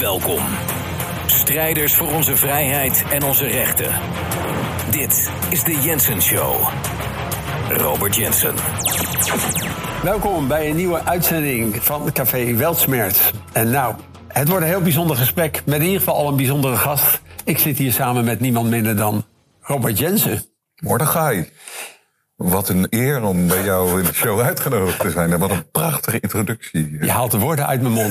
Welkom. Strijders voor onze vrijheid en onze rechten. Dit is de Jensen Show. Robert Jensen. Welkom bij een nieuwe uitzending van Café Weltschmerz. En nou, het wordt een heel bijzonder gesprek met in ieder geval al een bijzondere gast. Ik zit hier samen met niemand minder dan Robert Jensen. Mordechai, wat een eer om bij jou in de show uitgenodigd te zijn. En wat een prachtige introductie. Je haalt de woorden uit mijn mond.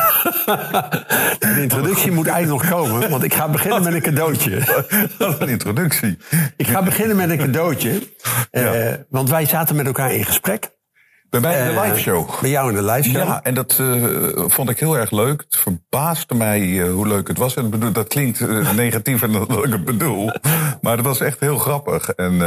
De introductie moet eigenlijk nog komen, want ik ga beginnen met een cadeautje. Wat een introductie. Ik ga beginnen met een cadeautje, want wij zaten met elkaar in gesprek. Bij mij in de live show. Bij jou in de live show. Ja, en dat vond ik heel erg leuk. Het verbaasde mij hoe leuk het was. En dat klinkt negatiever dan dat ik het bedoel. Maar het was echt heel grappig. En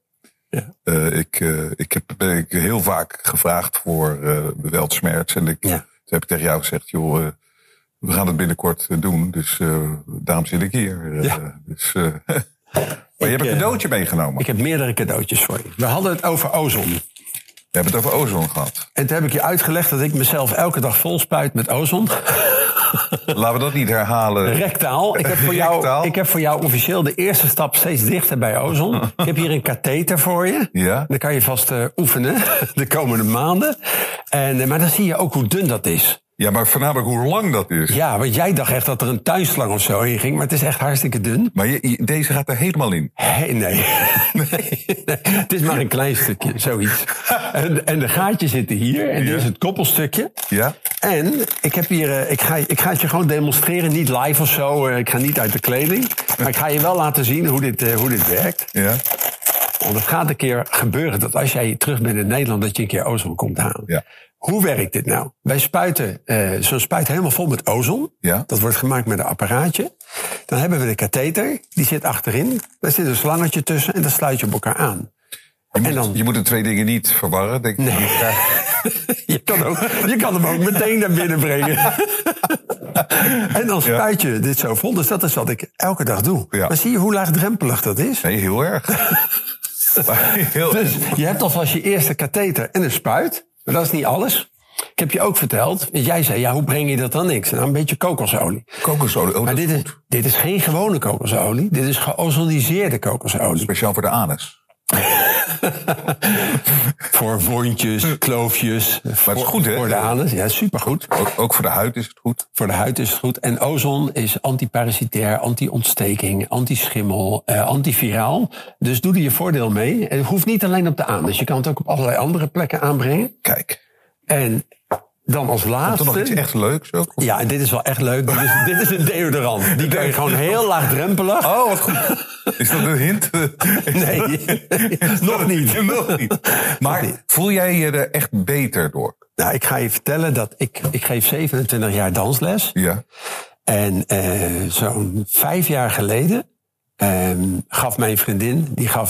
ik ben heel vaak gevraagd voor Weltschmerz. En toen heb ik tegen jou gezegd, joh, we gaan het binnenkort doen. Dus daarom zit ik hier. Maar je hebt een cadeautje meegenomen. Ik heb meerdere cadeautjes voor je. We hadden het over ozon. We hebben het over ozon gehad. En toen heb ik je uitgelegd dat ik mezelf elke dag vol spuit met ozon. Laten we dat niet herhalen. Rectaal. Ik heb voor jou officieel de eerste stap steeds dichter bij ozon. Ik heb hier een katheter voor je. Ja. Dan kan je vast oefenen de komende maanden. Maar dan zie je ook hoe dun dat is. Ja, maar voornamelijk hoe lang dat is. Ja, want jij dacht echt dat er een tuinslang of zo in ging. Maar het is echt hartstikke dun. Maar deze gaat er helemaal in. Nee. Het is maar een klein stukje, zoiets. En de gaatjes zitten hier. En dit is het koppelstukje. Ja. En ik heb hier, ik ga het je gewoon demonstreren. Niet live of zo. Ik ga niet uit de kleding. Maar ik ga je wel laten zien hoe dit werkt. Ja. Want het gaat een keer gebeuren dat als jij terug bent in Nederland, dat je een keer ozon komt halen. Ja. Hoe werkt dit nou? Wij spuiten zo'n spuit helemaal vol met ozon. Ja. Dat wordt gemaakt met een apparaatje. Dan hebben we de katheter, die zit achterin. Daar zit een slangetje tussen en dat sluit je op elkaar aan. Je moet de twee dingen niet verwarren, denk ik. Nee. Je kan hem ook meteen naar binnen brengen. En dan spuit je dit zo vol. Dus dat is wat ik elke dag doe. Ja. Maar zie je hoe laagdrempelig dat is? Nee, heel erg. Dus je hebt alvast je eerste katheter en een spuit. Maar dat is niet alles. Ik heb je ook verteld, jij zei, hoe breng je dat dan niks? Nou, een beetje kokosolie. Kokosolie, maar dit is geen gewone kokosolie. Dit is geozoniseerde kokosolie. Speciaal voor de anus. Voor wondjes, kloofjes. Maar het is goed, hè? Voor de anus, ja, supergoed. Ook voor de huid is het goed. Voor de huid is het goed. En ozon is antiparasitair, anti-ontsteking, anti-schimmel, antiviraal. Dus doe er je voordeel mee. En het hoeft niet alleen op de anus. Je kan het ook op allerlei andere plekken aanbrengen. Kijk. En dan als laatste... Komt er nog iets echt leuks ook? Ja, en dit is wel echt leuk. Dit is een deodorant. Die kan je gewoon heel laagdrempelig... Oh, wat goed. Is dat een hint? Nee, nog niet. Nog niet. Maar voel jij je er echt beter door? Nou, ik ga je vertellen dat ik geef 27 jaar dansles. Ja. En zo'n 5 jaar geleden gaf mijn vriendin...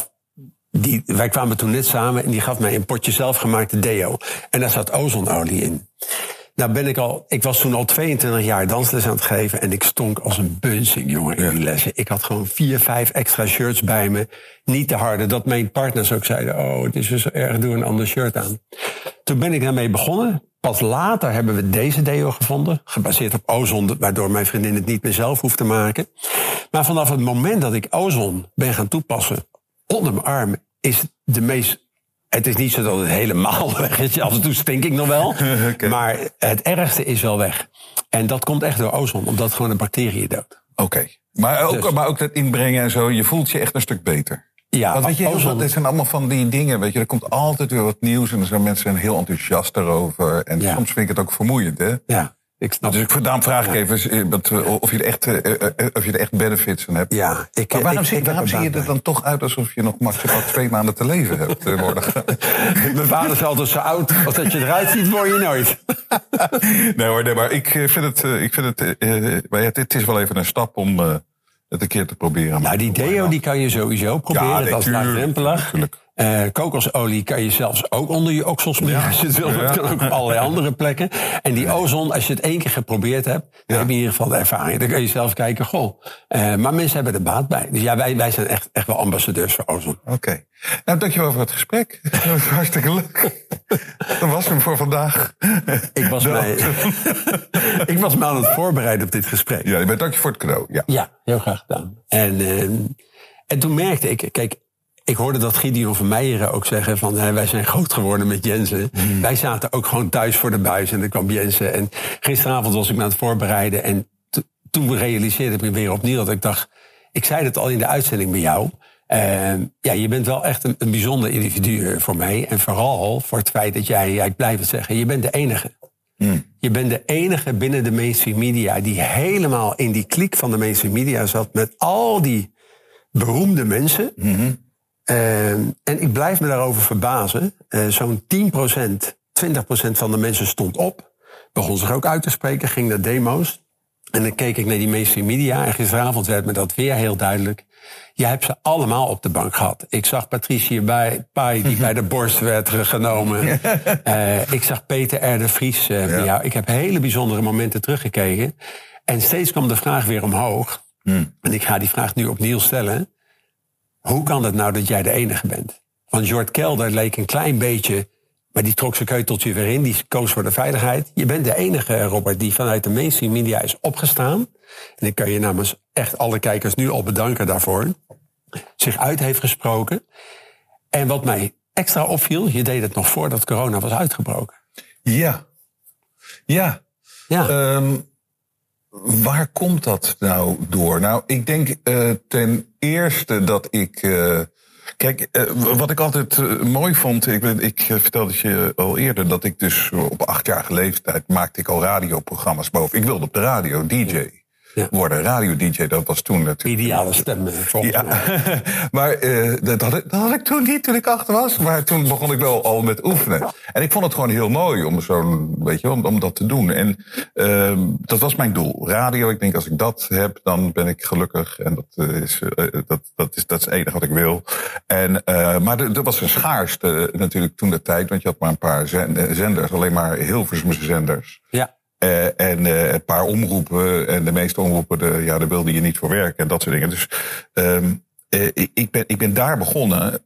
wij kwamen toen net samen en die gaf mij een potje zelfgemaakte deo. En daar zat ozonolie in. Nou ik was toen al 22 jaar dansles aan het geven en ik stonk als een bunzing, jongen, in die lessen. Ik had gewoon 4, 5 extra shirts bij me. Niet te harde, dat mijn partners ook zeiden, het is dus zo erg, doe een ander shirt aan. Toen ben ik daarmee begonnen. Pas later hebben we deze deo gevonden, gebaseerd op ozon, waardoor mijn vriendin het niet meer zelf hoeft te maken. Maar vanaf het moment dat ik ozon ben gaan toepassen onder mijn arm, is de meest... Het is niet zo dat het helemaal weg is. Af en toe stink ik nog wel. Okay. Maar het ergste is wel weg. En dat komt echt door ozon, omdat gewoon de bacteriën dood. Oké. Maar ook dat inbrengen en zo, je voelt je echt een stuk beter. Ja, want weet je, ozon... dit zijn allemaal van die dingen, weet je, er komt altijd weer wat nieuws en er zijn mensen heel enthousiast daarover. En soms vind ik het ook vermoeiend, hè? Ja. Dus daarom vraag ik even of je er echt benefits aan hebt. Ja, maar waarom zie je er dan toch uit alsof je nog maximaal 2 maanden te leven hebt? Mijn vader is altijd zo oud. Als dat je eruit ziet, word je nooit. Nee, maar ik vind het... het is wel even een stap om het een keer te proberen. Nou, die deo die kan je sowieso proberen. Dat is laagdrempelig. Kokosolie kan je zelfs ook onder je oksel smeren als je het wil. Dat kan ook op allerlei andere plekken. En die ozon, als je het 1 keer geprobeerd hebt, dan heb je in ieder geval de ervaring. Dan kun je zelf kijken, maar mensen hebben er baat bij. Dus ja, wij zijn echt wel ambassadeurs voor ozon. Oké. Nou, dankjewel voor het gesprek. Dat was hartstikke leuk. Dat was hem voor vandaag. Ik was me aan het voorbereiden op dit gesprek. Ja, dank je voor het cadeau. Ja, heel graag gedaan. En toen merkte ik, kijk, ik hoorde dat Gideon van Meijeren ook zeggen van wij zijn groot geworden met Jensen. Wij zaten ook gewoon thuis voor de buis en dan kwam Jensen. En gisteravond was ik me aan het voorbereiden en toen realiseerde ik me weer opnieuw dat ik dacht, ik zei het al in de uitzending bij jou. Je bent wel echt een bijzonder individu voor mij. En vooral voor het feit dat jij, ik blijf het zeggen, je bent de enige. Je bent de enige binnen de mainstream media die helemaal in die kliek van de mainstream media zat met al die beroemde mensen. En ik blijf me daarover verbazen. Zo'n 10%, 20% van de mensen stond op. Begon zich ook uit te spreken, ging naar demo's. En dan keek ik naar die mainstream media. En gisteravond werd me dat weer heel duidelijk. Je hebt ze allemaal op de bank gehad. Ik zag Patricia Pai die bij de borst werd genomen. Ik zag Peter R. de Vries bij jou. Ik heb hele bijzondere momenten teruggekeken. En steeds kwam de vraag weer omhoog. En ik ga die vraag nu opnieuw stellen. Hoe kan het nou dat jij de enige bent? Want Jort Kelder leek een klein beetje, maar die trok zijn keuteltje weer in. Die koos voor de veiligheid. Je bent de enige, Robert, die vanuit de mainstream media is opgestaan. En ik kan je namens echt alle kijkers nu al bedanken daarvoor. Zich uit heeft gesproken. En wat mij extra opviel, je deed het nog voordat corona was uitgebroken. Ja. Waar komt dat nou door? Nou, ik denk ten eerste dat ik... Kijk, wat ik altijd mooi vond... Ik vertelde het je al eerder dat ik dus op 8-jarige leeftijd maakte ik al radioprogramma's boven. Ik wilde op de radio DJ worden. Radio-DJ, dat was toen natuurlijk... Ideale stem, volgens mij. Maar dat had ik toen niet, toen ik 8 was. Maar toen begon ik wel al met oefenen. En ik vond het gewoon heel mooi om dat te doen. En dat was mijn doel. Radio, ik denk als ik dat heb, dan ben ik gelukkig. En dat is het enige wat ik wil. Maar er was een schaarste natuurlijk toen de tijd. Want je had maar een paar zenders. Alleen maar Hilversumse zenders. Ja. En een paar omroepen. En de meeste omroepen, daar wilde je niet voor werken. En dat soort dingen. Dus ik ben daar begonnen.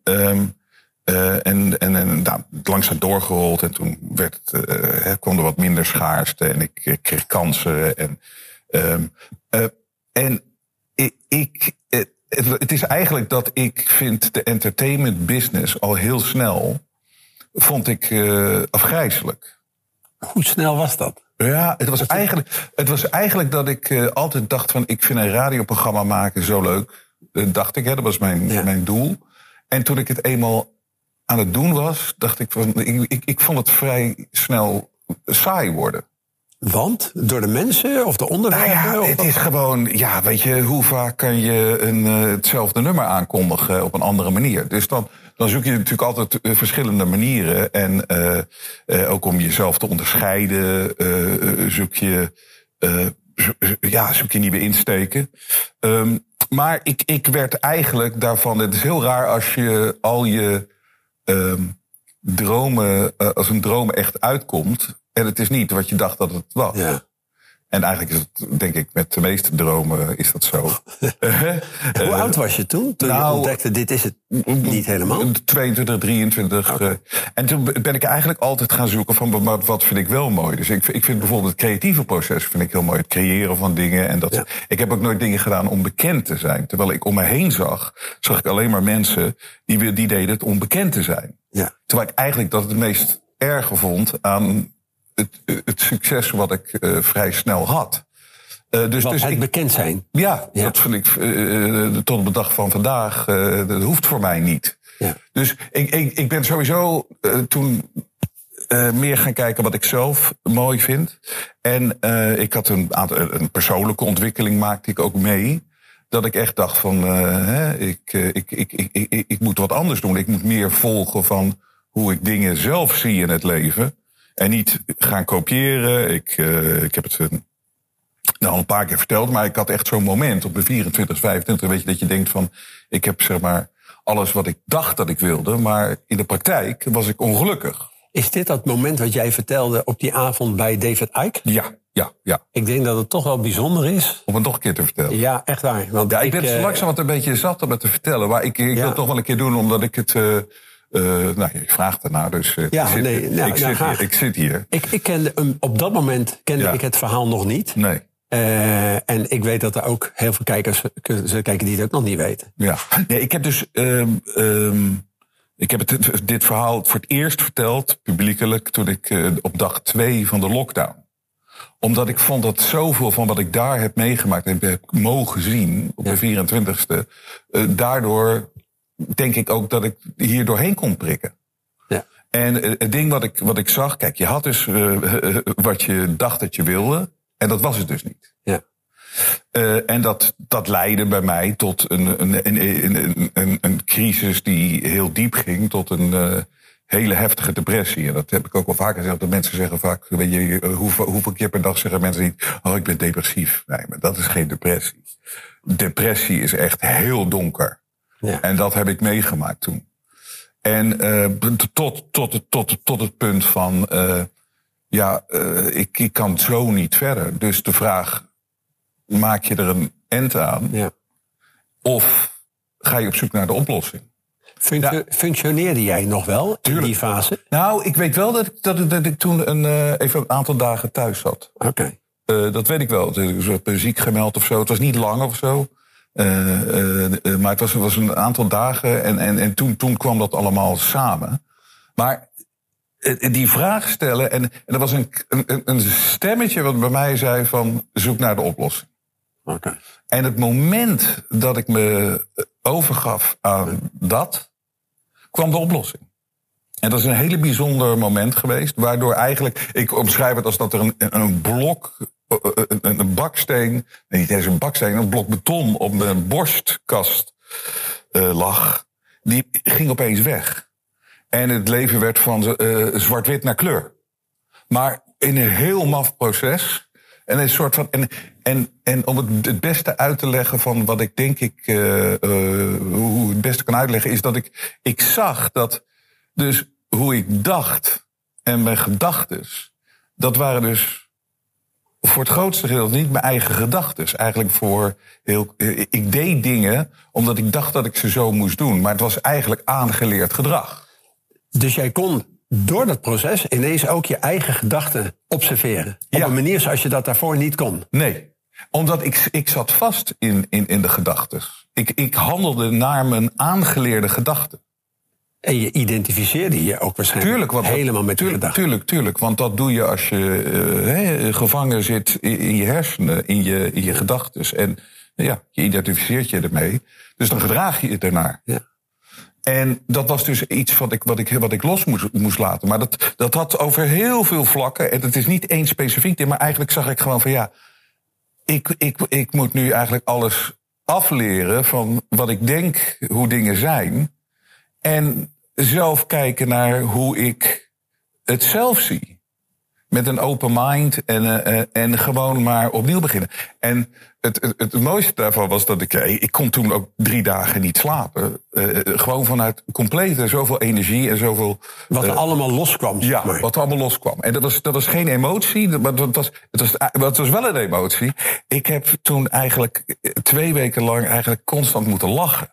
Langzaam doorgerold. En toen kwam er wat minder schaarste. En ik kreeg kansen. Het is eigenlijk dat ik vind de entertainment business al heel snel... vond ik afgrijzelijk. Hoe snel was dat? Ja, het was eigenlijk dat ik altijd dacht van... ik vind een radioprogramma maken zo leuk. Dat dacht ik, dat was mijn doel. En toen ik het eenmaal aan het doen was... dacht ik van, ik vond het vrij snel saai worden. Want? Door de mensen of de onderwerpen? Nou ja, het is gewoon... Ja, weet je, hoe vaak kan je hetzelfde nummer aankondigen op een andere manier? Dus dan zoek je natuurlijk altijd verschillende manieren. En ook om jezelf te onderscheiden zoek je nieuwe insteken. Maar ik werd eigenlijk daarvan... Het is heel raar als je al je dromen... als een droom echt uitkomt... En het is niet wat je dacht dat het was. Ja. En eigenlijk is het, denk ik, met de meeste dromen is dat zo. Hoe oud was je toen je ontdekte, dit is het niet helemaal? 22, 23. Okay. En toen ben ik eigenlijk altijd gaan zoeken van wat vind ik wel mooi. Dus ik vind bijvoorbeeld het creatieve proces vind ik heel mooi. Het creëren van dingen. En dat. Ja. Ik heb ook nooit dingen gedaan om bekend te zijn. Terwijl ik om me heen zag ik alleen maar mensen die deden het om bekend te zijn. Ja. Terwijl ik eigenlijk dat het meest erge vond aan... Het succes wat ik vrij snel had. Dus het bekend zijn. Ja, dat vind ik tot op de dag van vandaag. Dat hoeft voor mij niet. Ja. Dus ik ben sowieso toen meer gaan kijken wat ik zelf mooi vind. En ik had een persoonlijke ontwikkeling maakte ik ook mee. Dat ik echt dacht van ik moet wat anders doen. Ik moet meer volgen van hoe ik dingen zelf zie in het leven. En niet gaan kopiëren. Ik heb het al een paar keer verteld. Maar ik had echt zo'n moment op de 24, 25. Weet je, dat je denkt van... Ik heb zeg maar alles wat ik dacht dat ik wilde. Maar in de praktijk was ik ongelukkig. Is dit dat moment wat jij vertelde op die avond bij David Icke? Ja. Ik denk dat het toch wel bijzonder is. Om het nog een keer te vertellen. Ja, echt waar. Want ik ben zo langzaam wat een beetje zat om het te vertellen. Maar ik wil het toch wel een keer doen, omdat ik het... je vraagt ernaar, dus ik zit hier. Ik kende op dat moment ik het verhaal nog niet. Nee. En ik weet dat er ook heel veel kijkers kijken die het ook nog niet weten. Ja. Nee, ik heb dus... ik heb dit verhaal voor het eerst verteld, publiekelijk, toen ik op dag 2 van de lockdown. Omdat ik vond dat zoveel van wat ik daar heb meegemaakt en heb mogen zien op de 24e... daardoor denk ik ook dat ik hier doorheen kon prikken. Ja. En het ding wat ik zag, kijk, je had dus wat je dacht dat je wilde, en dat was het dus niet. Ja. En dat leidde bij mij tot een crisis die heel diep ging, tot een hele heftige depressie. En dat heb ik ook wel vaker gezegd. Dat mensen zeggen vaak, weet je, hoeveel keer per dag zeggen mensen niet, ik ben depressief. Nee, maar dat is geen depressie. Depressie is echt heel donker. Ja. En dat heb ik meegemaakt toen. En tot het punt van, ik kan zo niet verder. Dus de vraag, maak je er een end aan? Ja. Of ga je op zoek naar de oplossing? Functioneerde jij nog wel in die fase? Nou, ik weet wel dat ik toen even een aantal dagen thuis zat. Oké. Dat weet ik wel. Ik was ziek gemeld of zo. Het was niet lang of zo. Maar het was een aantal dagen en toen kwam dat allemaal samen. Maar die vraag stellen, en er was een stemmetje wat bij mij zei van, zoek naar de oplossing. Okay. En het moment dat ik me overgaf aan dat, kwam de oplossing. En dat is een hele bijzonder moment geweest, waardoor eigenlijk, ik omschrijf het als dat er een blok, een baksteen, nee, niet eens een baksteen, een blok beton op mijn borstkast lag. Die ging opeens weg. En het leven werd van zwart-wit naar kleur. Maar in een heel maf proces. En een soort van. En om het beste uit te leggen van wat ik denk hoe het beste kan uitleggen, is dat ik zag dat dus hoe ik dacht en mijn gedachtes, dat waren dus voor het grootste deel niet mijn eigen gedachtes. Eigenlijk ik deed dingen omdat ik dacht dat ik ze zo moest doen. Maar het was eigenlijk aangeleerd gedrag. Dus jij kon door dat proces ineens ook je eigen gedachten observeren. Op een manier zoals je dat daarvoor niet kon. Nee, omdat ik zat vast in de gedachtes. Ik handelde naar mijn aangeleerde gedachten. En je identificeerde je ook waarschijnlijk helemaal met de gedachten. Tuurlijk, want dat doe je als je gevangen zit in je hersenen, in je gedachtes. En je identificeert je ermee. Dus dan gedraag je het ernaar. Ja. En dat was dus iets wat ik los moest laten. Maar dat had over heel veel vlakken. En het is niet één specifiek ding. Maar eigenlijk zag ik gewoon van ik moet nu eigenlijk alles afleren van wat ik denk hoe dingen zijn. En zelf kijken naar hoe ik het zelf zie. Met een open mind en gewoon maar opnieuw beginnen. En het mooiste daarvan was dat ik kon toen ook 3 dagen niet slapen. Gewoon vanuit complete zoveel energie en zoveel. Wat er allemaal loskwam. Ja, wat er allemaal loskwam. En dat was geen emotie, maar het was wel een emotie. Ik heb toen eigenlijk 2 weken lang eigenlijk constant moeten lachen.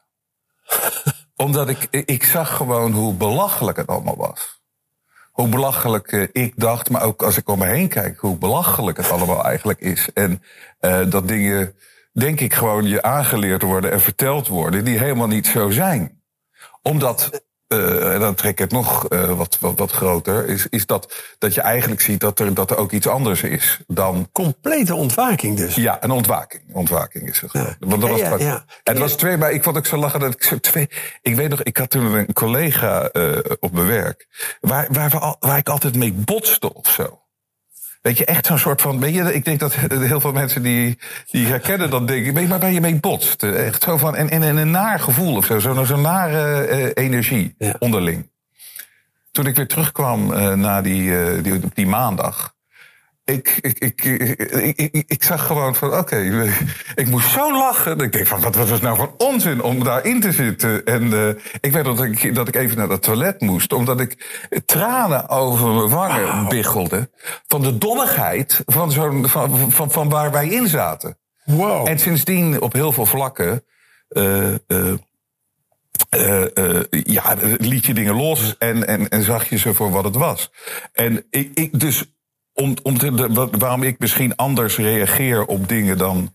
Omdat ik zag gewoon hoe belachelijk het allemaal was. Hoe belachelijk ik dacht, maar ook als ik om me heen kijk, hoe belachelijk het allemaal eigenlijk is. En dat dingen, denk ik, gewoon je aangeleerd worden en verteld worden die helemaal niet zo zijn. Omdat, dan trek ik het nog wat groter, is dat je eigenlijk ziet dat er ook iets anders is dan. Complete ontwaking dus. Ja, een ontwaking. Ontwaking is het. Ja. Want dat was en het was 2, maar ik vond ook zo lachen dat ik zo 2. Ik weet nog, ik had toen een collega op mijn werk, waar ik altijd mee botste of zo. Weet je, echt zo'n soort van. Weet je, ik denk dat heel veel mensen die herkennen dat denken. Maar waar je mee botst. Echt zo van. En een naar gevoel of zo. Zo'n nare energie onderling. Toen ik weer terugkwam na die maandag. Ik zag gewoon van, oké, ik moest zo lachen. Ik denk van, wat was het nou voor onzin om daarin te zitten? En ik weet dat ik even naar het toilet moest, omdat ik tranen over mijn wangen biggelde. Van de dommigheid van waar wij in zaten. Wow. En sindsdien op heel veel vlakken liet je dingen los en zag je ze voor wat het was. En dus waarom ik misschien anders reageer op dingen dan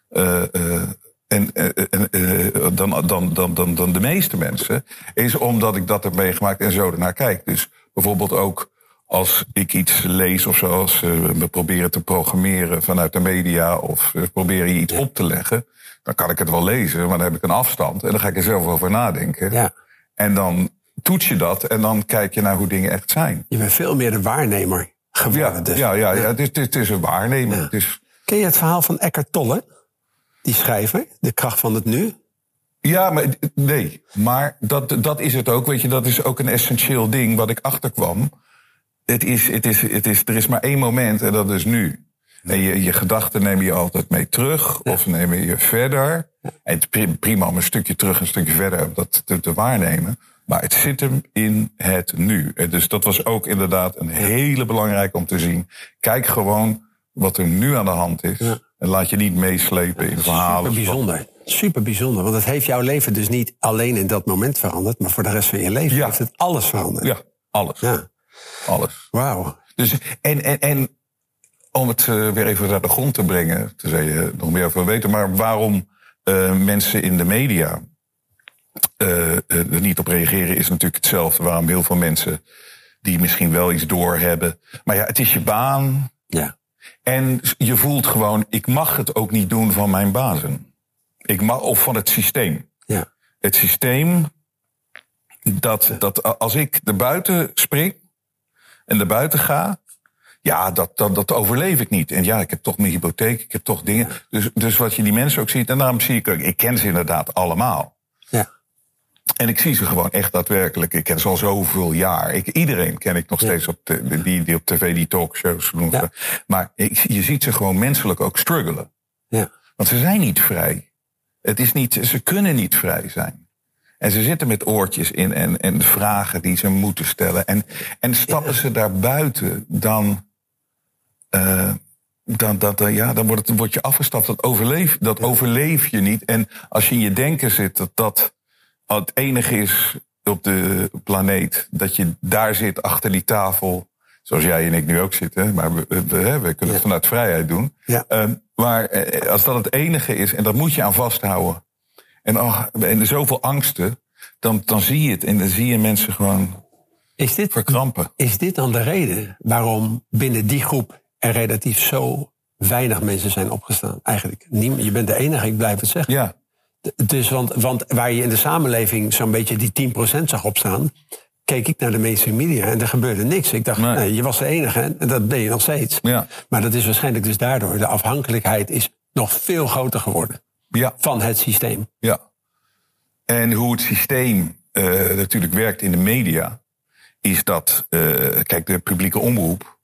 de meeste mensen, is omdat ik dat heb meegemaakt en zo ernaar kijk. Dus bijvoorbeeld ook als ik iets lees of zoals we proberen te programmeren vanuit de media of proberen je iets op te leggen, dan kan ik het wel lezen, maar dan heb ik een afstand en dan ga ik er zelf over nadenken. Ja. En dan toets je dat en dan kijk je naar hoe dingen echt zijn. Je bent veel meer de waarnemer geworden. Dus. Ja, het is een waarnemer. Ja. Ken je het verhaal van Eckhart Tolle? Die schrijver, De kracht van het nu? Ja, maar nee. Maar dat is het ook. Weet je, dat is ook een essentieel ding wat ik achterkwam. Er is maar één moment en dat is nu. En je gedachten neem je altijd mee terug of neem je verder. En het is prima om een stukje terug, een stukje verder om dat te waarnemen. Maar het zit hem in het nu. En dus dat was ook inderdaad een hele belangrijke om te zien. Kijk gewoon wat er nu aan de hand is. Ja. En laat je niet meeslepen in verhalen. Super bijzonder. Super bijzonder. Want het heeft jouw leven dus niet alleen in dat moment veranderd, maar voor de rest van je leven heeft het alles veranderd. Ja, alles. Ja. Alles. Wauw. Dus, en om het weer even naar de grond te brengen, zou je nog meer over weten, maar waarom mensen in de media er niet op reageren is natuurlijk hetzelfde. Waarom heel veel mensen die misschien wel iets doorhebben. Maar ja, het is je baan. Ja. En je voelt gewoon, ik mag het ook niet doen van mijn bazen. Of van het systeem. Ja. Het systeem, dat als ik er buiten spring en er buiten ga, ja, dat overleef ik niet. En ja, ik heb toch mijn hypotheek, ik heb toch dingen. Dus wat je die mensen ook ziet, en daarom zie ik ken ze inderdaad allemaal. Ja. En ik zie ze gewoon echt daadwerkelijk. Ik ken ze al zoveel jaar. Iedereen ken ik nog steeds die op tv die talkshows doen. Ja. Maar je ziet ze gewoon menselijk ook struggelen. Ja. Want ze zijn niet vrij. Ze kunnen niet vrij zijn. En ze zitten met oortjes in en vragen die ze moeten stellen. En stappen ze daar buiten, dan word je afgestapt. Dat overleef je niet. En als je in je denken zit dat het enige is op de planeet, dat je daar zit achter die tafel, zoals jij en ik nu ook zitten, maar we kunnen het vanuit vrijheid doen. Ja. Maar als dat het enige is, en dat moet je aan vasthouden, en zoveel angsten, dan zie je het en dan zie je mensen gewoon verkrampen. Is dit dan de reden waarom binnen die groep er relatief zo weinig mensen zijn opgestaan? Eigenlijk, je bent de enige, ik blijf het zeggen. Ja. Dus, want waar je in de samenleving zo'n beetje die 10% zag opstaan, keek ik naar de mainstream media en er gebeurde niks. Ik dacht, nee, je was de enige en dat ben je nog steeds. Ja. Maar dat is waarschijnlijk dus daardoor. De afhankelijkheid is nog veel groter geworden van het systeem. Ja. En hoe het systeem natuurlijk werkt in de media, is dat, kijk, de publieke omroep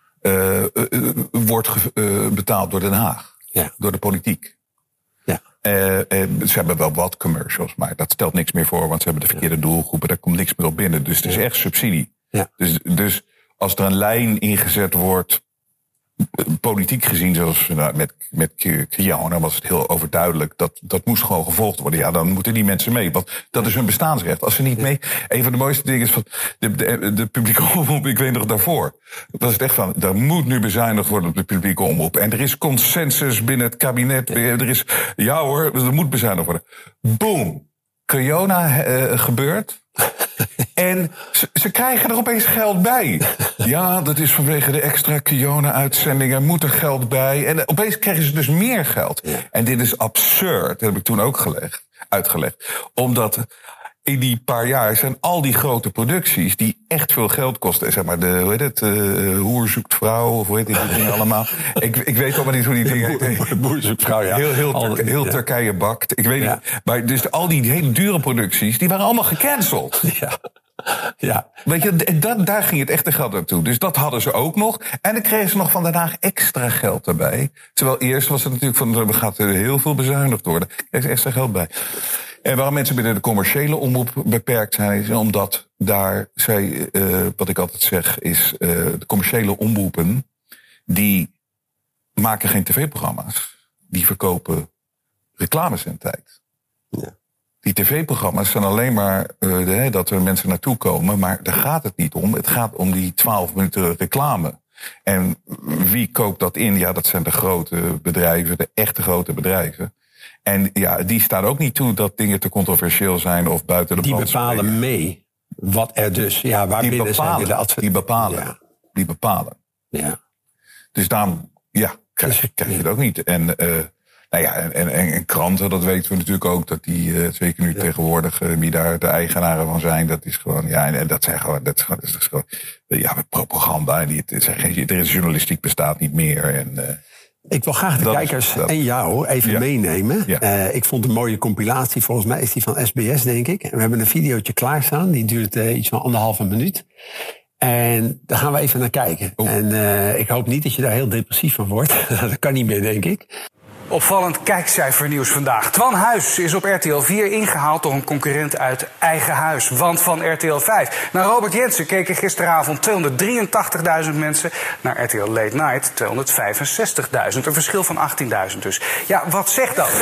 wordt betaald door Den Haag. Ja. Door de politiek. Ja. Ze hebben wel wat commercials, maar dat stelt niks meer voor, want ze hebben de verkeerde doelgroepen, daar komt niks meer op binnen. Dus het is echt subsidie. Ja. Dus als er een lijn ingezet wordt, politiek gezien, zoals met Kiona, was het heel overduidelijk, dat moest gewoon gevolgd worden. Ja, dan moeten die mensen mee, want dat is hun bestaansrecht. Als ze niet mee, een van de mooiste dingen is van de publieke omroep, ik weet nog daarvoor, was het echt van, er moet nu bezuinigd worden op de publieke omroep. En er is consensus binnen het kabinet, er moet bezuinigd worden. Boom! Kiona gebeurt. En ze krijgen er opeens geld bij. Ja, dat is vanwege de extra Kiona-uitzendingen, moet er geld bij. En opeens krijgen ze dus meer geld. Ja. En dit is absurd, dat heb ik toen ook uitgelegd. Omdat in die paar jaar zijn al die grote producties die echt veel geld kosten. Zeg maar, Hoer zoekt vrouw, of hoe heet die dingen allemaal. Ik weet allemaal niet hoe die dingen heet. Boer zoekt vrouw, ja. Heel Turkije bakt. Ik weet niet. Maar dus al die hele dure producties, die waren allemaal gecanceld. Ja. Ja. Weet je, daar ging het echte geld naartoe. Dus dat hadden ze ook nog. En dan kregen ze nog van Den Haag extra geld erbij. Terwijl eerst was het natuurlijk van, er gaat heel veel bezuinigd worden. Daar kregen ze extra geld bij. En waarom mensen binnen de commerciële omroep beperkt zijn, is omdat daar, wat ik altijd zeg, is de commerciële omroepen, die maken geen tv-programma's. Die verkopen reclamezendtijd. Ja. Die tv-programma's zijn alleen maar dat er mensen naartoe komen, maar daar gaat het niet om. Het gaat om die 12 minuten reclame. En wie koopt dat in? Ja, dat zijn de grote bedrijven, de echte grote bedrijven. En ja, die staan ook niet toe dat dingen te controversieel zijn of buiten de band. Die bepalen mee wat er dus, ja, waar binnen zijn de advertenties. Die bepalen. Ja. Dus daarom, krijg je het ook niet. En kranten, dat weten we natuurlijk ook, dat die, zeker nu tegenwoordig, wie daar de eigenaren van zijn, dat is gewoon, en dat is gewoon propaganda. De journalistiek bestaat niet meer. Ik wil graag de kijkers en jou even meenemen. Ja. Ik vond een mooie compilatie. Volgens mij is die van SBS, denk ik. En we hebben een videootje klaarstaan. Die duurt iets van 1,5 minuut. En daar gaan we even naar kijken. En ik hoop niet dat je daar heel depressief van wordt. Dat kan niet meer, denk ik. Opvallend kijkcijfernieuws vandaag. Twan Huis is op RTL 4 ingehaald door een concurrent uit eigen huis. Want van RTL 5 naar Robert Jensen keken gisteravond 283.000 mensen. Naar RTL Late Night 265.000. Een verschil van 18.000 dus. Ja, wat zegt dat?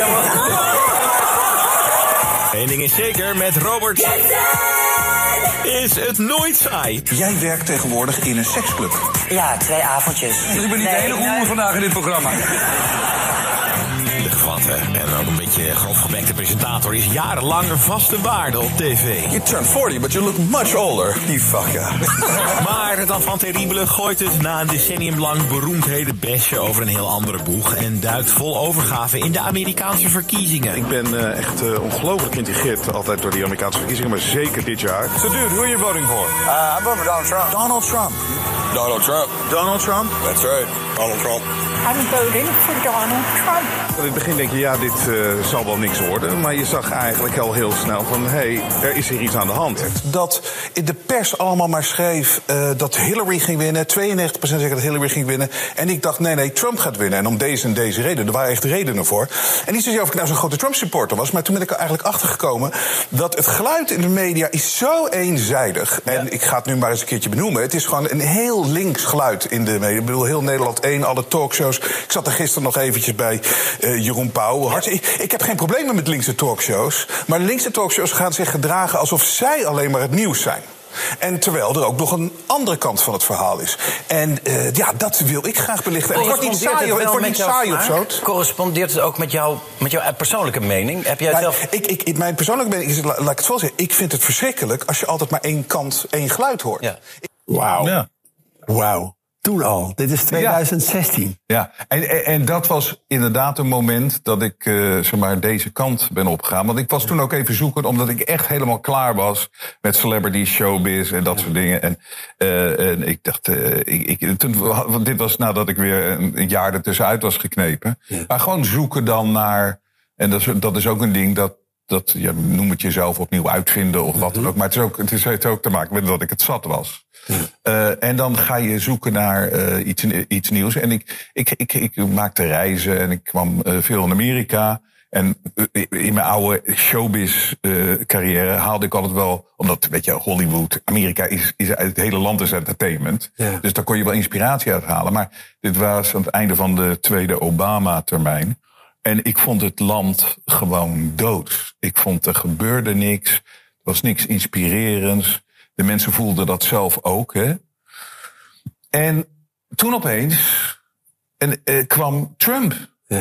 Eén ding is zeker, met Robert is het nooit saai. Jij werkt tegenwoordig in een seksclub. Ja, 2 avondjes. Ik ben niet de enige hoer vandaag in dit programma. De gevatte en ook een beetje grofgebekte presentator is jarenlang een vaste waarde op tv. You turn 40, but you look much older. You fucker. Maar het enfant terrible gooit het na een decennium lang beroemdheden besje over een heel andere boeg en duikt vol overgave in de Amerikaanse verkiezingen. Ik ben echt ongelooflijk geïntegreerd altijd door die Amerikaanse verkiezingen, maar zeker dit jaar. So dude, who are you voting for? I'm voting for Donald Trump. Donald Trump. Donald Trump. Donald Trump? That's right. Donald Trump. I'm voting for Donald Trump. In het begin denk je, dit zal wel niks worden. Maar je zag eigenlijk al heel snel van, er is hier iets aan de hand. Dat in de pers allemaal maar schreef dat Hillary ging winnen. 92% zeggen dat Hillary ging winnen. En ik dacht, nee, Trump gaat winnen. En om deze en deze reden. Er waren echt redenen voor. En niet zozeer of ik nou zo'n grote Trump-supporter was. Maar toen ben ik er eigenlijk achtergekomen dat het geluid in de media is zo eenzijdig. Ja. En ik ga het nu maar eens een keertje benoemen. Het is gewoon een heel links geluid in de media. Ik bedoel, heel Nederland 1, alle talkshows. Ik zat er gisteren nog eventjes bij Jeroen Pauw. Ik heb geen problemen met linkse talkshows. Maar linkse talkshows gaan zich gedragen alsof zij alleen maar het nieuws zijn. En terwijl er ook nog een andere kant van het verhaal is. En dat wil ik graag belichten. Ik word niet saai of zo. Correspondeert het ook met jouw persoonlijke mening? Heb jij zelf... Mijn persoonlijke mening is, laat ik het zo zeggen, ik vind het verschrikkelijk als je altijd maar één kant, één geluid hoort. Ja. Wauw. Toen al. Dit is 2016. Ja. En dat was inderdaad een moment dat ik deze kant ben opgegaan. Want ik was toen ook even zoeken, omdat ik echt helemaal klaar was met celebrity showbiz en dat soort dingen. En ik dacht, dit was nadat ik weer een jaar ertussenuit was geknepen. Ja. Maar gewoon zoeken dan naar, en dat is ook een ding dat noem het jezelf opnieuw uitvinden of wat dan ook. Maar het heeft ook te maken met dat ik het zat was. En dan ga je zoeken naar iets nieuws. En ik maakte reizen en ik kwam veel in Amerika. En in mijn oude showbiz carrière haalde ik altijd wel, omdat, weet je, Hollywood, Amerika het hele land is entertainment. Ja. Dus daar kon je wel inspiratie uit halen. Maar dit was aan het einde van de tweede Obama-termijn. En ik vond het land gewoon dood. Ik vond er gebeurde niks. Er was niks inspirerends. De mensen voelden dat zelf ook, hè. En toen opeens kwam Trump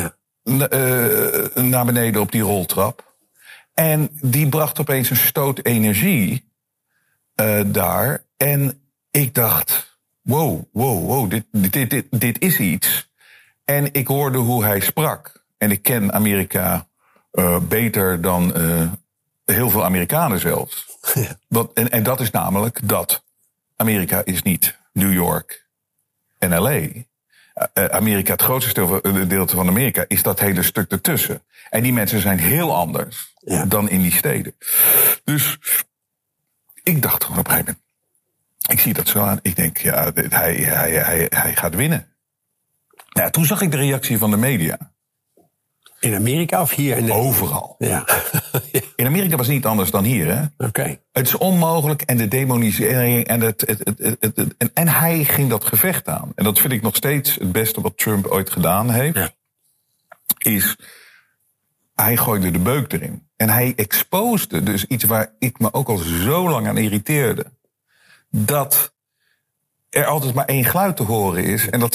naar beneden op die roltrap. En die bracht opeens een stoot energie daar. En ik dacht, wow, dit is iets. En ik hoorde hoe hij sprak. En ik ken Amerika beter dan heel veel Amerikanen zelfs. Ja. En dat is namelijk dat Amerika is niet New York en LA. Amerika, het grootste gedeelte van Amerika, is dat hele stuk ertussen. En die mensen zijn heel anders dan in die steden. Dus ik dacht gewoon op een gegeven moment, ik zie dat zo aan. Ik denk, ja, hij gaat winnen. Ja, toen zag ik de reactie van de media. In Amerika of hier? In Overal. Ja. In Amerika was het niet anders dan hier, hè? Oké. Het is onmogelijk en de demonisering en hij ging dat gevecht aan. En dat vind ik nog steeds het beste wat Trump ooit gedaan heeft. Ja. Is, hij gooide de beuk erin. En hij exposede dus iets waar ik me ook al zo lang aan irriteerde. Dat er altijd maar één geluid te horen is. En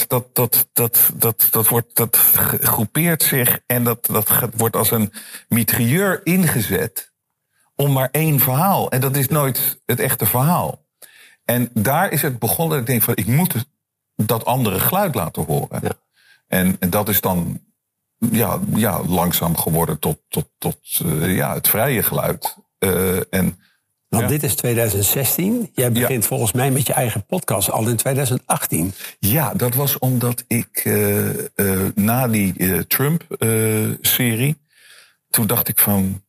dat groepeert zich en dat wordt als een mitrailleur ingezet om maar één verhaal. En dat is nooit het echte verhaal. En daar is het begonnen. Ik denk van, ik moet dat andere geluid laten horen. Ja. En dat is dan langzaam geworden tot het vrije geluid. Want dit is 2016. Jij begint volgens mij met je eigen podcast al in 2018. Ja, dat was omdat ik na die Trump-serie... toen dacht ik van...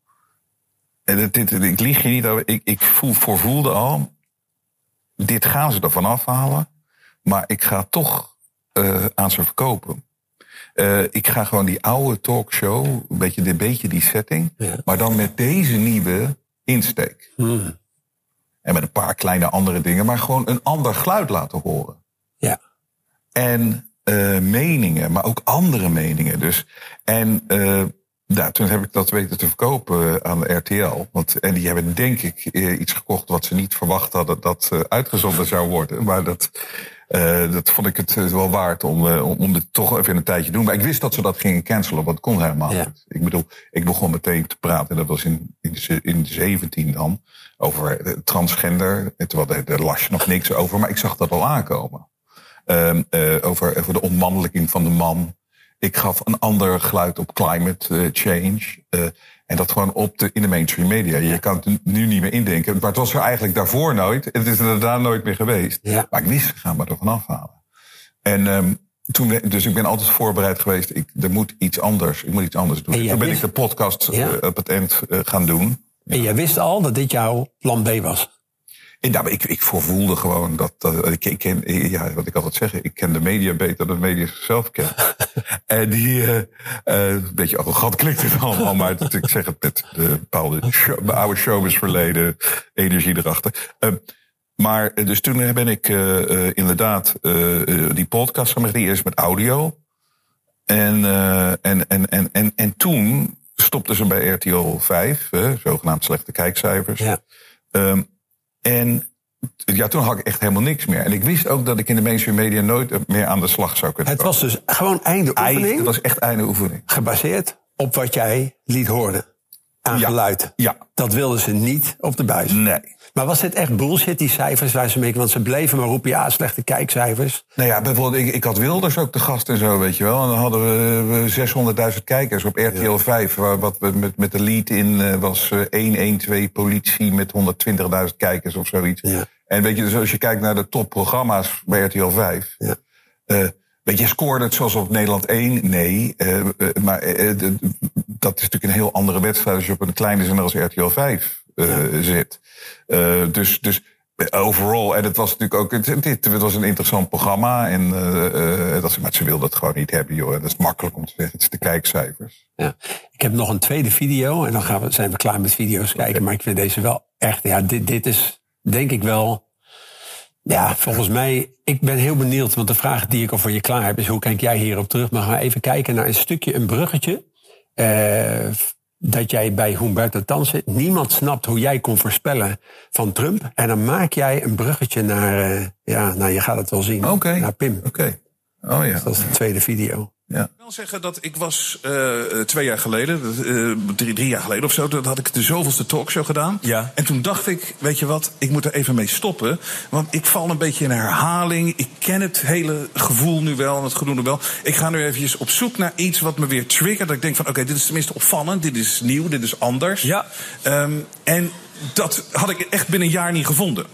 ik lieg je niet, ik voelde al... dit gaan ze ervan afhalen... maar ik ga toch aan ze verkopen. Ik ga gewoon die oude talkshow... een beetje die setting... Ja. Maar dan met deze nieuwe... insteek. En met een paar kleine andere dingen, maar gewoon een ander geluid laten horen. Ja. En meningen, maar ook andere meningen. Dus. En toen heb ik dat weten te verkopen aan RTL. En die hebben denk ik iets gekocht wat ze niet verwacht hadden dat uitgezonden zou worden. Maar dat vond ik het wel waard om dit toch even een tijdje te doen. Maar ik wist dat ze dat gingen cancelen, want het kon helemaal niet. Ik bedoel, ik begon meteen te praten, dat was in 17 dan, over transgender. Terwijl daar las je nog niks over, maar ik zag dat al aankomen. Over de ontmannelijking van de man. Ik gaf een ander geluid op climate change. En dat gewoon in de mainstream media. Je kan het nu niet meer indenken. Maar het was er eigenlijk daarvoor nooit. Het is er daarna nooit meer geweest. Ja. Maar ik wist, gaan we er vanaf halen. En dus ik ben altijd voorbereid geweest. Er moet iets anders. Ik moet iets anders doen. Toen ben ik de podcast op het eind gaan doen. Ja. En jij wist al dat dit jouw plan B was? Ik voelde gewoon dat ik ken, wat ik altijd zeg, ik ken de media beter dan de media zichzelf kennen. En een beetje arrogant klinkt het allemaal, maar ik zeg het met de bepaalde oude showbiz-verleden, energie erachter. Maar dus toen ben ik inderdaad die podcast gemaakt, die eerst met audio. En toen stopten ze bij RTL 5, zogenaamd slechte kijkcijfers. Ja. En toen had ik echt helemaal niks meer. En ik wist ook dat ik in de mainstream media nooit meer aan de slag zou kunnen komen. Het was dus gewoon einde oefening? Het was echt einde oefening. Gebaseerd op wat jij liet horen aan geluid. Ja. Dat wilden ze niet op de buis. Nee. Maar was dit echt bullshit, die cijfers waar ze mee... Want ze bleven maar roepen, slechte kijkcijfers. Nou ja, bijvoorbeeld, ik had Wilders ook te gast en zo, weet je wel. En dan hadden we 600.000 kijkers op RTL 5. Wat met de lead in was 112 politie met 120.000 kijkers of zoiets. Ja. En weet je, dus als je kijkt naar de topprogramma's bij RTL 5... Ja. Weet je, scoorde het zoals op Nederland 1? Nee. Maar dat is natuurlijk een heel andere wedstrijd als je op een kleine zender als RTL 5 zit. Dus overal, en het was natuurlijk ook, het was een interessant programma. Maar ze wilden het gewoon niet hebben, joh. Dat is makkelijk om te zeggen, het is de kijkcijfers. Ja. Ik heb nog een tweede video en dan zijn we klaar met video's kijken. Okay. Maar ik vind deze wel echt, dit is denk ik wel... Ja, volgens mij, ik ben heel benieuwd, want de vraag die ik al voor je klaar heb is, hoe kijk jij hierop terug? Maar gaan we even kijken naar een bruggetje, dat jij bij Humberto Tan zit. Niemand snapt hoe jij kon voorspellen van Trump. En dan maak jij een bruggetje naar, je gaat het wel zien, naar Pim. Oké. Oh ja. Dus dat is de tweede video. Ja. Ik wil zeggen dat ik was 2 jaar geleden, 3 jaar geleden of zo, dat had ik de zoveelste talkshow gedaan. Ja. En toen dacht ik, weet je wat, ik moet er even mee stoppen. Want ik val een beetje in herhaling. Ik ken het hele gevoel nu wel en het gedoe nu wel. Ik ga nu eventjes op zoek naar iets wat me weer triggert. Dat ik denk van, oké, dit is tenminste opvallend, dit is nieuw, dit is anders. Ja. En dat had ik echt binnen een jaar niet gevonden.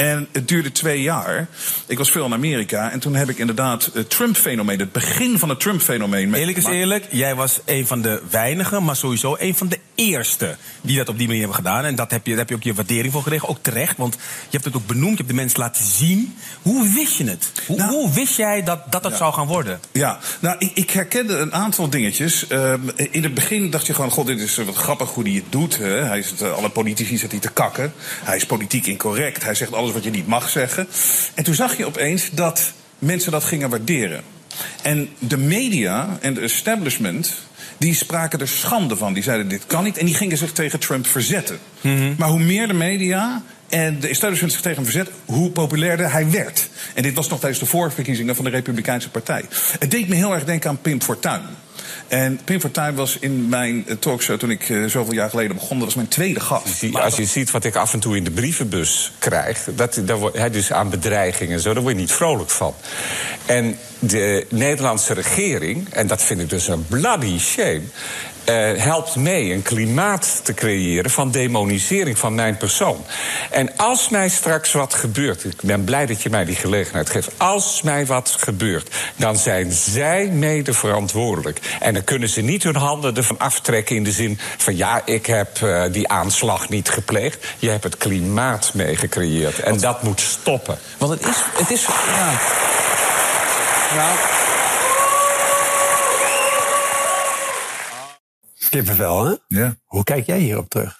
En het duurde 2 jaar. Ik was veel in Amerika en toen heb ik inderdaad het Trump-fenomeen, het begin van het Trump-fenomeen. Eerlijk is eerlijk, jij was een van de weinigen, maar sowieso een van de eerste die dat op die manier hebben gedaan. En daar heb je ook je waardering voor gekregen, ook terecht, want je hebt het ook benoemd, je hebt de mensen laten zien. Hoe wist je het? Hoe wist jij dat het zou gaan worden? Ja, nou, ik herkende een aantal dingetjes. In het begin dacht je gewoon, god, dit is wat grappig hoe hij het doet. Alle politici zitten hier te kakken. Hij is politiek incorrect. Hij zegt alles wat je niet mag zeggen. En toen zag je opeens dat mensen dat gingen waarderen. En de media en de establishment, die spraken er schande van. Die zeiden, dit kan niet. En die gingen zich tegen Trump verzetten. Mm-hmm. Maar hoe meer de media en de establishment zich tegen hem verzet, hoe populairder hij werd. En dit was nog tijdens de voorverkiezingen van de Republikeinse Partij. Het deed me heel erg denken aan Pim Fortuyn. En Pim Fortuyn was in mijn talkshow toen ik zoveel jaar geleden begon. Dat was mijn tweede gast. Als je ziet wat ik af en toe in de brievenbus krijg, dus aan bedreigingen en zo, daar word je niet vrolijk van. En de Nederlandse regering, en dat vind ik dus een bloody shame, helpt mee een klimaat te creëren van demonisering van mijn persoon. En als mij straks wat gebeurt, ik ben blij dat je mij die gelegenheid geeft, als mij wat gebeurt, dan zijn zij mede verantwoordelijk. En dan kunnen ze niet hun handen ervan aftrekken in de zin van, ja, ik heb die aanslag niet gepleegd. Je hebt het klimaat mee gecreëerd. En dat moet stoppen. Want het is ja. Nou. Kippenvel, hè? Ja. Hoe kijk jij hierop terug?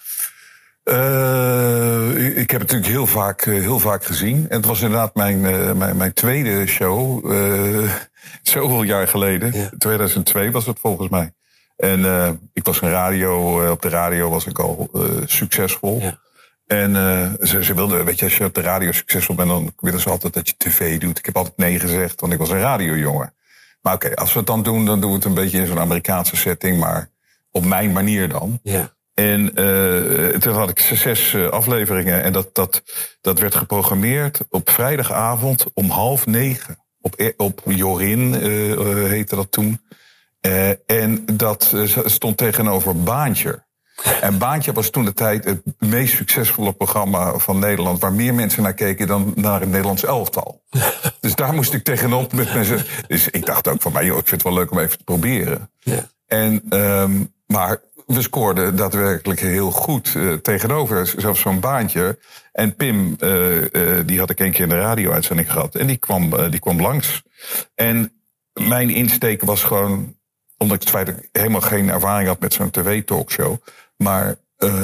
Ik heb het natuurlijk heel vaak gezien. En het was inderdaad mijn tweede show. Zoveel jaar geleden. Ja. 2002 was het volgens mij. En ik was op de radio was ik al succesvol. Ja. En ze wilden, weet je, als je op de radio succesvol bent, dan willen ze altijd dat je tv doet. Ik heb altijd nee gezegd, want ik was een radiojongen. Maar oké, als we het dan doen we het een beetje in zo'n Amerikaanse setting, maar op mijn manier dan. Ja. En toen had ik 6 afleveringen en dat werd geprogrammeerd op vrijdagavond om 20:30. Op Jorin heette dat toen. En dat stond tegenover Baantje. En Baantje was toen de tijd het meest succesvolle programma van Nederland, waar meer mensen naar keken dan naar het Nederlands elftal. Dus daar moest ik tegenop met mensen. Dus ik dacht ook van, joh, ik vind het wel leuk om even te proberen. Ja. En maar we scoorden daadwerkelijk heel goed tegenover, zelfs zo'n Baantje. En Pim, die had ik 1 keer in de radio-uitzending gehad. En die kwam langs. En mijn insteek was gewoon, ondanks het feit dat ik helemaal geen ervaring had met zo'n tv-talkshow. Maar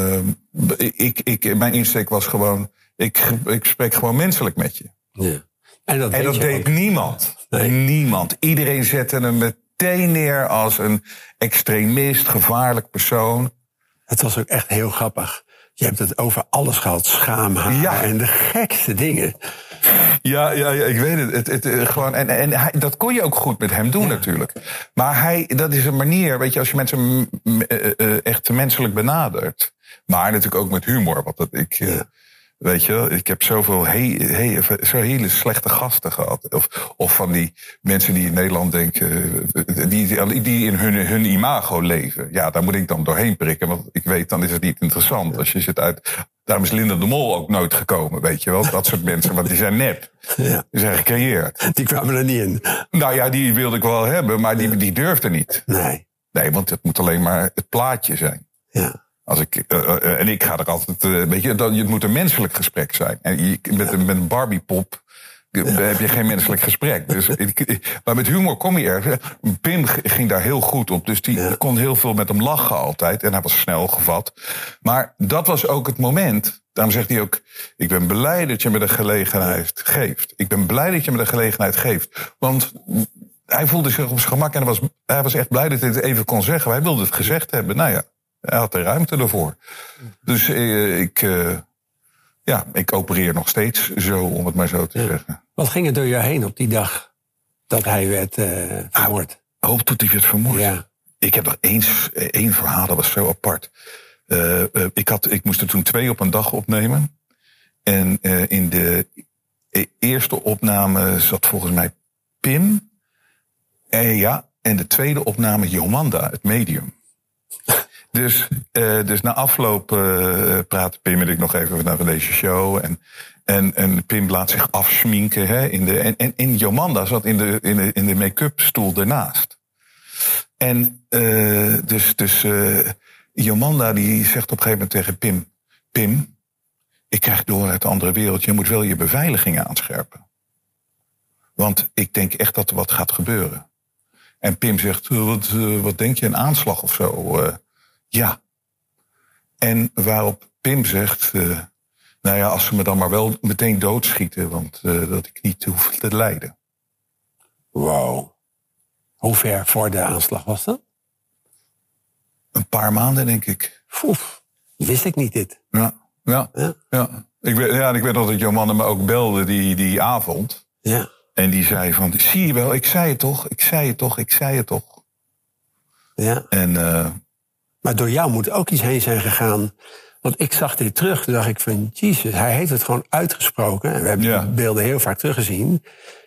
mijn insteek was gewoon, ik spreek gewoon menselijk met je. Ja. En dat deed niemand. Nee. Niemand. Iedereen zette hem meteen neer als een extremist, gevaarlijk persoon. Het was ook echt heel grappig. Je hebt het over alles gehad, schaamhaar en de gekste dingen. Ja, ik weet het. Gewoon, en dat kon je ook goed met hem doen natuurlijk. Maar dat is een manier, weet je, als je mensen echt menselijk benadert. Maar natuurlijk ook met humor. Weet je, ik heb zoveel hele slechte gasten gehad. Of van die mensen die in Nederland denken, die in hun imago leven. Ja, daar moet ik dan doorheen prikken, want ik weet, dan is het niet interessant. Als je zit daarom is Linda de Mol ook nooit gekomen, weet je wel. Dat soort mensen, want die zijn nep. Ja. Die zijn gecreëerd. Die kwamen er niet in. Nou ja, die wilde ik wel hebben, maar die durfde niet. Nee, want het moet alleen maar het plaatje zijn. Ja. En ik ga er altijd, weet je, het moet een menselijk gesprek zijn. En met een Barbie-pop heb je geen menselijk gesprek. Dus maar met humor kom je ergens. Pim ging daar heel goed op, dus die kon heel veel met hem lachen altijd. En hij was snel gevat. Maar dat was ook het moment. Daarom zegt hij ook, ik ben blij dat je me de gelegenheid geeft. Ik ben blij dat je me de gelegenheid geeft. Want hij voelde zich op zijn gemak en hij was echt blij dat hij het even kon zeggen. Hij wilde het gezegd hebben. Nou ja. Hij had de ruimte ervoor. Dus ik opereer nog steeds zo, om het maar zo te zeggen. Wat ging er door je heen op die dag dat hij werd vermoord? Tot hij werd vermoord? Ja. Ik heb nog één verhaal, dat was zo apart. Ik moest er toen 2 op een dag opnemen. En in de eerste opname zat volgens mij Pim. En de tweede opname Jomanda, het medium. Dus na afloop praatte Pim en ik nog even over deze show. En Pim laat zich afschminken. Hè, en Jomanda zat in de make-up stoel ernaast. En dus Jomanda die zegt op een gegeven moment tegen Pim... Pim, ik krijg door uit de andere wereld... je moet wel je beveiliging aanscherpen. Want ik denk echt dat er wat gaat gebeuren. En Pim zegt, wat denk je, een aanslag of zo? Ja. En waarop Pim zegt... nou ja, als ze me dan maar wel meteen doodschieten... want dat ik niet hoef te lijden. Wow. Hoe ver voor de aanslag was dat? Een paar maanden, denk ik. Oef, wist ik niet dit. Ja. Ik weet nog dat Jomanda me ook belde die avond. Ja. En die zei van, zie je wel, ik zei het toch. Ja. En, maar door jou moet ook iets heen zijn gegaan. Want ik zag dit terug, toen dacht ik van, jezus, hij heeft het gewoon uitgesproken. En we hebben die beelden heel vaak teruggezien.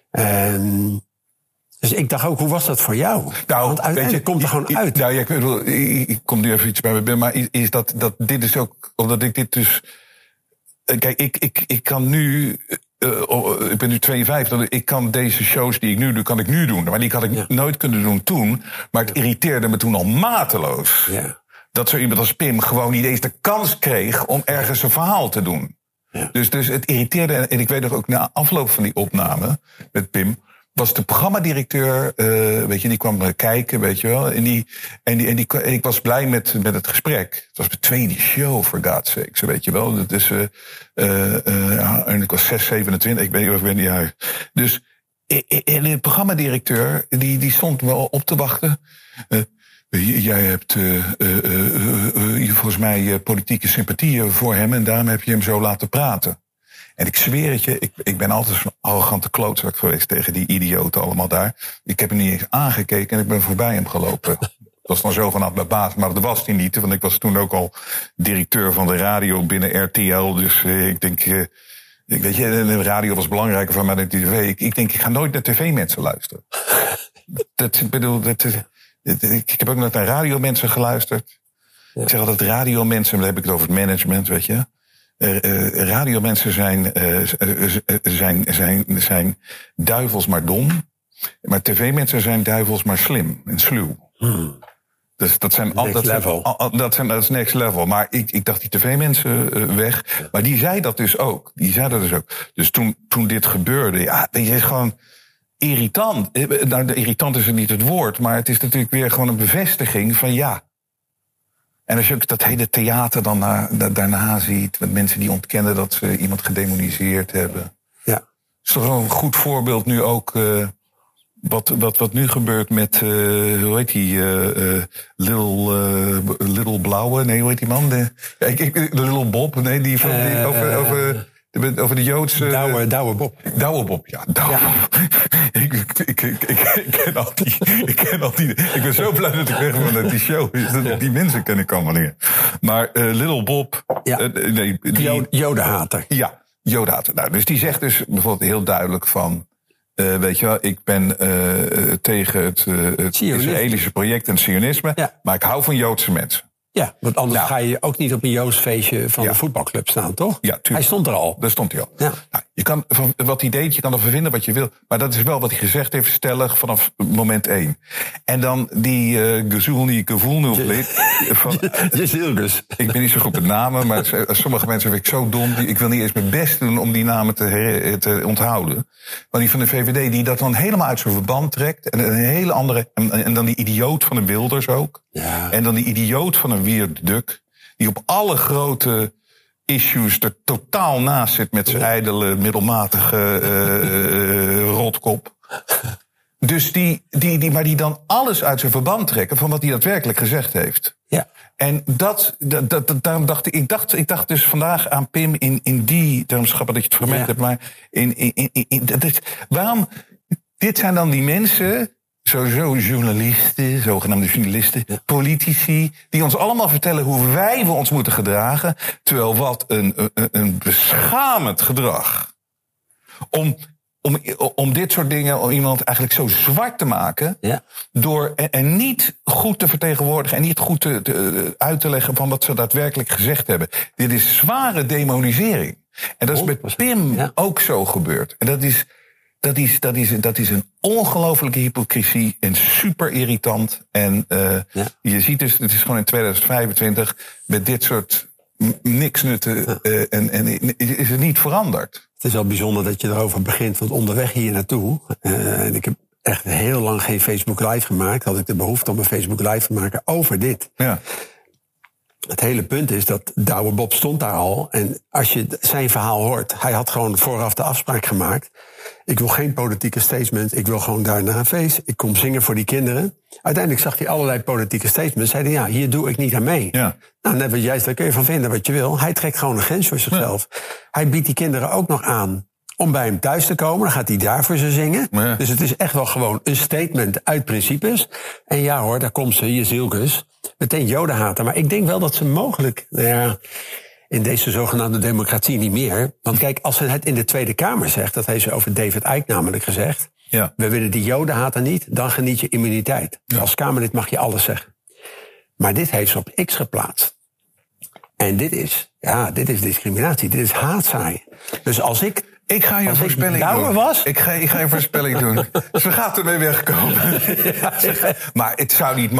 Dus ik dacht ook, hoe was dat voor jou? Nou, want uiteindelijk komt er gewoon uit. Nou, ik kom nu even iets bij me binnen, maar is dat dit is ook, omdat ik dit dus... Kijk, ik kan nu... ik ben nu 52, ik kan deze shows die ik nu doe, kan ik nu doen. Maar die had ik nooit kunnen doen toen. Maar het irriteerde me toen al mateloos. Ja. Dat zo iemand als Pim gewoon niet eens de kans kreeg om ergens een verhaal te doen. Ja. Dus het irriteerde, en ik weet nog ook na afloop van die opname met Pim... was de programmadirecteur, weet je, die kwam kijken, weet je wel. En ik was blij met het gesprek. Het was mijn tweede show, for God's sake, weet je wel. Dus, en ik was 27, ik weet niet uit. Dus, en de programmadirecteur, die stond me op te wachten. Jij hebt volgens mij politieke sympathieën voor hem... en daarom heb je hem zo laten praten. En ik zweer het je, ik ben altijd zo'n arrogante klootzak geweest... tegen die idioten allemaal daar. Ik heb hem niet eens aangekeken en ik ben voorbij hem gelopen. Dat was dan zogenaamd mijn baas, maar dat was hij niet. Want ik was toen ook al directeur van de radio binnen RTL. Dus ik denk... weet je, de radio was belangrijker voor mij dan de tv. Ik denk, ik ga nooit naar tv-mensen luisteren. Ik heb ook nooit naar radiomensen geluisterd. Ja. Ik zeg altijd radiomensen, dan heb ik het over het management, weet je. Radiomensen zijn duivels maar dom. Maar tv-mensen zijn duivels maar slim en sluw. Dus dat zijn dat is next level. Maar ik dacht die tv-mensen weg. Maar die zei dat dus ook. Dus toen dit gebeurde, ja, weet je, is gewoon irritant. Nou, irritant is het niet het woord, maar het is natuurlijk weer gewoon een bevestiging van ja. En als je ook dat hele theater dan daarna ziet, met mensen die ontkennen dat ze iemand gedemoniseerd hebben. Ja. Is toch wel een goed voorbeeld nu ook wat nu gebeurt met, hoe heet die, Little Blauwe, nee, hoe heet die man? De Little Bob, nee, die over de Joodse... Douwe Bob. Douwe Bob, ja. Douwe Bob. Ik ken al die... Ik ben zo blij dat ik weg ben uit die show. Die mensen ken ik allemaal niet. Maar Little Bob... Ja. Jodenhater. Ja, Jodenhater. Nou, dus die zegt dus bijvoorbeeld heel duidelijk van... weet je wel, ik ben tegen het Israëlische project en het Sionisme... maar ik hou van Joodse mensen. Ja, want anders ga je ook niet op een Joods feestje van de voetbalclub staan, toch? Ja, tuurlijk. Hij stond er al. Daar stond hij al. Ja. Nou, je kan van wat hij deed, je kan ervan vinden wat je wil. Maar dat is wel wat hij gezegd heeft, stellig vanaf moment 1. En dan die Gezulni Gevulnulvleet. Ik ben niet zo goed met namen, maar sommige mensen vind ik zo dom. Ik wil niet eens mijn best doen om die namen te onthouden. Maar die van de VVD, die dat dan helemaal uit zijn verband trekt. En een hele andere. En dan die idioot van de Wilders ook. Ja. En dan die idioot van een Wierd Duk, die op alle grote issues er totaal naast zit met zijn ijdele, middelmatige rotkop. Dus maar die dan alles uit zijn verband trekken van wat hij daadwerkelijk gezegd heeft. Ja. En daarom dacht ik dacht dus vandaag aan Pim in die, daarom schappen dat je het fragment hebt, maar waarom, dit zijn dan die mensen... Sowieso journalisten, zogenaamde journalisten, politici... die ons allemaal vertellen hoe we ons moeten gedragen... terwijl wat een beschamend gedrag... om om dit soort dingen, om iemand eigenlijk zo zwart te maken, door en niet goed te vertegenwoordigen en niet goed uit te leggen van wat ze daadwerkelijk gezegd hebben. Dit is zware demonisering. En dat is met Pim ook zo gebeurd. En dat is een ongelofelijke hypocrisie en super irritant. En je ziet dus, het is gewoon in 2025 met dit soort niksnutten en is het niet veranderd. Het is wel bijzonder dat je erover begint, want onderweg hier naartoe, en ik heb echt heel lang geen Facebook Live gemaakt, had ik de behoefte om een Facebook Live te maken over dit. Ja. Het hele punt is dat Douwe Bob stond daar al. En als je zijn verhaal hoort, hij had gewoon vooraf de afspraak gemaakt. Ik wil geen politieke statement, ik wil gewoon daar naar een feest. Ik kom zingen voor die kinderen. Uiteindelijk zag hij allerlei politieke statements. Zei hij, hier doe ik niet aan mee. Ja. Nou, net wat juist, daar kun je van vinden wat je wil. Hij trekt gewoon een grens voor zichzelf. Ja. Hij biedt die kinderen ook nog aan om bij hem thuis te komen. Dan gaat hij daar voor ze zingen. Ja. Dus het is echt wel gewoon een statement uit principes. En ja hoor, daar komt ze, je zielkus. Meteen jodenhater. Maar ik denk wel dat ze mogelijk, in deze zogenaamde democratie niet meer. Want kijk, als ze het in de Tweede Kamer zegt, dat heeft ze over David Icke namelijk gezegd. Ja. We willen die jodenhater niet, dan geniet je immuniteit. Ja. Als Kamerlid mag je alles zeggen. Maar dit heeft ze op X geplaatst. En dit is discriminatie. Dit is haatzaai. Dus als ik ga je een voorspelling doen. Was? Ik ga je een voorspelling doen. Ze gaat ermee wegkomen. Maar het zou niet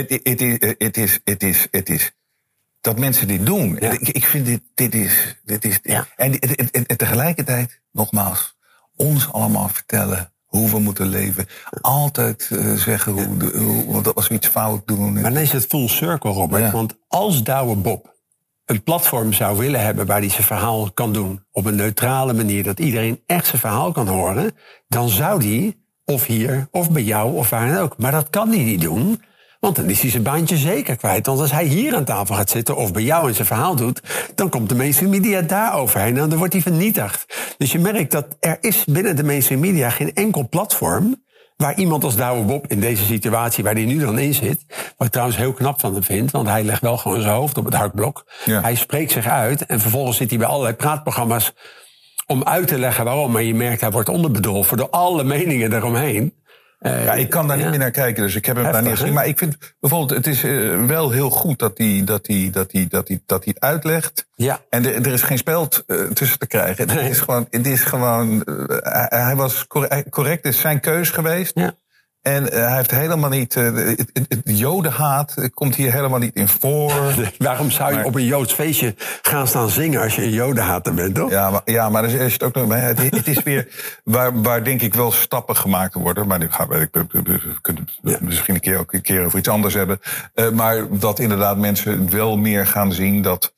het is dat mensen dit doen. Ja. Ik vind dit is. Ja. En tegelijkertijd, nogmaals, ons allemaal vertellen hoe we moeten leven. Altijd zeggen want als we iets fout doen. Maar dan is het full circle, Robert. Ja. Want als Douwe Bob een platform zou willen hebben waar hij zijn verhaal kan doen op een neutrale manier, dat iedereen echt zijn verhaal kan horen, dan zou die, of hier, of bij jou, of waar dan ook. Maar dat kan hij niet doen, want dan is hij zijn baantje zeker kwijt. Want als hij hier aan tafel gaat zitten of bij jou en zijn verhaal doet, dan komt de mainstream media daar overheen en dan wordt hij vernietigd. Dus je merkt dat er is binnen de mainstream media geen enkel platform waar iemand als Douwe Bob in deze situatie waar hij nu dan in zit, wat ik trouwens heel knap van hem vind, want hij legt wel gewoon zijn hoofd op het hakblok. Ja. Hij spreekt zich uit en vervolgens zit hij bij allerlei praatprogramma's om uit te leggen waarom. Maar je merkt, hij wordt onderbedolven door alle meningen daaromheen. Ik kan daar niet meer naar kijken, dus ik heb hem daar niet gezien. Maar ik vind bijvoorbeeld, het is wel heel goed dat hij het uitlegt. Ja. En er is geen speld tussen te krijgen. Nee. Het is gewoon hij was correct, het is zijn keus geweest. Ja. En hij heeft helemaal niet, het jodenhaat komt hier helemaal niet in voor. Waarom zou je op een Joods feestje gaan staan zingen als je een jodenhater bent, toch? Maar er is het ook nog mee. Het is weer waar denk ik wel stappen gemaakt worden. Maar we kunnen misschien een keer over iets anders hebben. Maar dat inderdaad mensen wel meer gaan zien dat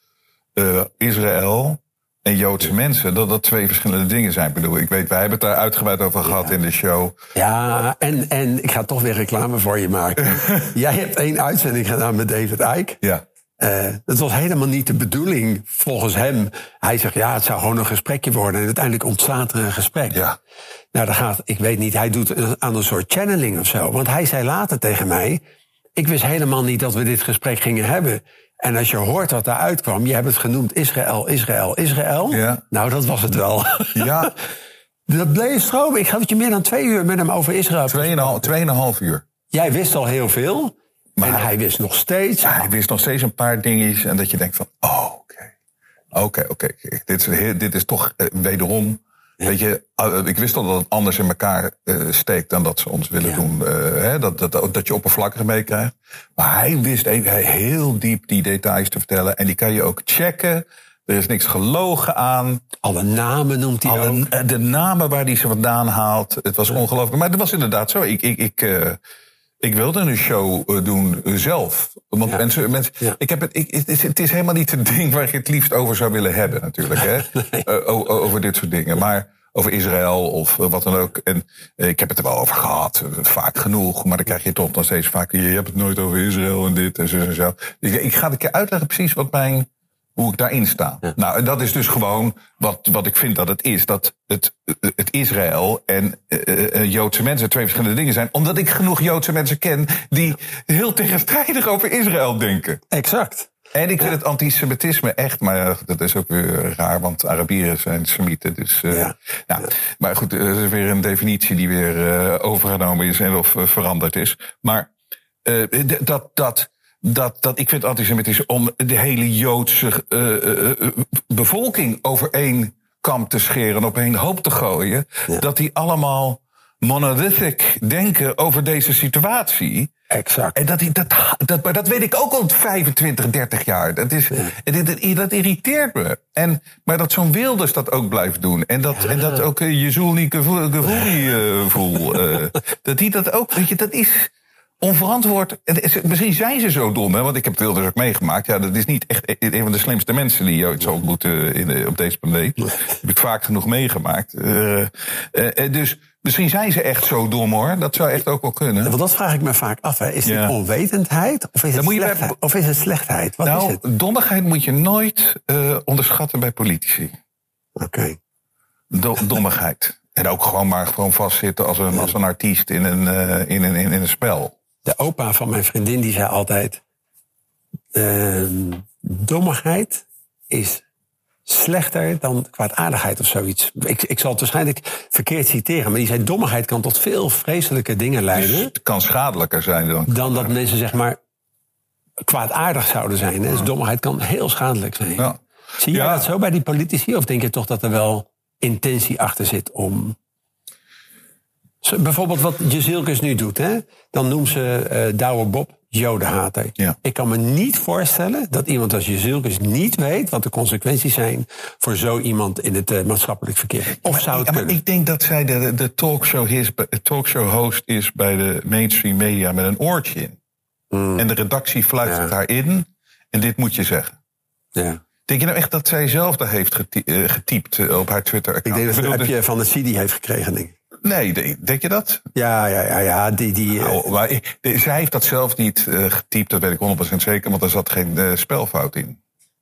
Israël en Joodse mensen, dat twee verschillende dingen zijn. Ik bedoel, wij hebben het daar uitgebreid over gehad in de show. Ja, en ik ga toch weer reclame voor je maken. Jij hebt 1 uitzending gedaan met David Icke. Ja. Dat was helemaal niet de bedoeling, volgens hem. Hij zegt, het zou gewoon een gesprekje worden. En uiteindelijk ontstaat er een gesprek. Ja. Nou, ik weet niet, hij doet aan een soort channeling of zo. Want hij zei later tegen mij, ik wist helemaal niet dat we dit gesprek gingen hebben. En als je hoort wat daaruit kwam, je hebt het genoemd Israël. Ja. Nou, dat was het wel. Ja. Dat bleef stromen. Ik had je meer dan 2 uur met hem over Israël. 2,5 uur. Jij wist al heel veel. Maar en hij wist nog steeds. Ja, hij wist nog steeds een paar dingetjes. En dat je denkt van, oké. Dit is toch wederom. Ja. Weet je, ik wist al dat het anders in elkaar steekt dan dat ze ons willen doen. Dat je oppervlakkig meekrijgt. Maar hij wist even heel diep die details te vertellen. En die kan je ook checken. Er is niks gelogen aan. Alle namen noemt hij ook. De namen waar hij ze vandaan haalt. Het was ongelooflijk. Maar het was inderdaad zo. Ik wilde een show doen zelf. Want mensen het is helemaal niet het ding waar je het liefst over zou willen hebben natuurlijk. Hè? Nee. Over dit soort dingen. Maar over Israël of wat dan ook. En ik heb het er wel over gehad. Vaak genoeg. Maar dan krijg je toch nog steeds vaak. Je hebt het nooit over Israël en dit en zo en zo. Ik ga een keer uitleggen precies hoe ik daarin sta. Ja. Nou, en dat is dus gewoon wat ik vind dat het is. Dat het Israël en Joodse mensen 2 verschillende dingen zijn. Omdat ik genoeg Joodse mensen ken die heel tegenstrijdig over Israël denken. Exact. En ik vind het antisemitisme echt, maar dat is ook weer raar, want Arabieren zijn Semieten. Dus, maar goed, er is weer een definitie die weer overgenomen is of veranderd is. Maar ik vind antisemitisme om de hele Joodse bevolking over één kam te scheren en op één hoop te gooien. Ja. Dat die allemaal monolithic denken over deze situatie. Exact. En maar dat weet ik ook al 25, 30 jaar. Dat irriteert me. Maar dat zo'n Wilders dat ook blijft doen. En dat ook Jezulni Gevuri voel. Dat hij dat ook, weet je, dat is onverantwoord. Misschien zijn ze zo dom, hè, want ik heb Wilders ook meegemaakt. Ja, dat is niet echt een van de slimste mensen die je ooit zou ontmoeten op deze planeet. Dat heb ik vaak genoeg meegemaakt. Dus misschien zijn ze echt zo dom, hoor. Dat zou echt ook wel kunnen. Want dat vraag ik me vaak af. Hè. Is het onwetendheid of is het slechtheid? Of is het slechtheid? Wat is het? Dommigheid moet je nooit onderschatten bij politici. Oké. Dommigheid. En ook gewoon vastzitten als een artiest in een spel. De opa van mijn vriendin die zei altijd: dommigheid is slechter dan kwaadaardigheid of zoiets. Ik zal het waarschijnlijk verkeerd citeren, maar die zei: dommigheid kan tot veel vreselijke dingen leiden. Dus het kan schadelijker zijn dan dat mensen zeg maar kwaadaardig zouden zijn. Dus dommigheid kan heel schadelijk zijn. Ja. Zie je dat zo bij die politici? Of denk je toch dat er wel intentie achter zit om... Bijvoorbeeld wat Jezielkes nu doet, hè? Dan noemt ze Douwe Bob jodenhater. Ja. Ik kan me niet voorstellen dat iemand als Jezielkes niet weet wat de consequenties zijn voor zo iemand in het maatschappelijk verkeer. Of zou het kunnen? Maar ik denk dat zij de talkshow host is bij de mainstream media met een oortje in. En de redactie fluistert haar in en dit moet je zeggen. Ja. Denk je nou echt dat zij zelf dat heeft getypt op haar Twitter-account? Ik denk dat het een appje van de CD heeft gekregen, denk ik. Nee, denk je dat? Ja. Zij heeft dat zelf niet getypt, dat weet ik 100% zeker, want er zat geen spelfout in.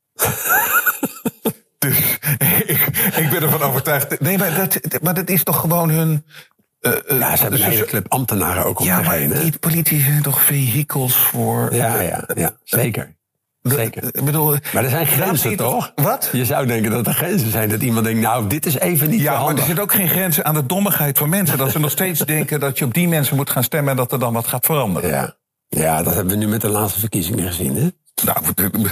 Dus ik ben ervan overtuigd. Nee, maar dat is toch gewoon hun... ze hebben een hele club ambtenaren ook om zich heen. Ja, maar die politici zijn toch vehikels voor... Ja, zeker. Zeker. Maar er zijn grenzen, toch? Wat? Je zou denken dat er grenzen zijn. Dat iemand denkt, nou, dit is even niet handig. Maar er zit ook geen grenzen aan de dommigheid van mensen. Dat ze nog steeds denken dat je op die mensen moet gaan stemmen... en dat er dan wat gaat veranderen. Ja, dat hebben we nu met de laatste verkiezingen gezien, hè? Nou,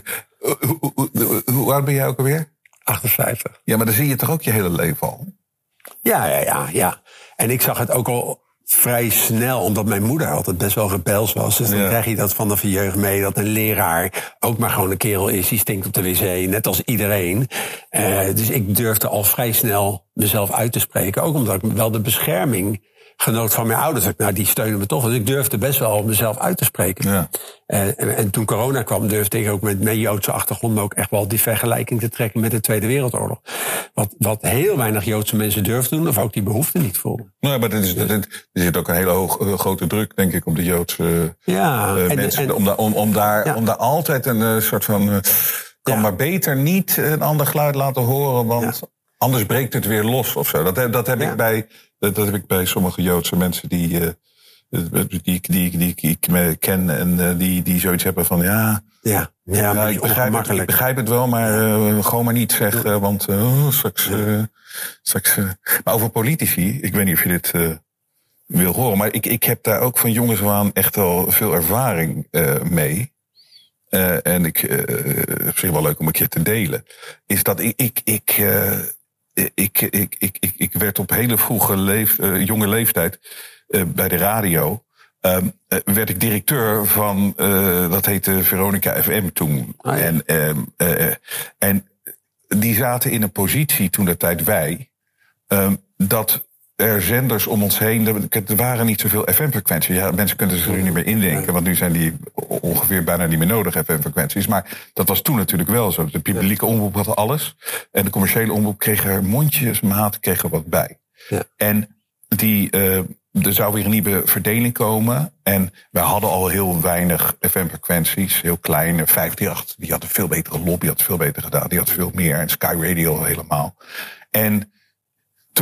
hoe oud ben jij ook alweer? 58. Ja, maar dan zie je toch ook je hele leven al? Ja. En ik zag het ook al vrij snel, omdat mijn moeder altijd best wel rebels was. Dus dan krijg je dat vanaf je jeugd mee, dat een leraar ook maar gewoon een kerel is, die stinkt op de wc, net als iedereen. Dus ik durfde al vrij snel mezelf uit te spreken. Ook omdat ik wel de bescherming genoot van mijn ouders. Die steunen me toch. Dus ik durfde best wel mezelf uit te spreken. Ja. En toen corona kwam, durfde ik ook met mijn Joodse achtergrond ook echt wel die vergelijking te trekken met de Tweede Wereldoorlog. Wat heel weinig Joodse mensen durfden doen, of ook die behoefte niet voelden. Nee, maar er zit ook een hele grote druk, denk ik, op de Joodse mensen. Om daar altijd een soort van... kan maar beter niet een ander geluid laten horen, want anders breekt het weer los of zo. Dat heb ik bij sommige Joodse mensen die ik ken en die zoiets hebben van ik begrijp het wel, maar gewoon maar niet zeggen, want straks. Maar over politici, ik weet niet of je dit wil horen, maar ik heb daar ook van jongens aan echt wel veel ervaring mee. En ik op zich wel leuk om een keer te delen, is dat ik werd op hele vroege jonge leeftijd bij de radio. Werd ik directeur van, dat heette Veronica FM toen. Oh, ja. En die zaten in een positie toen de tijd dat er zenders om ons heen, er waren niet zoveel FM-frequenties. Ja, mensen kunnen zich er niet meer indenken, want nu zijn die ongeveer bijna niet meer nodig, FM-frequenties. Maar dat was toen natuurlijk wel zo. De publieke omroep had alles. En de commerciële omroep kreeg er mondjesmaat wat bij. Ja. En er zou weer een nieuwe verdeling komen. En wij hadden al heel weinig FM-frequenties, heel klein. 538, die had een veel betere lobby, had veel beter gedaan. Die had veel meer. En Sky Radio helemaal. En toen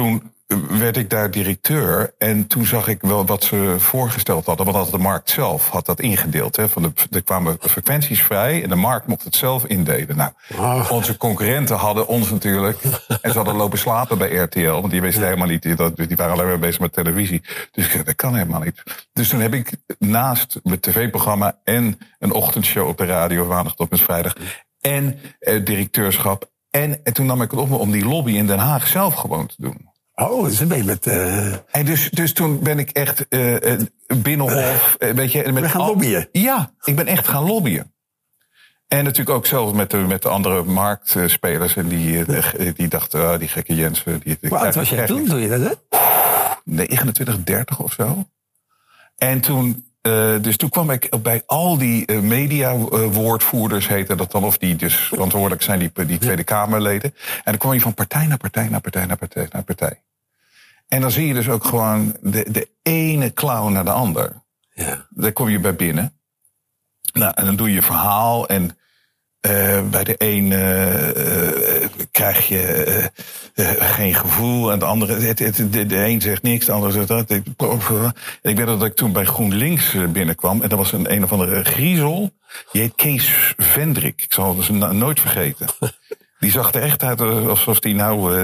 werd ik daar directeur. En toen zag ik wel wat ze voorgesteld hadden. Want had de markt zelf had dat ingedeeld. Hè. Er kwamen frequenties vrij en de markt mocht het zelf indelen. Nou, onze concurrenten hadden ons natuurlijk. En ze hadden lopen slapen bij RTL. Want die wisten helemaal niet. Die waren alleen maar bezig met televisie. Dus ik zei, dat kan helemaal niet. Dus toen heb ik naast mijn tv-programma en een ochtendshow op de radio, maandag tot met vrijdag, en directeurschap. En toen nam ik het op me om die lobby in Den Haag zelf gewoon te doen. Oh, dus ben je met... En dus toen ben ik echt binnenhof... weet je, ben gaan lobbyen? Ja, ik ben echt gaan lobbyen. En natuurlijk ook zelf met de andere marktspelers. En die dachten, die gekke Jensen... Hoe oud was jij toen je dat, hè? 29, 30 of zo. En toen... dus toen kwam ik bij al die media-woordvoerders, heette dat dan, of die dus verantwoordelijk zijn, die Tweede Kamerleden. En dan kwam je van partij naar partij naar partij naar partij naar partij. En dan zie je dus ook gewoon de ene clown naar de ander. Ja. Daar kom je bij binnen. Nou, en dan doe je je verhaal en bij de een krijg je geen gevoel en de andere, de een zegt niks, de ander zegt dat. Ik weet dat ik toen bij GroenLinks binnenkwam en dat was een of andere griezel. Die heet Kees Vendrik. Ik zal het dus nooit vergeten. Die zag er echt uit alsof hij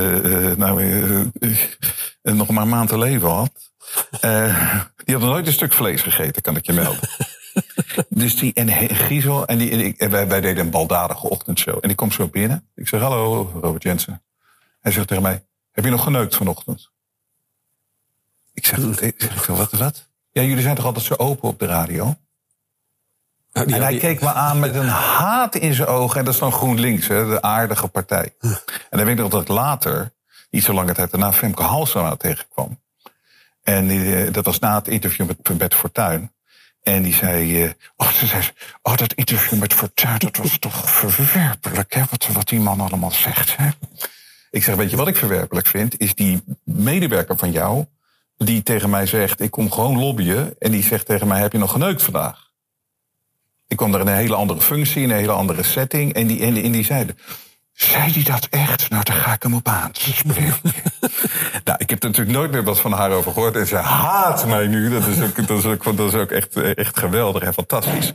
nog maar een maand te leven had. Die had nog nooit een stuk vlees gegeten, kan ik je melden. Dus Griezel en wij deden een baldadige ochtendshow. En die komt zo binnen. Ik zeg, hallo, Robert Jensen. Hij zegt tegen mij, heb je nog geneukt vanochtend? Ik zeg, wat? Ja, jullie zijn toch altijd zo open op de radio? En hij keek me aan met een haat in zijn ogen. En dat is dan GroenLinks, hè, de aardige partij. En dan weet ik nog dat ik later, niet zo lange tijd daarna, Femke Halsema tegenkwam. En dat was na het interview met Bert Fortuyn. En die zei, dat interview met Fortuyn, dat was toch verwerpelijk, hè, wat die man allemaal zegt. Hè? Ik zeg, weet je wat ik verwerpelijk vind? Is die medewerker van jou, die tegen mij zegt, ik kom gewoon lobbyen. En die zegt tegen mij, heb je nog geneukt vandaag? Ik kwam daar in een hele andere functie, in een hele andere setting. En die zeiden, zei die dat echt? Nou, daar ga ik hem op aanspreken. Nou, ik heb er natuurlijk nooit meer wat van haar over gehoord. En ze haat mij nu. Dat is ook echt geweldig en fantastisch.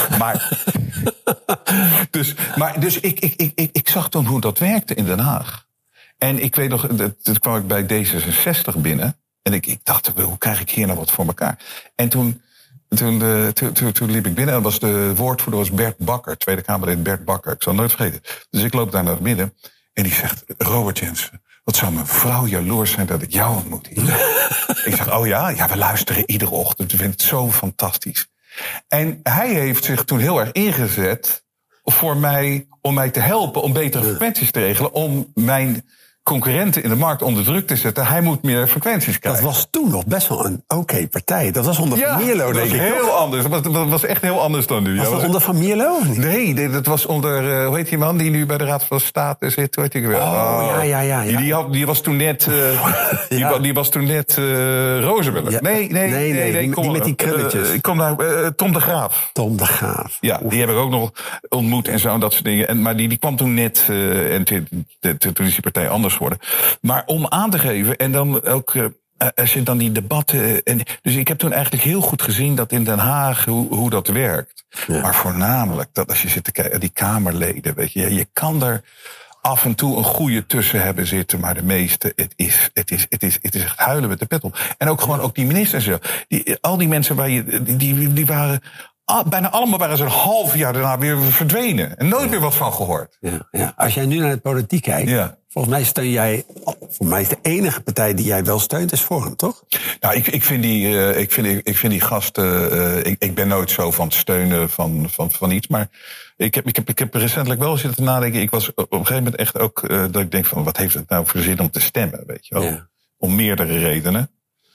Dus ik zag toen hoe dat werkte in Den Haag. En ik weet nog, toen kwam ik bij D66 binnen. En ik dacht, hoe krijg ik hier nou wat voor elkaar? En toen liep ik binnen en was de woordvoerder Bert Bakker, Tweede Kamerlid Bert Bakker. Ik zal het nooit vergeten. Dus ik loop daar naar binnen en die zegt, Robert Jensen, wat zou mijn vrouw jaloers zijn dat ik jou ontmoet hier. Ik zeg, oh ja, we luisteren iedere ochtend. We vinden het zo fantastisch. En hij heeft zich toen heel erg ingezet voor mij, om mij te helpen om betere frequenties te regelen, om mijn concurrenten in de markt onder druk te zetten. Hij moet meer frequenties krijgen. Dat was toen nog best wel een oké partij. Dat was onder Van Mierlo, denk ik. Dat was heel anders. Dat was echt heel anders dan nu. Was dat onder Van Mierlo? Nee, dat was onder, hoe heet die man die nu bij de Raad van State zit? Hoe heet die weer? Ja. Die was toen net, die was toen net Roosevelt. Ja. Nee, die met die krulletjes. Ik kom daar, Tom de Graaf. Tom de Graaf. Ja, die heb ik ook nog ontmoet en zo en dat soort dingen. Maar die kwam toen net, en toen is die partij anders worden. Maar om aan te geven, en dan ook, als je dan die debatten. Dus ik heb toen eigenlijk heel goed gezien dat in Den Haag hoe dat werkt. Ja. Maar voornamelijk dat als je zit te kijken, die Kamerleden, weet je kan er af en toe een goede tussen hebben zitten, maar de meeste, het is echt huilen met de pet op. En ook gewoon ook die ministers en zo. Al die mensen waar die waren. Bijna allemaal waren ze een half jaar daarna weer verdwenen. En nooit meer wat van gehoord. Ja. Als jij nu naar de politiek kijkt, volgens mij steun jij, voor mij is de enige partij die jij wel steunt, is Forum, toch? Nou, ik vind die gasten, ik ben nooit zo van het steunen van iets, maar ik heb recentelijk wel zitten nadenken. Ik was op een gegeven moment echt ook, dat ik denk van, wat heeft het nou voor zin om te stemmen, weet je wel? Ja. Om meerdere redenen.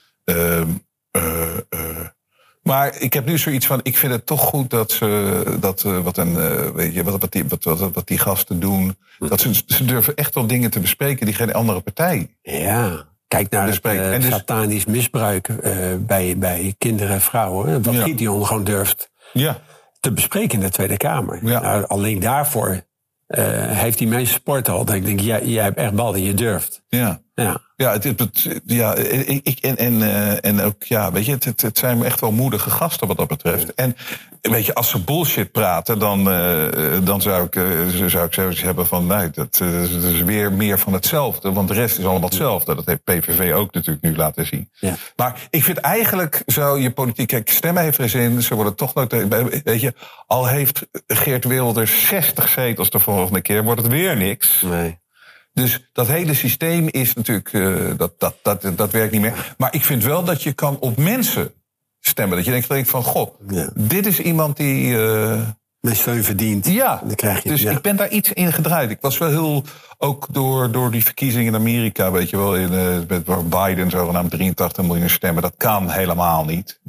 Maar ik heb nu zoiets van, ik vind het toch goed wat die gasten doen. Dat ze durven echt wel dingen te bespreken die geen andere partij. Ja, kijk naar het satanisch misbruik bij kinderen en vrouwen. Wat Gideon gewoon durft te bespreken in de Tweede Kamer. Ja. Nou, alleen daarvoor heeft hij mijn support al. Dat ik denk, jij hebt echt ballen, je durft. Ja. En ook, ja, weet je, het zijn echt wel moedige gasten wat dat betreft. En weet je, als ze bullshit praten, dan zou ik zoiets hebben van, nee, dat is weer meer van hetzelfde. Want de rest is allemaal hetzelfde. Dat heeft PVV ook natuurlijk nu laten zien. Ja. Maar ik vind eigenlijk zo, je politiek, kijk, stemmen heeft geen zin. Ze worden toch nooit, weet je, al heeft Geert Wilders 60 zetels de volgende keer, wordt het weer niks. Nee. Dus dat hele systeem is natuurlijk, dat werkt niet meer. Maar ik vind wel dat je kan op mensen stemmen. Dat je denkt van, goh, dit is iemand die mijn steun verdient. Ja, dan krijg je, dus ik ben daar iets in gedraaid. Ik was wel heel, ook door die verkiezingen in Amerika, weet je wel, met Biden zogenaamd 83 miljoen stemmen. Dat kan helemaal niet.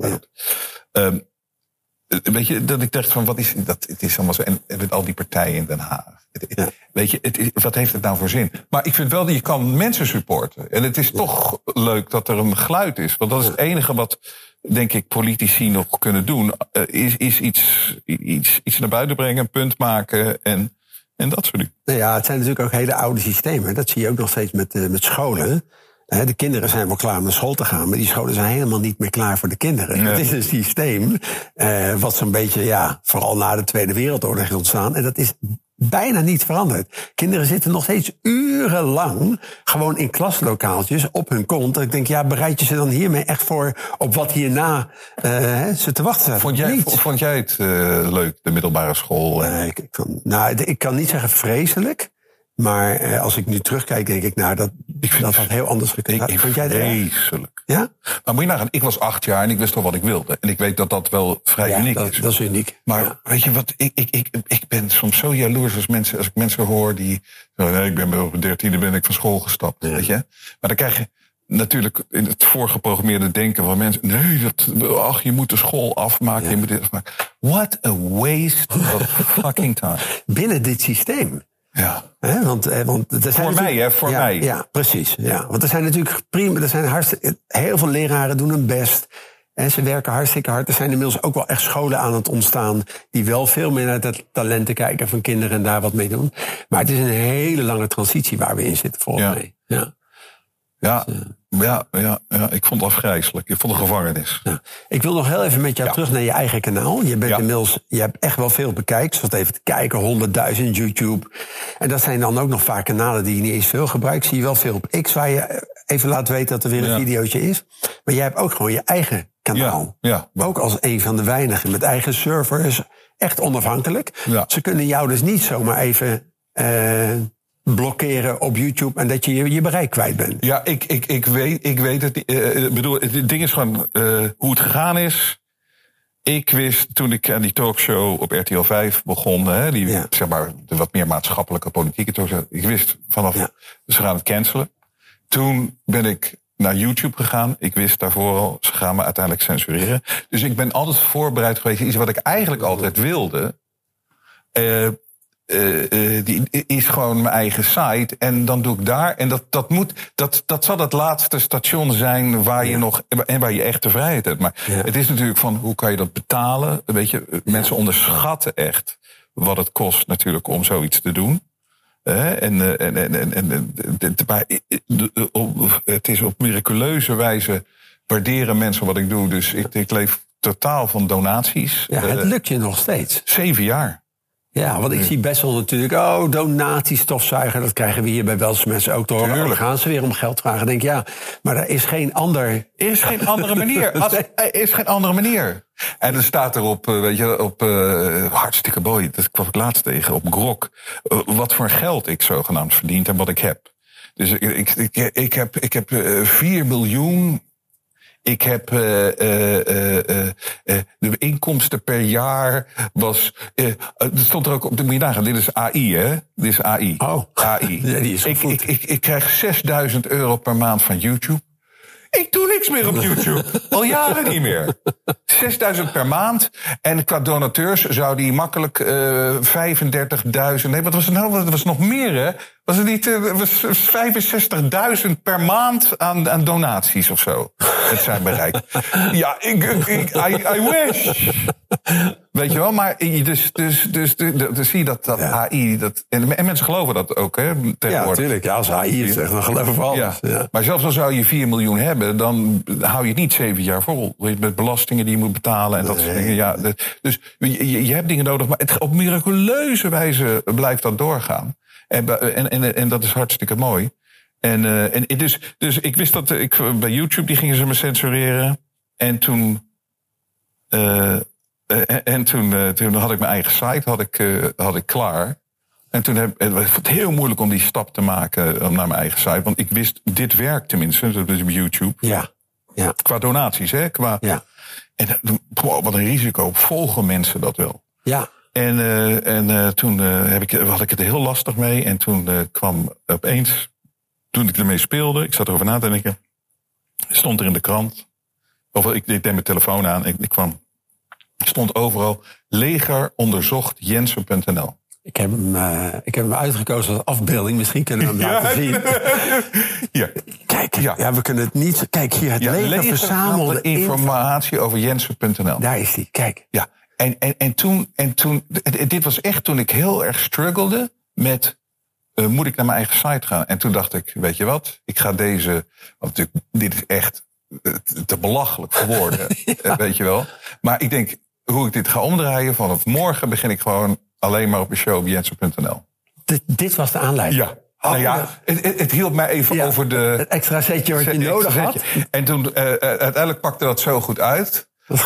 Weet je, dat ik dacht van, wat is dat? Het is allemaal zo. En met al die partijen in Den Haag. Weet je, wat heeft het nou voor zin? Maar ik vind wel dat je kan mensen supporten. En het is toch leuk dat er een geluid is. Want dat is het enige wat, denk ik, politici nog kunnen doen. Is iets naar buiten brengen, een punt maken en dat soort dingen. Nou ja, het zijn natuurlijk ook hele oude systemen. Dat zie je ook nog steeds met scholen. De kinderen zijn wel klaar om naar school te gaan, maar die scholen zijn helemaal niet meer klaar voor de kinderen. Nee. Het is een systeem wat zo'n beetje, vooral na de Tweede Wereldoorlog is ontstaan. En dat is bijna niet veranderd. Kinderen zitten nog steeds urenlang gewoon in klaslokaaltjes op hun kont. En ik denk, bereid je ze dan hiermee echt voor op wat hierna ze te wachten staat? Vond jij het leuk, de middelbare school? Ik kan niet zeggen vreselijk. Maar als ik nu terugkijk, denk ik, dat had heel anders gekund. Vond jij vreselijk. Ja? Maar moet je nagaan, ik was 8 jaar en ik wist al wat ik wilde. En ik weet dat dat wel vrij uniek is. Dat is uniek. Maar weet je wat, ik ben soms zo jaloers als ik mensen hoor die... ik ben op de 13e ben ik van school gestapt, weet je. Maar dan krijg je natuurlijk in het voorgeprogrammeerde denken van mensen... je moet de school afmaken, je moet dit afmaken. What a waste of fucking time. Binnen dit systeem. Ja. Want er zijn voor mij. Ja, precies. Ja. Want er zijn natuurlijk heel veel leraren doen hun best. En ze werken hartstikke hard. Er zijn inmiddels ook wel echt scholen aan het ontstaan die wel veel meer naar de talenten kijken van kinderen en daar wat mee doen. Maar het is een hele lange transitie waar we in zitten, volgens mij. Ik vond het afgrijselijk. Ik vond de gevangenis. Ja. Ik wil nog heel even met jou terug naar je eigen kanaal. Je bent inmiddels, je hebt echt wel veel bekijkt. Ik zat even te kijken, 100.000 YouTube. En dat zijn dan ook nog vaak kanalen die je niet eens veel gebruikt. Zie je wel veel op X, waar je even laat weten dat er weer een videootje is. Maar jij hebt ook gewoon je eigen kanaal. Ja. Ook als een van de weinigen met eigen servers. Echt onafhankelijk. Ja. Ze kunnen jou dus niet zomaar even... blokkeren op YouTube en dat je je bereik kwijt bent. Ja, ik weet het. Het ding is gewoon hoe het gegaan is. Ik wist toen ik aan die talkshow op RTL 5 begon, zeg maar de wat meer maatschappelijke politieke talkshow. Ik wist vanaf ze gaan het cancelen. Toen ben ik naar YouTube gegaan. Ik wist daarvoor al, ze gaan me uiteindelijk censureren. Dus ik ben altijd voorbereid geweest. Iets wat ik eigenlijk altijd wilde. Die is gewoon mijn eigen site. En dan doe ik daar. En dat zal het laatste station zijn waar je nog en waar je echt de vrijheid hebt. Maar het is natuurlijk van hoe kan je dat betalen? Weet je, mensen onderschatten echt wat het kost natuurlijk om zoiets te doen. Maar het is op miraculeuze wijze waarderen mensen wat ik doe. Dus ik leef totaal van donaties. Ja, het lukt je nog steeds. 7 jaar. Ja, want ik zie best wel natuurlijk... donatiestofzuiger, dat krijgen we hier bij Welse mensen ook te horen. Dan gaan ze weer om geld vragen. Denk maar er is geen ander... Er is geen andere manier. Er is geen andere manier. En er staat erop, hartstikke mooi, dat kwam ik laatst tegen, op Grok, wat voor geld ik zogenaamd verdiend en wat ik heb. Dus ik heb 4 miljoen... Ik heb de inkomsten per jaar was... er stond er ook op de moet je nagaan, dit is AI, hè? Dit is AI. Oh, AI. Ja, die is ik krijg €6.000 per maand van YouTube. Ik doe niks meer op YouTube. Al jaren niet meer. 6.000 per maand. En qua donateurs zou die makkelijk 35.000... Nee, wat was het nou? Dat was nog meer, hè? Was het niet 65.000 per maand aan donaties of zo? Het zijn bereikt. Ja, I wish. Weet je wel, maar dus zie je dat AI... En mensen geloven dat ook, hè, tegenwoordig. Ja, natuurlijk. Ja, als AI het zegt, dan geloven we alles. Ja. Maar zelfs al zou je 4 miljoen hebben... dan hou je het niet 7 jaar vol. Met belastingen die je moet betalen en dat soort dingen. Ja, dus je hebt dingen nodig, maar op miraculeuze wijze blijft dat doorgaan. En dat is hartstikke mooi. Dus ik wist dat bij YouTube die gingen ze me censureren. En toen had ik mijn eigen site had ik klaar. En toen het was heel moeilijk om die stap te maken naar mijn eigen site. Want ik wist, dit werkt tenminste, dat is op YouTube. Ja. Qua donaties, hè? En wat een risico. Volgen mensen dat wel? Ja. En toen had ik het er heel lastig mee. En toen kwam opeens, toen ik ermee speelde, ik zat erover na te denken, stond er in de krant, of ik deed mijn telefoon aan, stond overal, leger onderzocht Jensen.nl. Ik heb hem uitgekozen als afbeelding. Misschien kunnen we hem laten zien. Ja. Kijk, we kunnen het niet... Kijk hier, het leger verzamelde informatie over Jensen.nl. Daar is hij, kijk. Ja. En toen, dit was echt toen ik heel erg struggelde met, moet ik naar mijn eigen site gaan? En toen dacht ik, weet je wat, ik ga want dit is echt te belachelijk voor woorden, weet je wel. Maar ik denk, hoe ik dit ga omdraaien, vanaf morgen begin ik gewoon alleen maar op een show op Jensen.nl. Dit was de aanleiding? Ja. Het hielp mij even over het extra setje wat je nodig had. En toen, uiteindelijk pakte dat zo goed uit.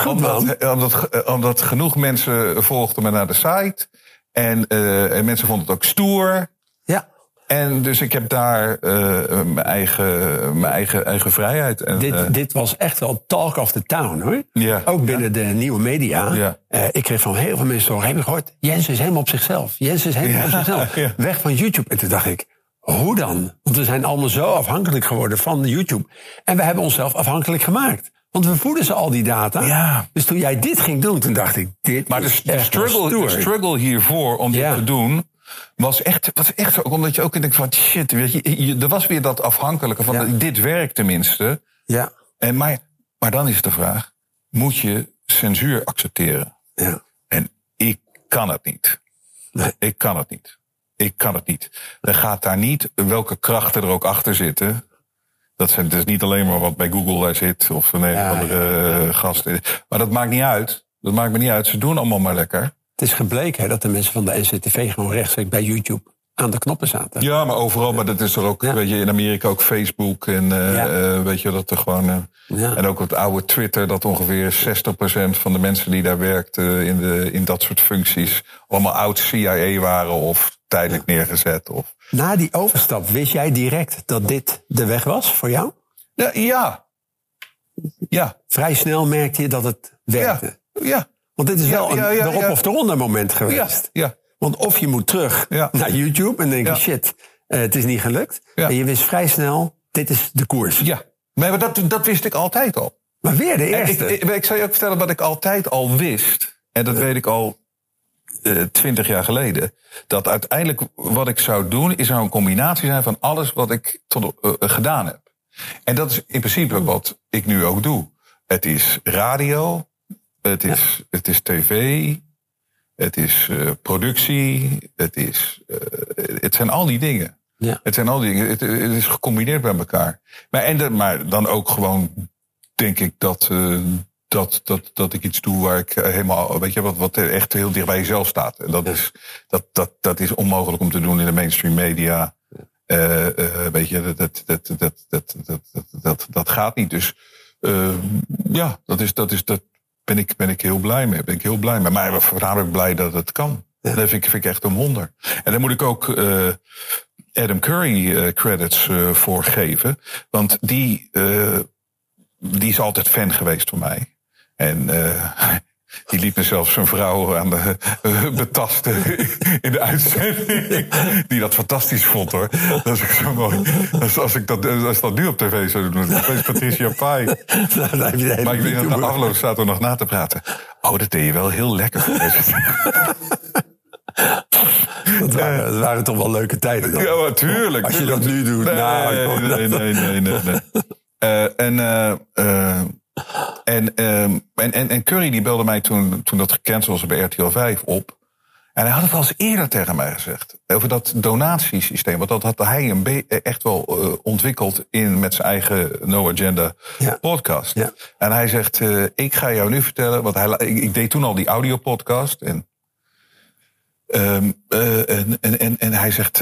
Omdat genoeg mensen volgden me naar de site. En mensen vonden het ook stoer. Ja. En dus ik heb daar mijn eigen vrijheid. En, dit was echt wel talk of the town, hoor. Ja, ook binnen de nieuwe media. Ja. Ik kreeg van heel veel mensen horen, heb je gehoord? Jensen is helemaal op zichzelf. Jensen is helemaal op zichzelf. Ja. Weg van YouTube. En toen dacht ik, hoe dan? Want we zijn allemaal zo afhankelijk geworden van YouTube. En we hebben onszelf afhankelijk gemaakt. Want we voeden ze al die data. Ja. Dus toen jij dit ging doen, toen dacht ik, maar de struggle hiervoor om dit te doen was echt ook omdat je ook denkt van shit, weet je, er was weer dat afhankelijke van dit werkt tenminste. Ja. Maar dan is de vraag, moet je censuur accepteren? Ja. En ik kan het niet. Nee. Ik kan het niet. Er gaat daar niet, welke krachten er ook achter zitten. Dat zijn dus niet alleen maar wat bij Google daar zit of een andere gasten. Maar dat maakt niet uit. Dat maakt me niet uit. Ze doen allemaal maar lekker. Het is gebleken dat de mensen van de NCTV gewoon rechtstreeks bij YouTube aan de knoppen zaten. Ja, maar overal. Maar dat is er ook, weet je, in Amerika ook Facebook. En weet je, dat er gewoon... En ook het oude Twitter, dat ongeveer 60% van de mensen die daar werkten in dat soort functies allemaal oud-CIA waren of tijdelijk neergezet. Na die overstap, wist jij direct dat dit de weg was voor jou? Ja. Vrij snel merkte je dat het werkte. Ja. Want dit is wel een erop of eronder moment geweest. Ja. Want of je moet terug naar YouTube en denk je, shit, het is niet gelukt. Ja. En je wist vrij snel, dit is de koers. Ja, maar dat wist ik altijd al. Maar weer de eerste. Ik zal je ook vertellen wat ik altijd al wist. En dat weet ik al 20 jaar geleden. Dat uiteindelijk wat ik zou doen, is een combinatie zijn van alles wat ik gedaan heb. En dat is in principe wat ik nu ook doe. Het is radio, het is tv, het is productie, het zijn al die dingen. Ja. Het zijn al die dingen. Het is gecombineerd bij elkaar. Maar dan ook gewoon denk ik dat ik iets doe waar ik helemaal, weet je, wat echt heel dicht bij jezelf staat. En dat is onmogelijk om te doen in de mainstream media. Weet je, dat gaat niet. Dus dat ben ik heel blij mee. Maar voornamelijk blij dat het kan. Ja. Dat vind ik echt een wonder. En daar moet ik ook Adam Curry credits voor geven. Want die is altijd fan geweest van mij. En die liet me zelfs zijn vrouw aan de betasten in de uitzending. Die dat fantastisch vond, hoor. Dat is ook zo mooi. Als dat nu op tv zou doen, dan is Patricia Pai. Maar ik weet dat de afloop staat er nog na te praten. Oh, dat deed je wel heel lekker. Dat waren toch wel leuke tijden dan? Ja, natuurlijk. Als je dat nu doet. Nee. En Curry die belde mij toen dat gecanceld was bij RTL 5 op. En hij had het al eens eerder tegen mij gezegd. Over dat donatiesysteem. Want dat had hij echt wel ontwikkeld met zijn eigen No Agenda podcast. Ja. En hij zegt, ik ga jou nu vertellen. Want ik deed toen al die audiopodcast. En hij zegt,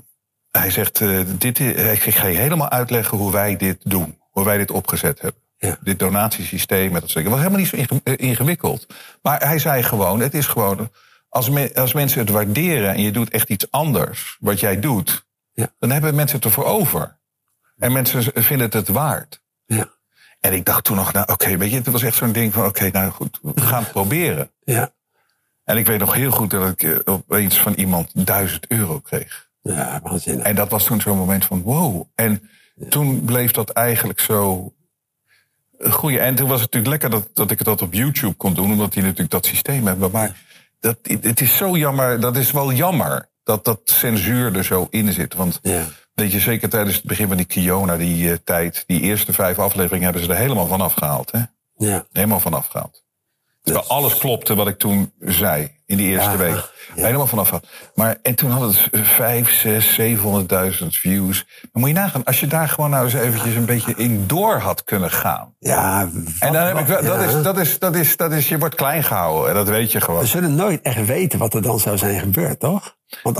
ik ga je helemaal uitleggen hoe wij dit doen. Hoe wij dit opgezet hebben. Ja. Dit donatiesysteem. Dat was helemaal niet zo ingewikkeld. Maar hij zei gewoon, het is gewoon... Als mensen het waarderen en je doet echt iets anders, wat jij doet, dan hebben mensen het ervoor over. En mensen vinden het waard. Ja. En ik dacht toen nog, weet je, het was echt zo'n ding van, goed, we gaan het proberen. Ja. En ik weet nog heel goed dat ik opeens van iemand €1000 kreeg. Ja, waanzinnig. En dat was toen zo'n moment van, wow. En toen bleef dat eigenlijk zo groeien. En toen was het natuurlijk lekker dat ik dat op YouTube kon doen, omdat die natuurlijk dat systeem hebben. Maar het is zo jammer, dat is wel jammer dat censuur er zo in zit. Want weet je, zeker tijdens het begin van die Kiona, die tijd, die eerste 5 afleveringen hebben ze er helemaal van afgehaald. Hè? Ja. Helemaal van afgehaald. Terwijl alles klopte wat ik toen zei in die eerste week. Ja. Helemaal vanaf had. En toen had het 5, 6, 700.000 views. Dan moet je nagaan, als je daar gewoon nou eens eventjes een beetje in door had kunnen gaan. Ja. En dan heb ik wel, dat is, je wordt klein gehouden. En dat weet je gewoon. We zullen nooit echt weten wat er dan zou zijn gebeurd, toch? Want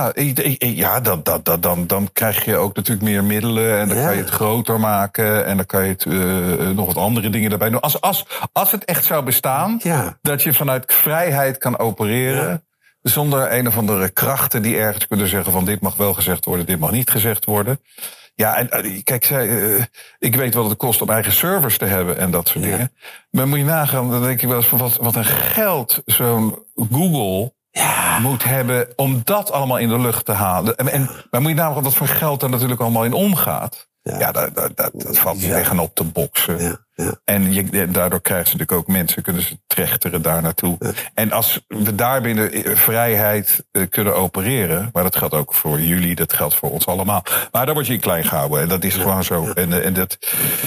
dan krijg je ook natuurlijk meer middelen. En dan kan je het groter maken. En dan kan je het nog wat andere dingen erbij doen. Als het echt zou bestaan, dat je vanuit vrijheid kan opereren. Zonder een of andere krachten die ergens kunnen zeggen van dit mag wel gezegd worden, dit mag niet gezegd worden. Ja, en kijk, ik weet wat het kost om eigen servers te hebben en dat soort dingen. Maar moet je nagaan, dan denk ik wel eens van wat een geld zo'n Google moet hebben om dat allemaal in de lucht te halen. Maar moet je nagaan wat voor geld daar natuurlijk allemaal in omgaat. Ja, dat valt niet tegen op te boksen. Ja. En daardoor krijgen ze natuurlijk ook mensen, kunnen ze trechteren daar naartoe. Ja. En als we daar binnen vrijheid kunnen opereren, maar dat geldt ook voor jullie, dat geldt voor ons allemaal. Maar daar word je in klein gehouden en dat is gewoon zo. En dat...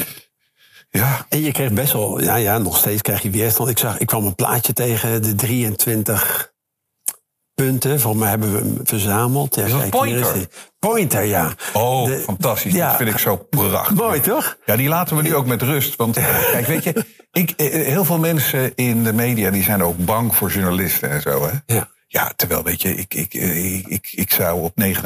Ja. En je kreeg best wel, nog steeds krijg je weerstand. Ik kwam een plaatje tegen, de 23 punten. Volgens mij hebben we hem verzameld. Ja, is dat Pointer? Pointer, ja. Oh, fantastisch. Dat vind ik zo prachtig. Mooi, toch? Ja, die laten we nu ook met rust. Want kijk, weet je, heel veel mensen in de media die zijn ook bang voor journalisten en zo, hè? Ja. Ja, terwijl, weet je, ik zou op 99,9%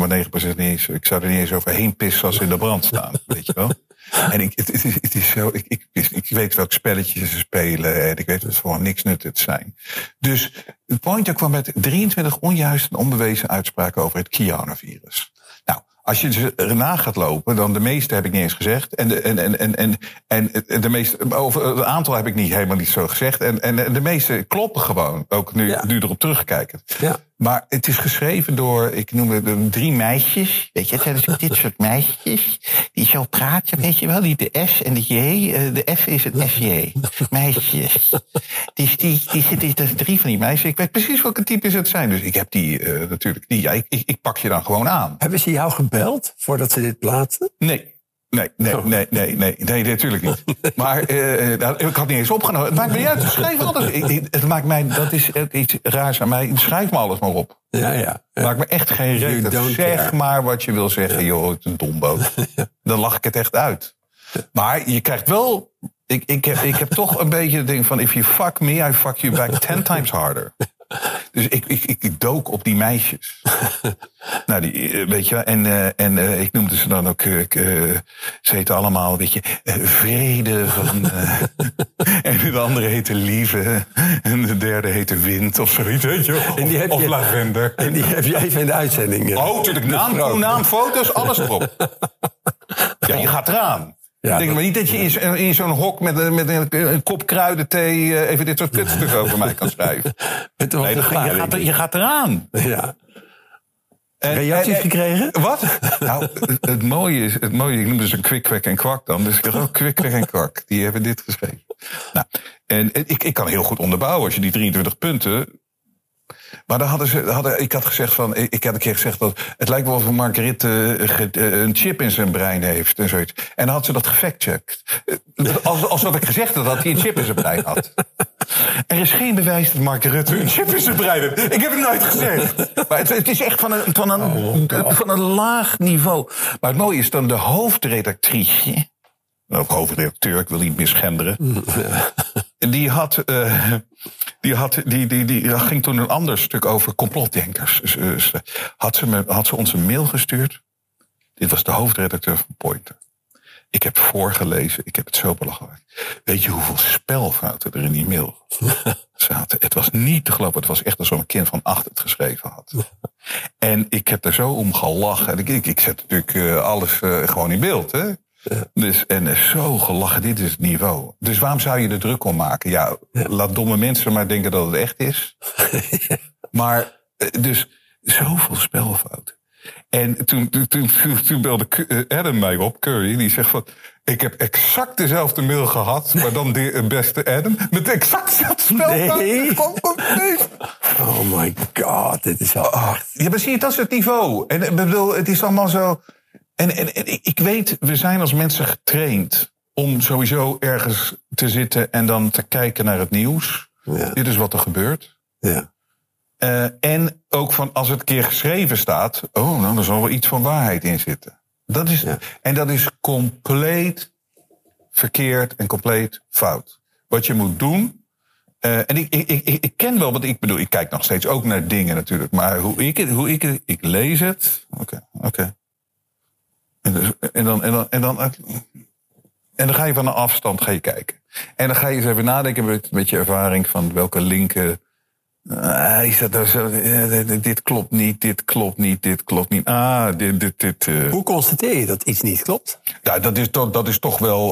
ik zou er niet eens overheen pissen als ze in de brand staan, weet je wel? En het is zo, ik weet welke spelletjes ze spelen en ik weet dat het gewoon niks nut het zijn. Dus het Pointer kwam met 23 onjuiste en onbewezen uitspraken over het Kiona-virus. Nou, als je ze erna gaat lopen, dan de meeste heb ik niet eens gezegd. En de meeste, over het aantal heb ik helemaal niet zo gezegd. En de meeste kloppen gewoon, ook nu erop terugkijken. Ja. Maar het is geschreven door, ik noem het 3 meisjes. Weet je, het zijn dus dit soort meisjes die zo praten, weet je wel. Die de S en de J, de F is het SJ. Meisjes. Die zitten 3 van die meisjes. Ik weet precies welke types het zijn. Dus ik heb die natuurlijk, ik pak je dan gewoon aan. Hebben ze jou gebeld voordat ze dit plaatsen? Nee. Nee, natuurlijk niet. Maar ik had niet eens opgenomen. Het maakt me niet uit. Schrijf alles. Dat is iets raars aan mij. Schrijf me alles maar op. Ja. Maakt me echt geen reet. Zeg maar wat je wil zeggen. Joh, het is een domboot. Dan lach ik het echt uit. Maar je krijgt wel... Ik heb toch een beetje het ding van... If you fuck me, I fuck you back 10 times harder. Dus ik dook op die meisjes. Nou, weet je, en ik noemde ze dan ook, ze heten allemaal, weet je, Vrede van, en de andere heette Lieve, en de derde heette Wind, of zoiets, weet je, of Lavender. En die heb je even in de uitzending. Oh, natuurlijk, naam, foto's, alles erop. Ja, je gaat eraan. Ja, denk maar niet dat je in zo'n hok met een kop kruidenthee even dit soort kutstukken over mij kan schrijven. Nee, je gaat eraan. Ja. Reacties gekregen? Wat? Nou, het mooie is, ik noemde ze Kwik, Kwek en Kwak dan. Dus ik dacht ook Kwik, Kwek en Kwak. Die hebben dit geschreven. Nou, en ik kan heel goed onderbouwen als je die 23 punten... Maar dan ik had gezegd van, ik had een keer gezegd dat het lijkt wel of Marguerite een chip in zijn brein heeft en zoiets. En dan had ze dat gefactcheckt. Alsof ik gezegd had dat hij een chip in zijn brein had. Er is geen bewijs dat Marguerite een chip in zijn brein heeft. Ik heb het nooit gezegd. Maar het is echt van een laag niveau. Maar het mooie is dan de hoofdredactrice. Ook hoofdredacteur, ik wil niet misgenderen. Die ging toen een ander stuk over complotdenkers. Had ze ons een mail gestuurd. Dit was de hoofdredacteur van Pointer. Ik heb voorgelezen, ik heb het zo belachelijk. Weet je hoeveel spelfouten er in die mail zaten? Het was niet te geloven, het was echt alsof een kind van 8 het geschreven had. En ik heb er zo om gelachen. Ik zet natuurlijk alles gewoon in beeld, hè. Dus, en zo gelachen, dit is het niveau. Dus waarom zou je er druk om maken? Ja, laat domme mensen maar denken dat het echt is. Maar, dus, zoveel spelfouten. En toen belde Adam mij op, Curry, die zegt van, ik heb exact dezelfde mail gehad, maar dan de beste Adam, met exact dezelfde spelfouten. Nee. Oh my god, dit is wel echt. Ja, maar zie je, dat is het niveau. En ik bedoel, het is allemaal zo. En ik weet, we zijn als mensen getraind om sowieso ergens te zitten en dan te kijken naar het nieuws. Ja. Dit is wat er gebeurt. Ja. En ook van als het een keer geschreven staat, nou, er zal wel iets van waarheid in zitten. Dat is, en dat is compleet verkeerd en compleet fout. Wat je moet doen. En ik ken wel wat ik bedoel. Ik kijk nog steeds ook naar dingen natuurlijk. Maar ik lees het. Oké. En dan ga je van een afstand kijken. En dan ga je eens even nadenken met je ervaring van welke linken. Is dat zo? Dit klopt niet, dit klopt niet, dit klopt niet. Dit. Hoe constateer je dat iets niet klopt? Ja, dat is toch wel.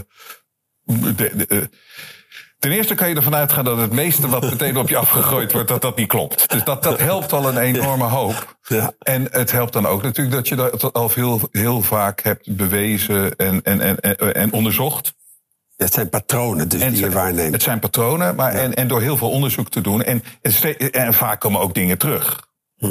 Ten eerste kan je ervan uitgaan dat het meeste wat meteen op je afgegooid wordt, dat niet klopt. Dus dat helpt al een enorme hoop. Ja. En het helpt dan ook natuurlijk dat je dat al heel vaak hebt bewezen en onderzocht. Het zijn patronen dus die je waarneemt. Het zijn patronen, maar en door heel veel onderzoek te doen. En vaak komen ook dingen terug.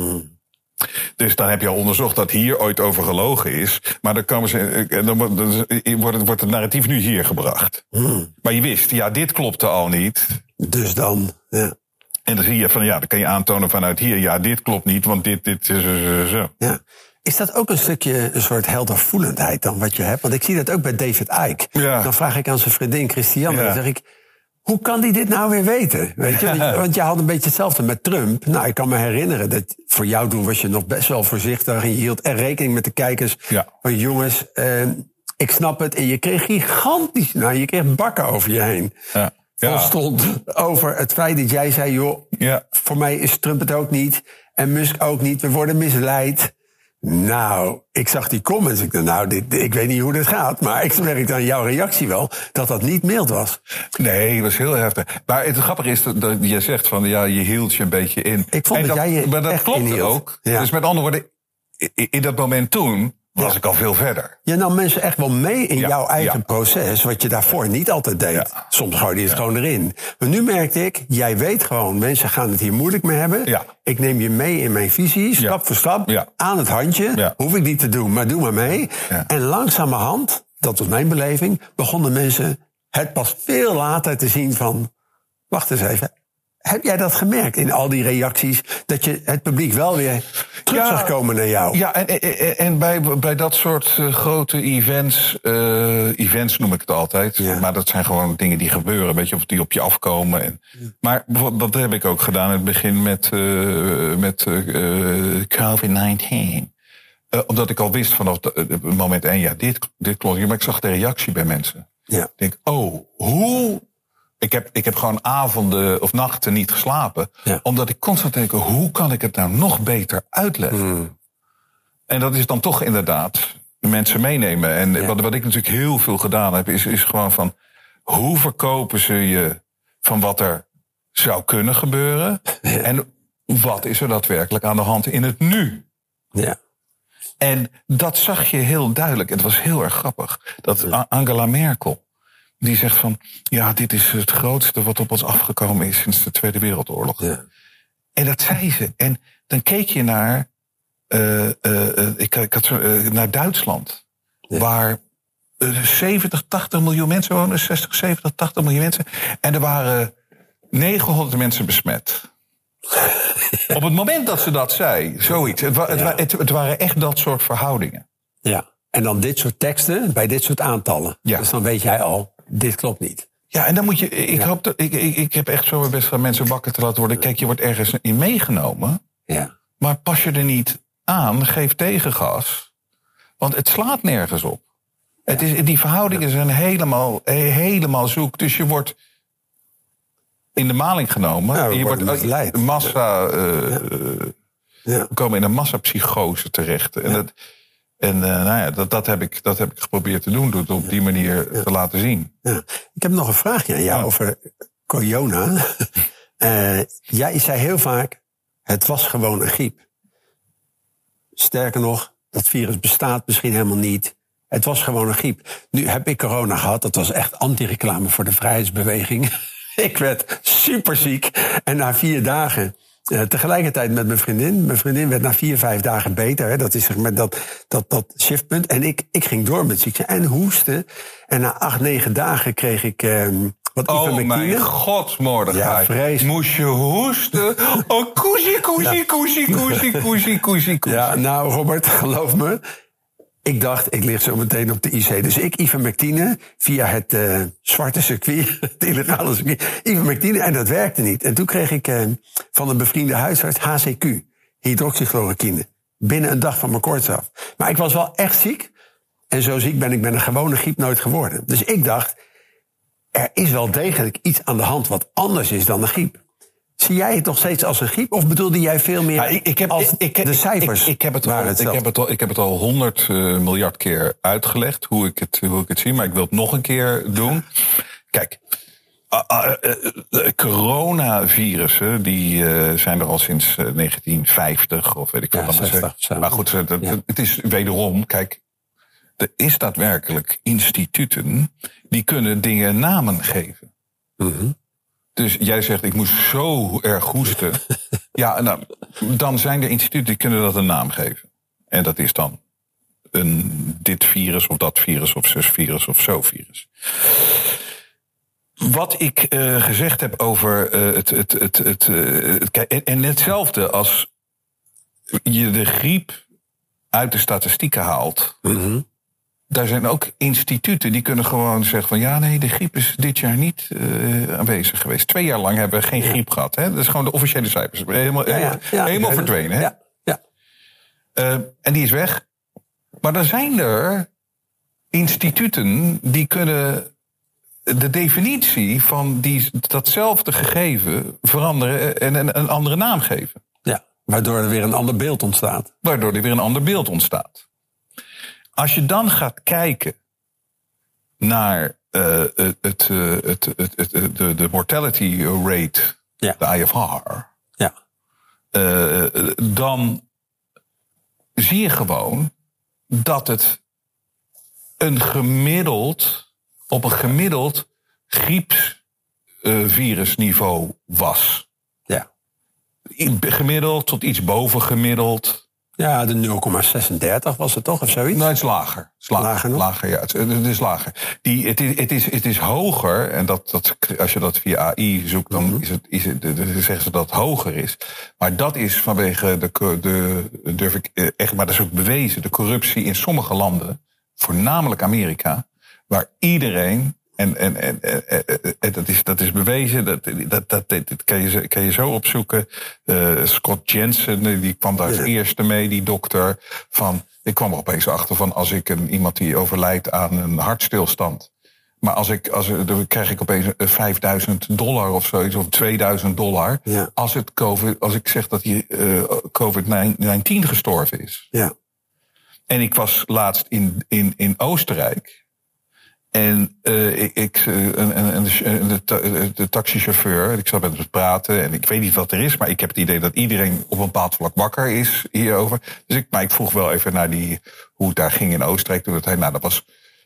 Dus dan heb je al onderzocht dat hier ooit over gelogen is. Maar dan wordt het narratief nu hier gebracht. Maar je wist, dit klopte al niet. Dus dan, ja. En dan zie je van, dan kan je aantonen vanuit hier, dit klopt niet, want dit is zo. Ja. Is dat ook een soort heldervoelendheid dan wat je hebt? Want ik zie dat ook bij David Icke. Ja. Dan vraag ik aan zijn vriendin Christiane, dan zeg ik, hoe kan die dit nou weer weten? Weet je? Want je had een beetje hetzelfde met Trump. Nou, ik kan me herinneren dat voor jou toen was je nog best wel voorzichtig en je hield er rekening met de kijkers. Ja. Van jongens, ik snap het. En je kreeg gigantisch, je kreeg bakken over je heen. Ja. Ja. Stond over het feit dat jij zei, joh, voor mij is Trump het ook niet. En Musk ook niet. We worden misleid. Nou, ik zag die comments. Ik dacht, ik weet niet hoe dit gaat. Maar ik merk aan jouw reactie wel dat niet mild was. Nee, het was heel heftig. Maar het grappige is dat je zegt van, je hield je een beetje in. Ik vond dat jij je maar dat echt klopte inhield. ook. Ja. Dus met andere woorden, in dat moment toen was ik al veel verder. Je nam mensen echt wel mee in jouw eigen proces, wat je daarvoor niet altijd deed. Ja. Soms gooi je het gewoon erin. Maar nu merkte ik, jij weet gewoon, mensen gaan het hier moeilijk mee hebben. Ja. Ik neem je mee in mijn visie, stap voor stap, aan het handje. Ja. Hoef ik niet te doen, maar doe maar mee. Ja. En langzamerhand, dat was mijn beleving, begonnen mensen het pas veel later te zien van, wacht eens even. Heb jij dat gemerkt in al die reacties? Dat je het publiek wel weer terug zag komen naar jou? Ja, en bij dat soort grote events noem ik het altijd. Ja. Maar dat zijn gewoon dingen die gebeuren, weet je, of die op je afkomen. Maar wat heb ik ook gedaan in het begin met COVID-19. Omdat ik al wist vanaf moment 1, dit klopt. Maar ik zag de reactie bij mensen. Ja. Ik denk, hoe... Ik heb gewoon avonden of nachten niet geslapen. Ja. Omdat ik constant denk, hoe kan ik het nou nog beter uitleggen? En dat is dan toch inderdaad de mensen meenemen. En wat ik natuurlijk heel veel gedaan heb, is gewoon van, hoe verkopen ze je van wat er zou kunnen gebeuren? Ja. En wat is er daadwerkelijk aan de hand in het nu? Ja. En dat zag je heel duidelijk. Het was heel erg grappig. Dat Angela Merkel, die zegt van, dit is het grootste wat op ons afgekomen is sinds de Tweede Wereldoorlog. Ja. En dat zei ze. En dan keek je naar, naar Duitsland. Ja. Waar 70, 80 miljoen mensen wonen. 60, 70, 80 miljoen mensen. En er waren 900 mensen besmet. Op het moment dat ze dat zei, zoiets. Het waren echt dat soort verhoudingen. Ja, en dan dit soort teksten bij dit soort aantallen. Ja. Dus dan weet jij al, dit klopt niet. Ja, en dan moet je. Ik heb echt zo best van mensen wakker te laten worden. Kijk, je wordt ergens in meegenomen. Ja. Maar pas je er niet aan, geef tegengas. Want het slaat nergens op. Ja. Die verhoudingen zijn helemaal zoek. Dus je wordt in de maling genomen. Ja, je wordt massa. We komen in een massapsychose terecht. En dat heb ik geprobeerd te doen, door het op die manier te laten zien. Ja. Ik heb nog een vraagje aan jou over corona. Jij zei heel vaak, het was gewoon een griep. Sterker nog, dat virus bestaat misschien helemaal niet. Het was gewoon een griep. Nu heb ik corona gehad, dat was echt anti-reclame voor de vrijheidsbeweging. Ik werd superziek en na 4 dagen... tegelijkertijd met mijn vriendin. Mijn vriendin werd na 4-5 dagen beter. Hè. Dat is zeg maar dat shiftpunt. En ik ging door met ziekte en hoesten. En na 8-9 dagen kreeg ik wat ivermectine. Oh mijn god, Mordechai. Ja, vreselijk. Moest je hoesten? Oh, koesie. Ja, nou Robert, geloof me. Ik dacht, ik lig zo meteen op de IC. Dus ik ivermectine via het zwarte circuit, het illegale circuit. Ivermectine, en dat werkte niet. En toen kreeg ik van een bevriende huisarts HCQ, hydroxychloroquine. Binnen een dag van mijn koorts af. Maar ik was wel echt ziek. En zo ziek ben ik met een gewone griep nooit geworden. Dus ik dacht, er is wel degelijk iets aan de hand wat anders is dan een griep. Zie jij het nog steeds als een griep? Of bedoelde jij veel meer de cijfers? Ik heb het al 100 miljard keer uitgelegd hoe ik het zie. Maar ik wil het nog een keer doen. Kijk, coronavirussen die zijn er al sinds 1950 of weet ik wat. 60, maar goed, het is wederom, kijk, er is daadwerkelijk instituten die kunnen dingen namen geven. Mm-hmm. Dus jij zegt, ik moest zo erg hoesten. Ja, nou, dan zijn er instituten die kunnen dat een naam geven. En dat is dan dit virus of dat virus of zus virus of zo virus. Wat ik gezegd heb over en hetzelfde als je de griep uit de statistieken haalt. Mm-hmm. Daar zijn ook instituten die kunnen gewoon zeggen van... ja, nee, de griep is dit jaar niet aanwezig geweest. 2 jaar lang hebben we geen griep gehad. Hè? Dat is gewoon de officiële cijfers. Helemaal verdwenen. Hè? Ja. En die is weg. Maar dan zijn er instituten die kunnen de definitie van datzelfde gegeven veranderen... en een andere naam geven. Ja, waardoor er weer een ander beeld ontstaat. Als je dan gaat kijken naar de mortality rate, de IFR, dan zie je gewoon dat het op een gemiddeld griepsvirusniveau was. Ja. Gemiddeld tot iets boven gemiddeld. Ja, de 0,36 was het toch, of zoiets? Nou, het is lager. Lager, ja. Het is lager. Het is hoger, en als je dat via AI zoekt, dan zeggen ze dat het hoger is. Maar dat is vanwege durf ik echt, maar dat is ook bewezen, de corruptie in sommige landen, voornamelijk Amerika, waar iedereen... En dat is bewezen, dat kan je zo opzoeken. Scott Jensen, die kwam daar als eerste mee, die dokter. Ik kwam er opeens achter van, als ik iemand die overlijdt aan een hartstilstand. Maar dan krijg ik opeens $5.000 of zoiets, of $2.000. Ja. Als ik zeg dat hij COVID-19 gestorven is. Ja. En ik was laatst in Oostenrijk. En de taxichauffeur, ik zat met hem praten en ik weet niet wat er is, maar ik heb het idee dat iedereen op een bepaald vlak wakker is hierover. Maar ik vroeg wel even naar hoe het daar ging in Oostenrijk. Dat was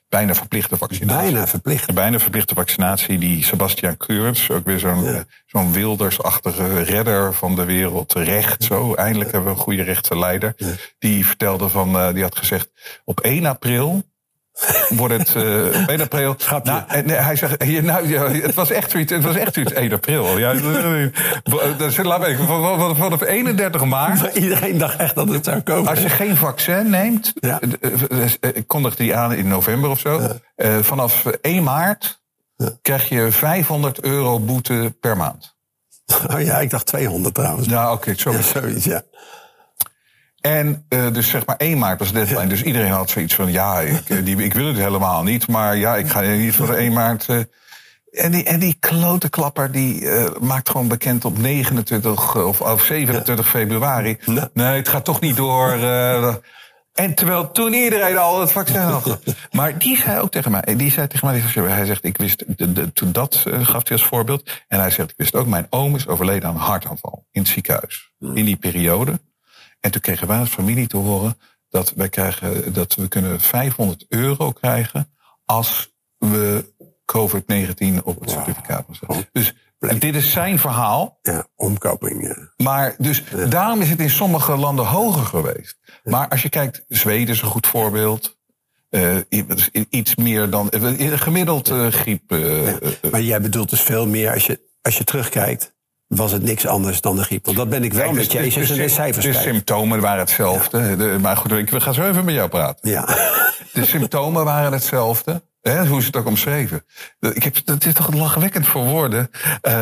bijna verplichte vaccinatie. Bijna verplichte vaccinatie. Die Sebastian Kurz, ook weer zo'n Wilders-achtige redder van de wereld. Recht, zo. Eindelijk hebben we een goede rechtse leider. Ja. Die vertelde die had gezegd, op 1 april... wordt het 1 april. Hij zegt, het was echt zoiets 1 april. Ja, dus laat me even, vanaf 31 maart. Iedereen dacht echt dat het zou komen. Als je geen vaccin neemt, kondigde die aan in november of zo. Ja. Vanaf 1 maart krijg je €500 boete per maand. Oh ja, ik dacht 200 trouwens. Ja, oké, zoiets, ja. En dus zeg maar 1 maart was de deadline. Dus iedereen had zoiets van, ik wil het helemaal niet. Maar ik ga niet voor de 1 maart... En die klote klapper, die maakt gewoon bekend op 29 of 27 februari. Nee, het gaat toch niet door. En terwijl toen iedereen al het vaccin had. Maar die zei ook tegen mij, hij zegt, ik wist, toen dat gaf hij als voorbeeld. En hij zegt, ik wist ook, mijn oom is overleden aan een hartaanval in het ziekenhuis. In die periode. En toen kregen wij als familie te horen dat we kunnen €500 krijgen als we COVID-19 op het certificaat zetten. Dus dit is zijn verhaal. Ja, omkoping. Ja. Maar dus daarom is het in sommige landen hoger geweest. Maar als je kijkt, Zweden is een goed voorbeeld. Iets meer dan gemiddeld griep. Maar jij bedoelt dus veel meer als je terugkijkt. Was het niks anders dan de griep? Want dat ben ik wel met je eens als je de cijfers kijkt. De symptomen waren hetzelfde. Ja. Maar goed, ik ga zo even met jou praten. Ja. De symptomen waren hetzelfde. Hoe ze het ook omschreven. Dat is toch lachwekkend voor woorden.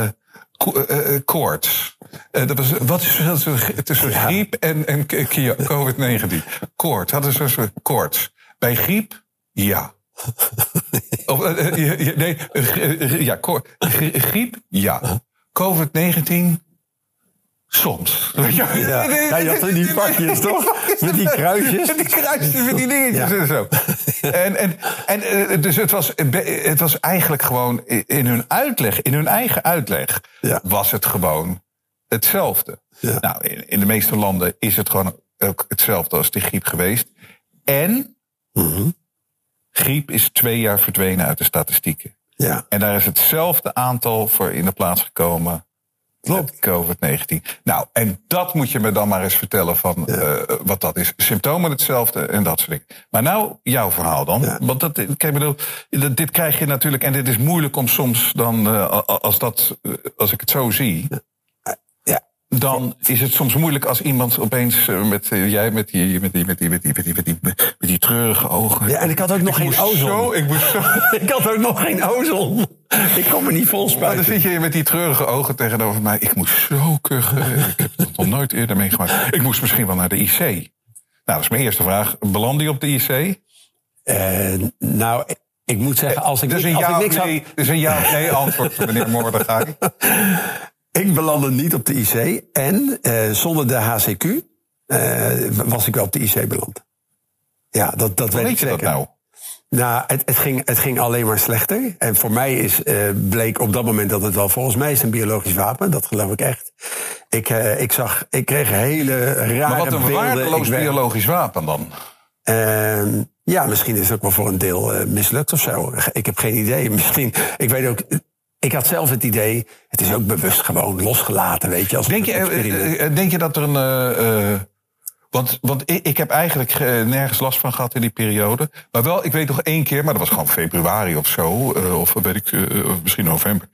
Koorts. Wat is het verschil tussen griep en COVID-19? Koorts. Hadden ze zo'n koorts. Bij griep, ja. Griep, ja. COVID-19, soms. Ja, je had die pakjes, toch? Met die kruisjes. Met die kruisjes, met die dingetjes en zo. Dus het was eigenlijk gewoon in hun eigen uitleg, was het gewoon hetzelfde. Ja. Nou, in de meeste landen is het gewoon ook hetzelfde als die griep geweest. En griep is 2 jaar verdwenen uit de statistieken. Ja. En daar is hetzelfde aantal voor in de plaats gekomen. Klopt. COVID-19. Nou, en dat moet je me dan maar eens vertellen van wat dat is. Symptomen hetzelfde en dat soort dingen. Maar nou, jouw verhaal dan. Ja. Want dit krijg je natuurlijk, en dit is moeilijk om soms dan, als ik het zo zie. Dan is het soms moeilijk als iemand opeens met die treurige ogen. Ja, en ik had ook nog geen ozon. Ik had ook nog geen ozon. Ik kon me niet vol spuiten. Maar dan zit je met die treurige ogen tegenover mij. Ik moest zo kuchen. Ik heb het nog nooit eerder meegemaakt. Ik moest misschien wel naar de IC. Nou, dat is mijn eerste vraag. Beland je op de IC? Nou, ik moet zeggen, als ik Dus een ja of nee antwoord, meneer Mordechai. Ik belandde niet op de IC en zonder de HCQ was ik wel op de IC beland. Ja, dat weet ik zeker. Dat nou, het ging alleen maar slechter. En voor mij bleek op dat moment dat het wel volgens mij is een biologisch wapen. Dat geloof ik echt. Ik kreeg hele rare beelden. Maar wat een waardeloos biologisch wapen dan? Ja, misschien is het ook wel voor een deel mislukt of zo. Ik heb geen idee. Misschien, ik weet ook. Ik had zelf het idee, het is ook bewust gewoon losgelaten, weet je. Als denk je dat er een... Want ik heb eigenlijk nergens last van gehad in die periode. Maar wel, ik weet nog 1 keer, maar dat was gewoon februari of zo. Of weet ik, misschien november.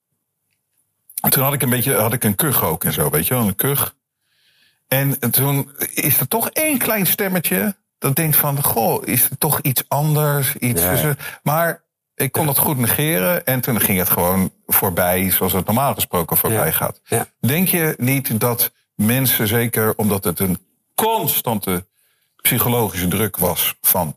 En toen had ik een kuch ook en zo, weet je wel, een kuch. En toen is er toch 1 klein stemmetje dat denkt van, goh, is er toch iets anders? Maar... ik kon dat goed negeren en toen ging het gewoon voorbij zoals het normaal gesproken voorbij gaat. Ja. Denk je niet dat mensen, zeker omdat het een constante psychologische druk was van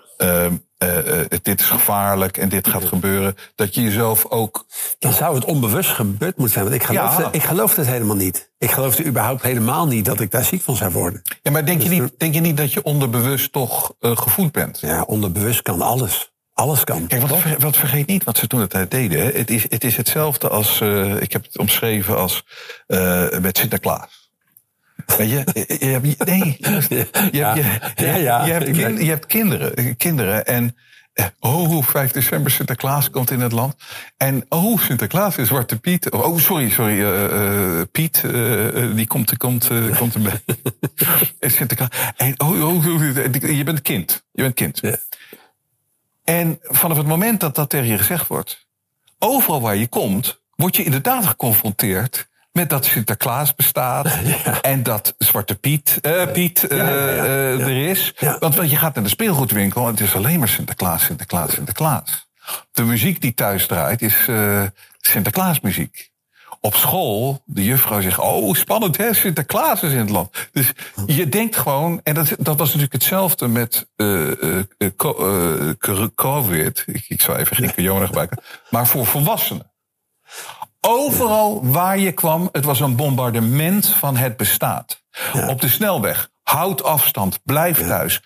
dit is gevaarlijk en dit gaat gebeuren, dat je jezelf ook... Dan zou het onbewust gebeurd moeten zijn, want ik geloof het helemaal niet. Ik geloofde überhaupt helemaal niet dat ik daar ziek van zou worden. Ja, maar denk je niet dat je onderbewust toch gevoed bent? Ja, onderbewust kan alles. Alles kan. Kijk, wat vergeet niet wat ze toen de tijd deden. Hè? Het is hetzelfde als, ik heb het omschreven als met Sinterklaas. Weet je, je hebt kinderen en 5 december Sinterklaas komt in het land. En Sinterklaas is Zwarte Piet. Piet, die komt erbij. Sinterklaas. En je bent kind. Ja. En vanaf het moment dat tegen je gezegd wordt, overal waar je komt, word je inderdaad geconfronteerd met dat Sinterklaas bestaat. Ja. En dat Zwarte Piet er is. Ja. Want je gaat naar de speelgoedwinkel en het is alleen maar Sinterklaas. De muziek die thuis draait is Sinterklaasmuziek. Op school, de juffrouw zegt, spannend hè, Sinterklaas is in het land. Dus je denkt gewoon, en dat was natuurlijk hetzelfde met COVID. Ik zou even geen corona gebruiken. Maar voor volwassenen. Overal waar je kwam, het was een bombardement van het bestaat. Ja. Op de snelweg, houd afstand, blijf thuis.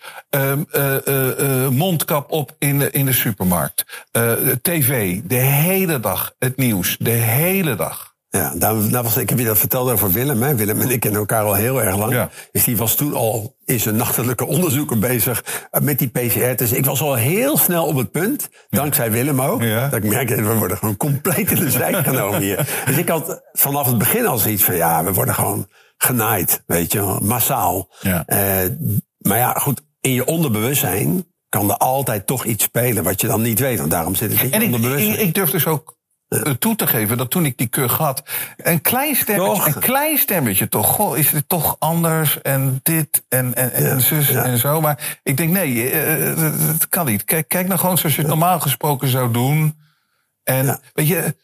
Mondkap op in de supermarkt. TV, de hele dag, het nieuws, de hele dag. Ja, ik heb je dat verteld over Willem. Hè? Willem en ik kennen elkaar al heel erg lang. Ja. Dus die was toen al in zijn nachtelijke onderzoeken bezig met die PCR. Dus ik was al heel snel op het punt, dankzij Willem ook, dat ik merkte, we worden gewoon compleet in de zijk genomen hier. Dus ik had vanaf het begin al zoiets van, we worden gewoon genaaid, weet je, massaal. Ja. Maar ja, goed, in je onderbewustzijn kan er altijd toch iets spelen wat je dan niet weet. Want daarom zit het in je onderbewustzijn. Ik durf dus ook toe te geven dat toen ik die kuch had, een klein stemmetje toch. Goh, is het toch anders en dit en zus en zo. Maar ik denk, nee, het kan niet. Kijk nou gewoon zoals je het normaal gesproken zou doen. En weet je,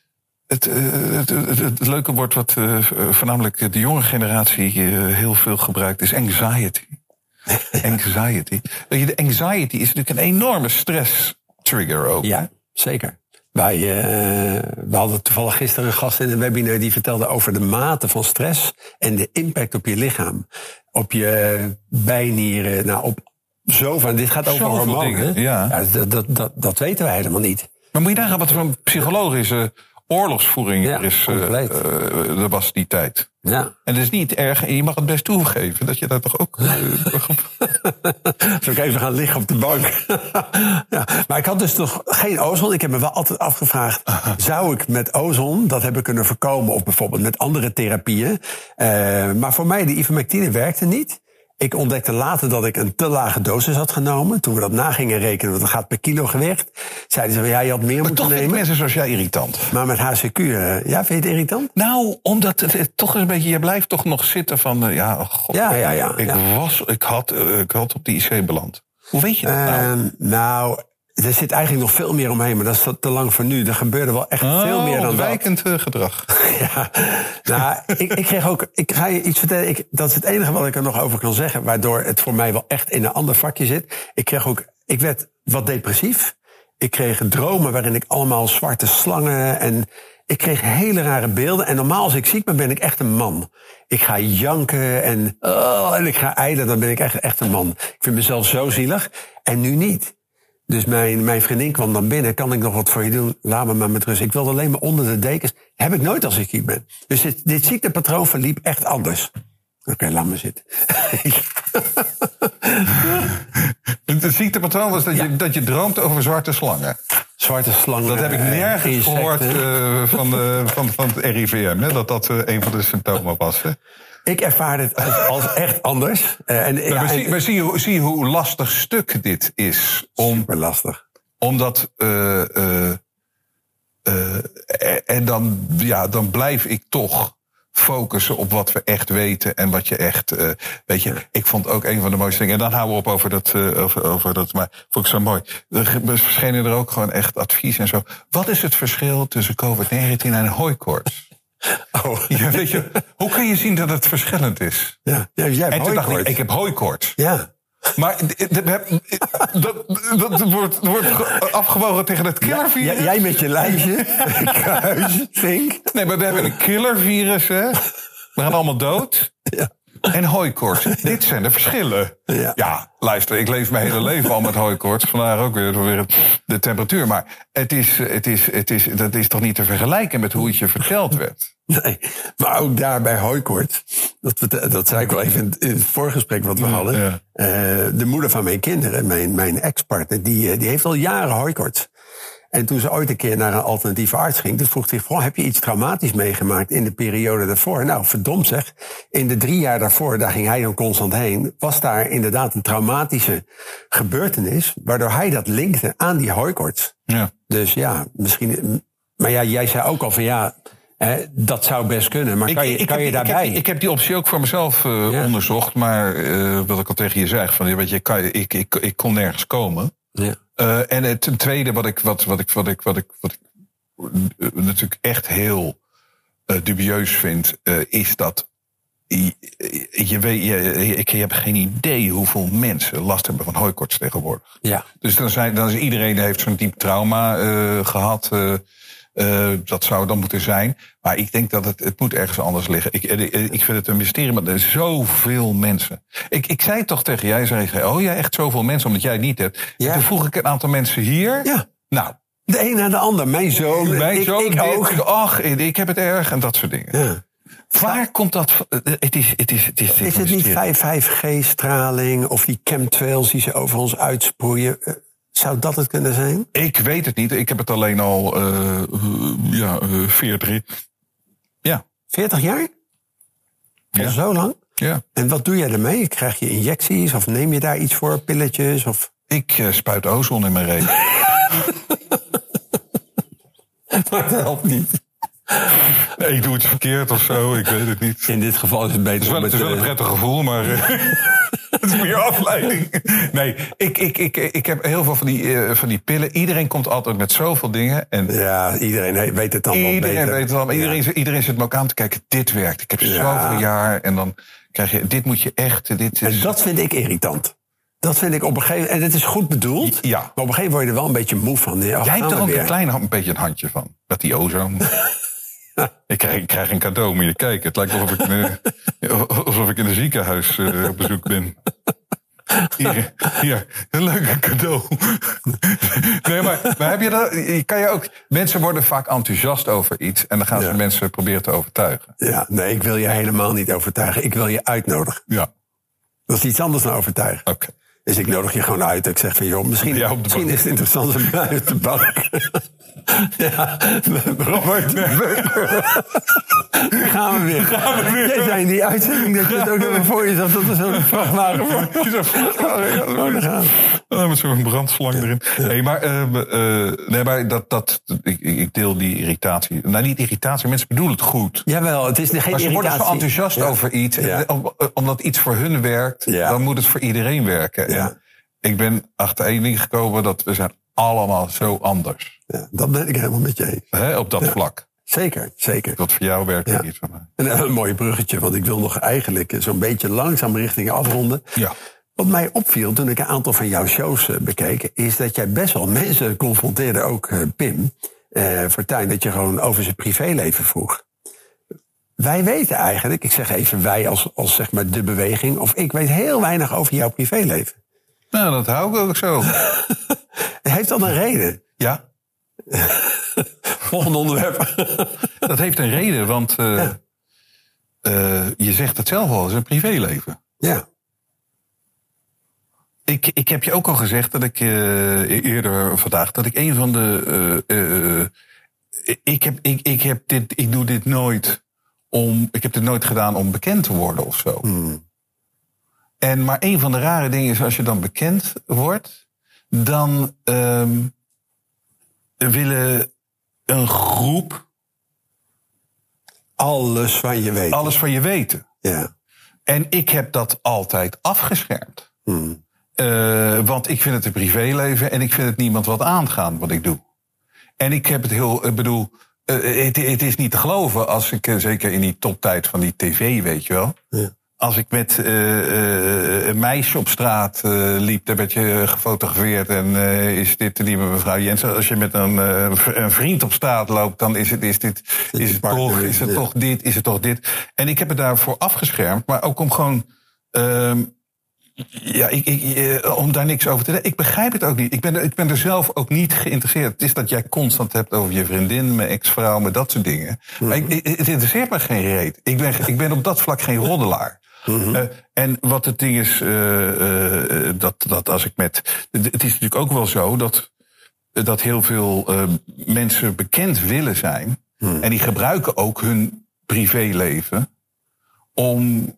het leuke woord wat voornamelijk de jonge generatie heel veel gebruikt is anxiety. Anxiety. Weet je, de anxiety is natuurlijk een enorme stress trigger ook. Ja, zeker. We hadden toevallig gisteren een gast in een webinar die vertelde over de mate van stress en de impact op je lichaam. Op je bijnieren, op zoveel. Dit gaat over hormonen. Ja, dat weten wij helemaal niet. Maar moet je nagaan wat er een psychologische oorlogsvoering is. Er was die tijd. Ja. En dat is niet erg. En je mag het best toegeven dat je daar toch ook. Zou ik even gaan liggen op de bank? Ja. Maar ik had dus nog geen ozon. Ik heb me wel altijd afgevraagd, zou ik met ozon dat hebben kunnen voorkomen? Of bijvoorbeeld met andere therapieën. Maar voor mij, de ivermectine werkte niet. Ik ontdekte later dat ik een te lage dosis had genomen. Toen we dat na gingen rekenen, want dat gaat per kilo gewicht. Zeiden ze, je had meer moeten nemen. Maar mensen zoals jij irritant. Maar met HCQ, vind je het irritant? Nou, omdat het toch een beetje, je blijft toch nog zitten van, Ik had op die IC beland. Hoe weet je dat nou? Er zit eigenlijk nog veel meer omheen, maar dat is te lang voor nu. Er gebeurde wel echt veel meer dan wijkend gedrag. Ja, nou, ik kreeg ook. Ik ga je iets vertellen. Dat is het enige wat ik er nog over kan zeggen, waardoor het voor mij wel echt in een ander vakje zit. Ik werd wat depressief. Ik kreeg dromen waarin ik allemaal zwarte slangen en ik kreeg hele rare beelden. En normaal als ik ziek ben ik echt een man. Ik ga janken en ik ga ijlen, dan ben ik echt een man. Ik vind mezelf zo zielig. En nu niet. Dus mijn vriendin kwam dan binnen. Kan ik nog wat voor je doen? Laat me maar met rust. Ik wilde alleen maar onder de dekens. Heb ik nooit als ik ziek ben. Dus dit ziektepatroon verliep echt anders. Oké, laat me zitten. Het ziektepatroon was dat je droomt over zwarte slangen. Zwarte slangen. Dat heb ik nergens gehoord van het RIVM. Hè, dat een van de symptomen was. Hè? Ik ervaar het als echt anders. Maar zie je hoe lastig stuk dit is? Super lastig. Omdat en dan blijf ik toch focussen op wat we echt weten en wat je echt weet je. Ik vond ook een van de mooiste dingen. En dan houden we op over dat. Maar vond ik zo mooi. Er verschenen er ook gewoon echt advies en zo. Wat is het verschil tussen COVID-19 en hooikoorts? Ja, weet je, hoe kan je zien dat het verschillend is? Ja, jij hebt en toen dacht ik heb hooikoorts. Ja. Maar dat wordt afgewogen tegen het killervirus. Jij met je lijstje, kruis, vink. Nee, maar we hebben een killervirus, hè. We gaan allemaal dood. Ja. en hooikoorts. Dit zijn de verschillen. Ja, luister, ik leef mijn hele leven al met hooikoorts. Vandaag ook weer de temperatuur. Maar dat is toch niet te vergelijken met hoe het je verteld werd? Nee, maar ook daar bij hooikoorts. Dat zei ik wel even in het voorgesprek wat we hadden. Ja. De moeder van mijn kinderen, mijn ex-partner, die heeft al jaren hooikoorts. En toen ze ooit een keer naar een alternatieve arts ging, toen vroeg hij, heb je iets traumatisch meegemaakt in de periode daarvoor? Nou, verdomd zeg, in de 3 jaar daarvoor, daar ging hij dan constant heen, was daar inderdaad een traumatische gebeurtenis, waardoor hij dat linkte aan die hooikoorts. Ja. Dus ja, misschien. Maar ja, jij zei ook al van dat zou best kunnen, maar kan je daarbij? Ik heb die optie ook voor mezelf onderzocht, maar wat ik al tegen je zeg, van, weet je, ik kon nergens komen. Ja. En het tweede wat ik natuurlijk echt heel dubieus vind, is dat je hebt geen idee hoeveel mensen last hebben van hooikoorts tegenwoordig. Ja. Dus dan is iedereen heeft zo'n diep trauma gehad. Dat zou dan moeten zijn. Maar ik denk dat het moet ergens anders liggen. Ik vind het een mysterie, maar er zijn zoveel mensen. Ik zei toch tegen jij, jij echt zoveel mensen, omdat jij het niet hebt. Ja. Toen vroeg ik een aantal mensen hier. Ja. Nou, de een na de ander. Mijn zoon, ik ook. Ach, ik heb het erg en dat soort dingen. Ja. Waar komt dat? Is het niet 5G-straling of die chemtrails die ze over ons uitsproeien? Zou dat het kunnen zijn? Ik weet het niet. Ik heb het alleen al 40. Ja. 40 jaar? Al zo lang? Ja. En wat doe jij ermee? Krijg je injecties of neem je daar iets voor? Pilletjes? Of? Ik spuit ozon in mijn reet. Maar dat helpt niet. Nee, ik doe het verkeerd of zo. Ik weet het niet. In dit geval is het beter. Het is wel een prettig gevoel, maar het is meer afleiding. Nee, ik heb heel veel van die pillen. Iedereen komt altijd met zoveel dingen. En ja, iedereen weet het dan wel beter. Iedereen weet het al. Iedereen zit me ook aan te kijken. Dit werkt. Ik heb zoveel jaar. En dan krijg je, dit moet je echt. En dat vind ik irritant. Dat vind ik op een gegeven moment. En het is goed bedoeld. Ja. Maar op een gegeven moment word je er wel een beetje moe van. Jij hebt er ook een beetje een handje van. Met die ozone. Ik krijg een cadeau, moet je kijken. Het lijkt alsof ik in een ziekenhuis op bezoek ben. Hier, een leuke cadeau. Nee, maar heb je dat? Kan je ook. Mensen worden vaak enthousiast over iets en dan gaan ze mensen proberen te overtuigen. Ja, nee, ik wil je helemaal niet overtuigen. Ik wil je uitnodigen. Ja. Dat is iets anders dan overtuigen. Oké. Dus ik nodig je gewoon uit. Ik zeg van, joh, misschien is het interessant om mij uit de bank. Ja, Robert. Gaan we weer. Jij zei in die uitzending dat je het ook even voor je zag dat er zo'n vrachtwagen voor je met zo'n brandslang erin. Nee, maar ik deel die irritatie. Nou, niet irritatie, mensen bedoelen het goed. Jawel, het is geen irritatie. Maar ze worden zo enthousiast over iets. Ja. Omdat iets voor hun werkt, dan moet het voor iedereen werken. Ja. Ik ben achter één ding gekomen, dat we zijn allemaal zo anders. Ja, dat ben ik helemaal met je eens. Op dat vlak. Zeker. Wat voor jou werkt niet voor mij. En een mooi bruggetje, want ik wil nog eigenlijk zo'n beetje langzaam richting afronden. Ja. Wat mij opviel toen ik een aantal van jouw shows bekeek, is dat jij best wel mensen confronteerde, ook Pim Fortuyn, dat je gewoon over zijn privéleven vroeg. Wij weten eigenlijk, ik zeg even wij als zeg maar de beweging, of ik weet heel weinig over jouw privéleven. Nou, dat hou ik ook zo. Heeft dat een reden? Ja. Volgende onderwerp. Dat heeft een reden, want je zegt het zelf al, het is een privéleven. Ja. Ik heb je ook al gezegd dat ik eerder vandaag, dat ik een van de... ik doe dit nooit ik heb dit nooit gedaan om bekend te worden of zo. Maar een van de rare dingen is, als je dan bekend wordt, dan willen een groep alles van je weten. Ja. En ik heb dat altijd afgeschermd. Want ik vind het een privéleven en ik vind het niemand wat aangaan wat ik doe. En ik heb het is niet te geloven als ik, zeker in die toptijd van die tv, weet je wel. Ja. als ik met een meisje op straat liep, dan werd je gefotografeerd. En is dit de nieuwe mevrouw Jensen? Als je met een vriend op straat loopt, dan is het toch dit. En ik heb het daarvoor afgeschermd, maar ook om gewoon... om daar niks over te zeggen. Ik begrijp het ook niet. Ik ben er zelf ook niet geïnteresseerd. Het is dat jij constant hebt over je vriendin, mijn ex-vrouw, met dat soort dingen. Maar het interesseert me geen reet. Ik ben op dat vlak geen roddelaar. En wat het ding is, dat als ik met... Het is natuurlijk ook wel zo dat heel veel mensen bekend willen zijn. En die gebruiken ook hun privéleven om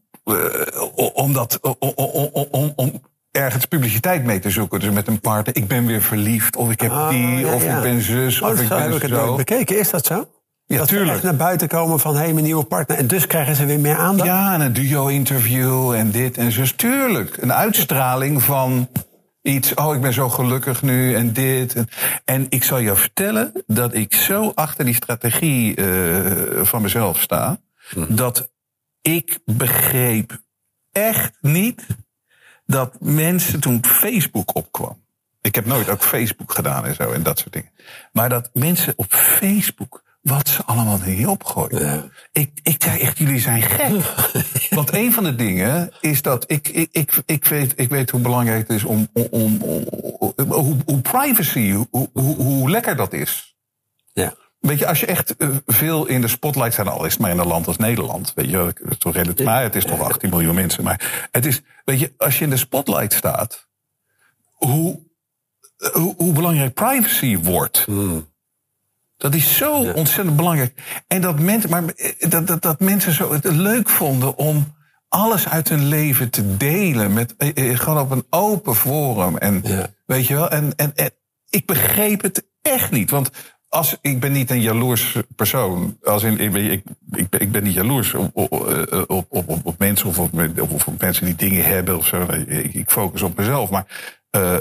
ergens publiciteit mee te zoeken. Dus met een partner, ik ben weer verliefd, of ik heb of ik ben zus, of ik ben heb ik het nooit bekeken. Is dat zo? Ja, dat tuurlijk. ze echt naar buiten komen van, mijn nieuwe partner. En dus krijgen ze weer meer aandacht? Ja, en een duo-interview en dit en zus. Tuurlijk, een uitstraling van iets, ik ben zo gelukkig nu en dit. En ik zal jou vertellen dat ik zo achter die strategie van mezelf sta, dat ik begreep echt niet dat mensen toen Facebook opkwam. Ik heb nooit ook Facebook gedaan en zo en dat soort dingen. Maar dat mensen op Facebook, wat ze allemaal niet opgooien. Ja. Ik zei echt, jullie zijn gek. Want een van de dingen is dat ik weet hoe belangrijk het is om hoe privacy, hoe lekker dat is. Ja. Weet je, als je echt veel in de spotlight staat, al is het maar in een land als Nederland, weet je, het is toch 18 miljoen mensen, maar het is, weet je, als je in de spotlight staat, hoe belangrijk privacy wordt. Dat is zo ontzettend belangrijk. En dat mensen zo het leuk vonden om alles uit hun leven te delen met gewoon op een open forum en weet je wel, en ik begreep het echt niet, want ik ben niet een jaloers persoon. Ik ben niet jaloers op mensen of op mensen die dingen hebben of zo. Ik focus op mezelf. Maar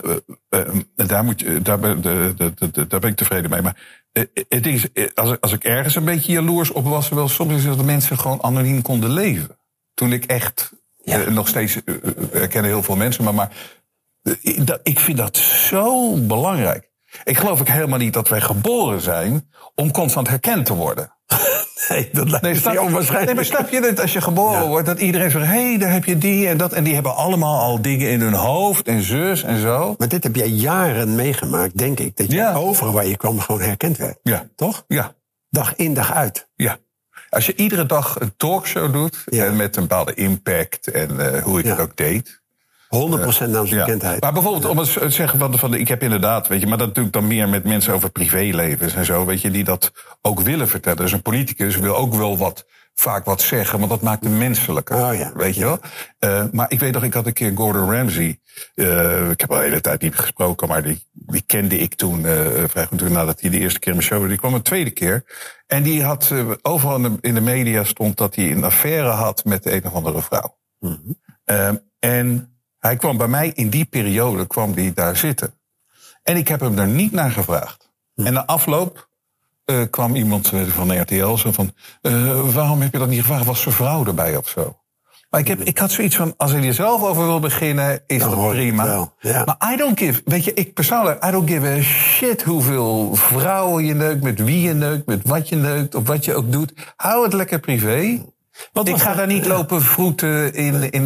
daar ben ik tevreden mee. Maar het ding is, als ik ergens een beetje jaloers op was, wel soms is dat de mensen gewoon anoniem konden leven. Toen ik echt nog steeds herken heel veel mensen, maar ik vind dat zo belangrijk. Ik geloof ook helemaal niet dat wij geboren zijn om constant herkend te worden. Nee, dat lijkt me onwaarschijnlijk. Nee, maar snap je dat als je geboren wordt, dat iedereen zegt, daar heb je die en dat. En die hebben allemaal al dingen in hun hoofd en zus en zo. Maar dit heb jij jaren meegemaakt, denk ik. Dat je overal waar je kwam gewoon herkend werd. Ja. Toch? Ja. Dag in, dag uit. Ja. Als je iedere dag een talkshow doet, en met een bepaalde impact en hoe ik het ook deed. 100% naamsbekendheid. Maar bijvoorbeeld, om het te zeggen van ik heb inderdaad, weet je, maar dat natuurlijk dan meer met mensen over privélevens en zo, weet je, die dat ook willen vertellen. Dus een politicus wil ook wel vaak wat zeggen, want dat maakt hem menselijker. Weet je wel? Maar ik weet nog, ik had een keer Gordon Ramsay. Ik heb al de hele tijd niet gesproken, maar die kende ik toen vrij goed nadat hij de eerste keer in mijn show was. Die kwam een tweede keer. En die had overal in de media stond dat hij een affaire had met een of andere vrouw. En hij kwam bij mij in die periode, kwam die daar zitten. En ik heb hem er niet naar gevraagd. En na afloop kwam iemand van RTL zo van, waarom heb je dat niet gevraagd? Was zijn vrouw erbij of zo? Maar ik had zoiets van, als hij er zelf over wil beginnen, is dat prima. Ja. Maar I don't give a shit hoeveel vrouwen je neukt, met wie je neukt, met wat je neukt, of wat je ook doet. Hou het lekker privé. Ik ga daar niet lopen vroeten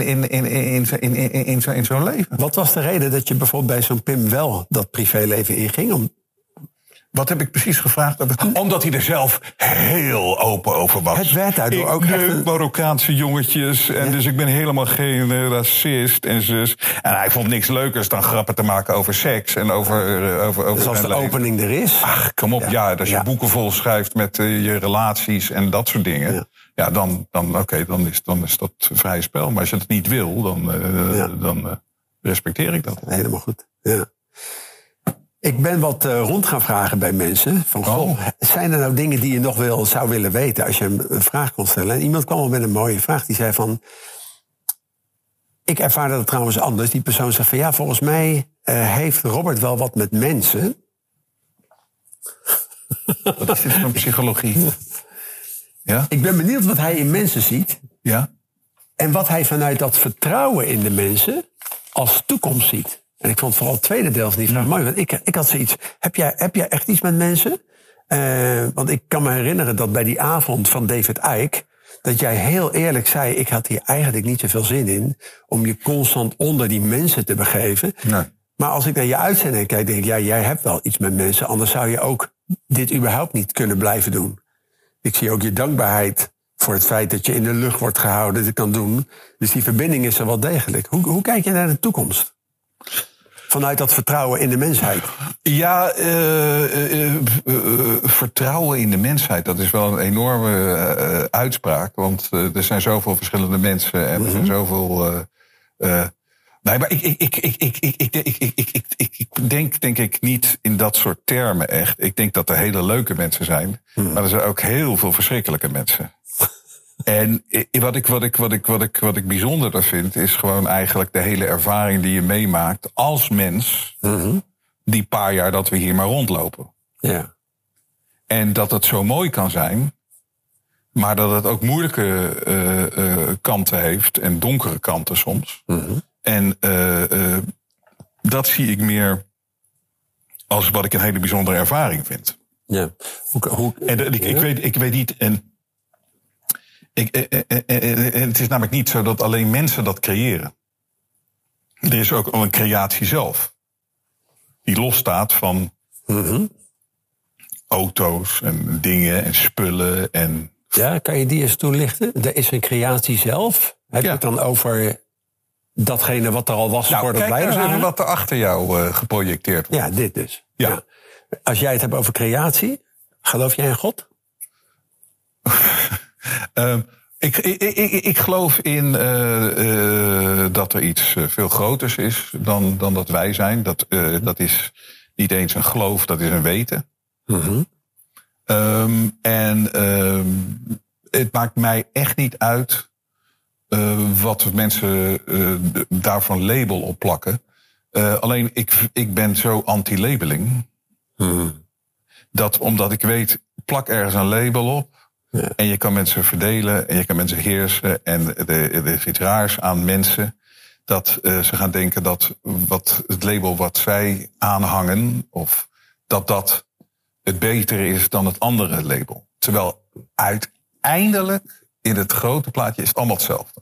in zo'n leven. Wat was de reden dat je bijvoorbeeld bij zo'n Pim wel dat privéleven inging? Wat heb ik precies gevraagd? Omdat hij er zelf heel open over was. Het werd daardoor ook echt Marokkaanse jongetjes. En dus ik ben helemaal geen racist en zus. En hij vond niks leukers dan grappen te maken over seks. En over dus als de opening er is. Ach, kom op. Ja, als je boeken vol schrijft met je relaties en dat soort dingen. Ja, dan is dat vrij spel. Maar als je het niet wil, dan respecteer ik dat. Helemaal goed. Ja. Ik ben wat rond gaan vragen bij mensen. Van, zijn er nou dingen die je nog zou willen weten als je een vraag kon stellen? En iemand kwam al met een mooie vraag. Die zei van, ik ervaarde dat trouwens anders. Die persoon zegt van, volgens mij heeft Robert wel wat met mensen. Wat is dit voor psychologie? Ja? Ik ben benieuwd wat hij in mensen ziet. Ja. En wat hij vanuit dat vertrouwen in de mensen als toekomst ziet. En ik vond vooral het tweede deel van die vraag mooi. Want ik had zoiets. Heb jij echt iets met mensen? Want ik kan me herinneren dat bij die avond van David Icke, dat jij heel eerlijk zei, ik had hier eigenlijk niet zoveel zin in om je constant onder die mensen te begeven. Nee. Maar als ik naar je uitzending kijk, denk ik, ja, jij hebt wel iets met mensen. Anders zou je ook dit überhaupt niet kunnen blijven doen. Ik zie ook je dankbaarheid voor het feit dat je in de lucht wordt gehouden, dit kan doen. Dus die verbinding is er wel degelijk. Hoe kijk je naar de toekomst? Vanuit dat vertrouwen in de mensheid. Ja, vertrouwen in de mensheid, dat is wel een enorme uitspraak. Want er zijn zoveel verschillende mensen en er zijn zoveel. Nee, maar ik denk ik niet in dat soort termen echt. Ik denk dat er hele leuke mensen zijn, maar er zijn ook heel veel verschrikkelijke mensen. En wat ik bijzonderder vind, is gewoon eigenlijk de hele ervaring die je meemaakt als mens, die paar jaar dat we hier maar rondlopen. Ja. En dat het zo mooi kan zijn, maar dat het ook moeilijke kanten heeft en donkere kanten soms. En dat zie ik meer als wat ik een hele bijzondere ervaring vind. Ja. Ik weet niet. En het is namelijk niet zo dat alleen mensen dat creëren. Er is ook al een creatie zelf. Die losstaat van auto's en dingen en spullen. En ja, kan je die eens toelichten? Er is een creatie zelf. Heb je het dan over datgene wat er al was voordat wij er waren? Kijk nou eens even wat er achter jou geprojecteerd wordt. Ja, dit dus. Ja. Als jij het hebt over creatie, geloof jij in God? Ik geloof in dat er iets veel groters is dan dat wij zijn. Dat is niet eens een geloof, dat is een weten. Het maakt mij echt niet uit wat mensen daarvan label op plakken. Alleen ik ben zo anti-labeling. Dat omdat ik weet, plak ergens een label op. Ja. En je kan mensen verdelen en je kan mensen heersen. En er is iets raars aan mensen. Dat ze gaan denken dat het label wat zij aanhangen, of dat het betere is dan het andere label. Terwijl uiteindelijk in het grote plaatje is het allemaal hetzelfde.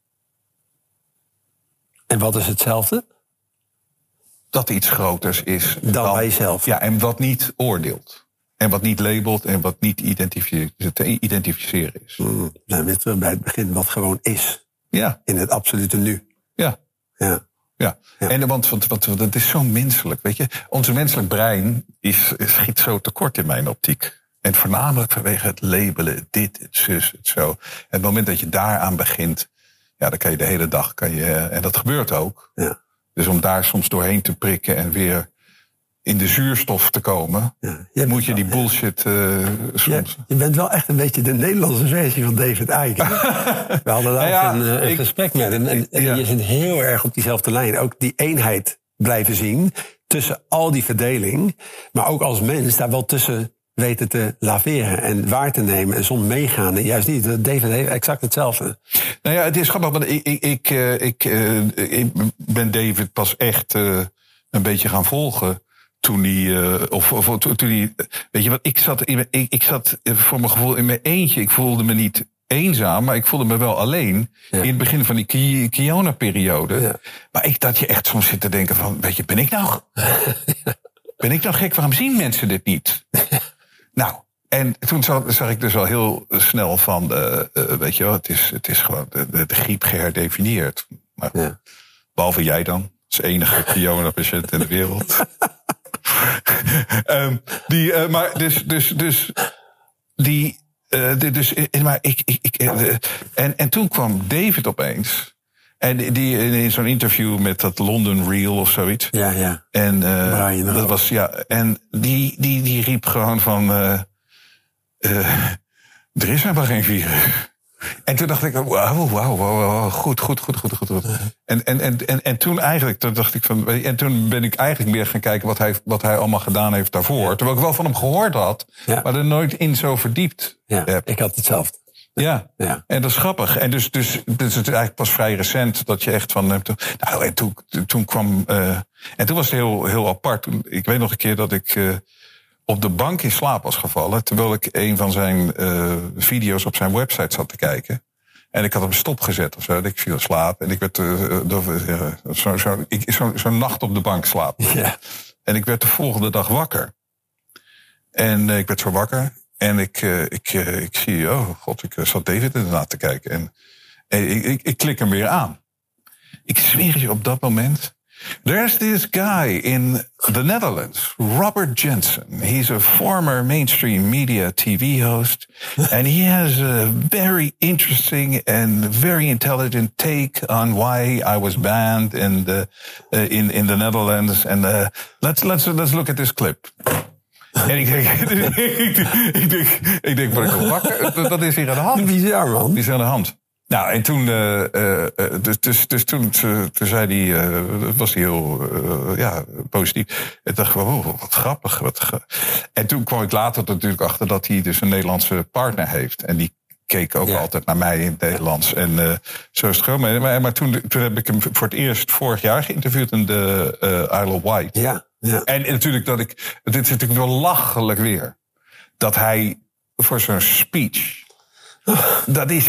En wat is hetzelfde? Dat iets groters is dan wij zelf. Ja, en wat niet oordeelt. En wat niet labelt en wat niet te identificeren is. Nou, weer terug bij het begin, wat gewoon is. Ja. In het absolute nu. Ja. En want het is zo menselijk, weet je. Onze menselijk brein schiet zo tekort in mijn optiek. En voornamelijk vanwege het labelen, dit, het zus, het zo. En het moment dat je daaraan begint, ja, dan kan je de hele dag, en dat gebeurt ook. Ja. Dus om daar soms doorheen te prikken en weer in de zuurstof te komen, moet je die bullshit soms. Je bent wel echt een beetje de Nederlandse versie van David Icke. We hadden laatst een gesprek met hem. En je zit heel erg op diezelfde lijn. Ook die eenheid blijven zien tussen al die verdeling. Maar ook als mens daar wel tussen weten te laveren en waar te nemen en soms meegaan. En juist niet. David heeft exact hetzelfde. Nou ja, het is grappig, want ik ben David pas echt een beetje gaan volgen. Toen hij, weet je wat, ik zat voor mijn gevoel in mijn eentje. Ik voelde me niet eenzaam, maar ik voelde me wel alleen. Ja. In het begin van die Kiona-periode. Ja. Maar dat je echt soms zit te denken van, weet je, ben ik nou gek? Waarom zien mensen dit niet? Nou, en toen zag ik dus al heel snel van, weet je wel, het is gewoon de griep geherdefinieerd. Maar, behalve jij dan, als enige Kiona-patiënt in de wereld. En toen kwam David opeens. En die in zo'n interview met dat London Real of zoiets. Ja. En dat was, en die riep gewoon van, er is helemaal geen virus. En toen dacht ik, wauw, goed. En toen eigenlijk, toen dacht ik van, en toen ben ik eigenlijk meer gaan kijken wat hij allemaal gedaan heeft daarvoor. Terwijl ik wel van hem gehoord had, maar er nooit in zo verdiept heb. Ik had hetzelfde. Ja, en dat is grappig. En dus het is eigenlijk pas vrij recent dat je echt van... en toen kwam... en toen was het heel apart. Ik weet nog een keer dat ik op de bank in slaap was gevallen... terwijl ik een van zijn video's op zijn website zat te kijken. En ik had hem stopgezet of zo. Ik viel in slaap. En ik werd zo'n nacht op de bank slapen. Ja. En ik werd de volgende dag wakker. En ik werd zo wakker... En ik zie, oh god, ik zat David inderdaad te kijken. En ik klik hem weer aan. Ik zweer je op dat moment. There's this guy in the Netherlands, Robert Jensen. He's a former mainstream media TV host. And he has a very interesting and very intelligent take on why I was banned in the Netherlands. And let's look at this clip. En ik denk, wat ik al wakker, dat is hier aan de hand. Bizar, man. Die is aan de hand. Nou, en toen, toen zei hij, was hij heel, positief. En dacht ik, wow, wat grappig. En toen kwam ik later natuurlijk achter dat hij dus een Nederlandse partner heeft. En die keek ook altijd naar mij in het Nederlands. En zo is het gewoon. Maar toen heb ik hem voor het eerst vorig jaar geïnterviewd in de Isle of Wight. Ja. Ja. En natuurlijk dit is natuurlijk wel lachelijk weer. Dat hij voor zo'n speech. Dat is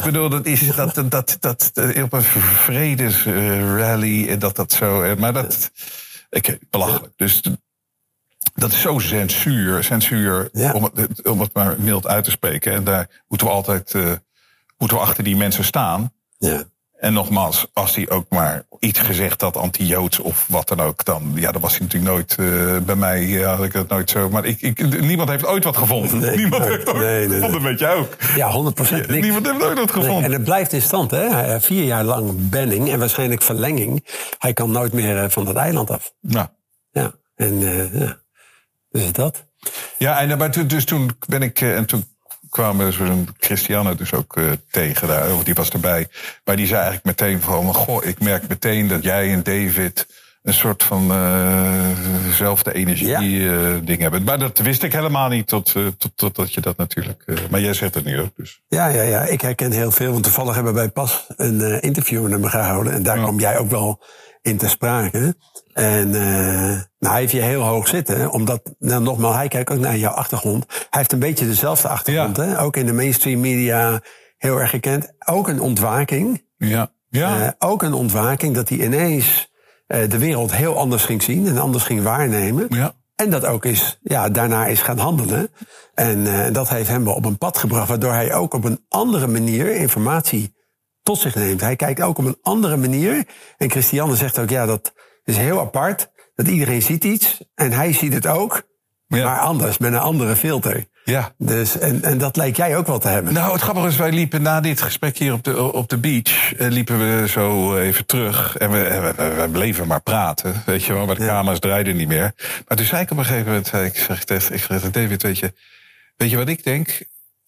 op een vredesrally en dat zo. Maar dat, belachelijk. Dus dat is zo censuur om het maar mild uit te spreken. En daar moeten we altijd achter die mensen staan. Ja. En nogmaals, als hij ook maar iets gezegd had anti-Joods of wat dan ook, dan was hij natuurlijk nooit bij mij, had ik het nooit zo. Maar niemand heeft ooit wat gevonden. Nee, niemand heeft ooit gevonden, dat weet je ook. Ja, 100% niks. Niemand heeft ooit wat gevonden. Nee, en het blijft in stand, hè. 4 jaar lang banning en waarschijnlijk verlenging. Hij kan nooit meer van dat eiland af. Nou. Ja, en dus dat. Ja, en dus toen ben ik, en toen kwamen zo'n Christiane dus ook tegen daar, of die was erbij. Maar die zei eigenlijk meteen van, goh, ik merk meteen dat jij en David een soort van dezelfde energie ding hebben. Maar dat wist ik helemaal niet totdat je dat natuurlijk... maar jij zegt het nu ook dus. Ja, ik herken heel veel. Want toevallig hebben wij pas een interview met me gehouden. En daar kwam jij ook wel in te sprake. En hij heeft je heel hoog zitten. Omdat, nogmaals, hij kijkt ook naar jouw achtergrond. Hij heeft een beetje dezelfde achtergrond. Hè? Ook in de mainstream media heel erg gekend. Ook een ontwaking. Ja. Ook een ontwaking dat hij ineens de wereld heel anders ging zien. En anders ging waarnemen. Ja. En dat ook daarna is gaan handelen. En dat heeft hem wel op een pad gebracht. Waardoor hij ook op een andere manier informatie tot zich neemt. Hij kijkt ook op een andere manier. En Christiane zegt ook, dat is heel apart. Dat iedereen ziet iets. En hij ziet het ook. Ja. Maar anders, met een andere filter. Ja. Dus, en dat lijkt jij ook wel te hebben. Nou, het grappige is, wij liepen na dit gesprek hier op de beach, liepen we zo even terug. En we bleven maar praten, weet je wel. Maar de camera's draaiden niet meer. Maar toen zei ik op een gegeven moment, ik zeg tegen David, weet je wat ik denk?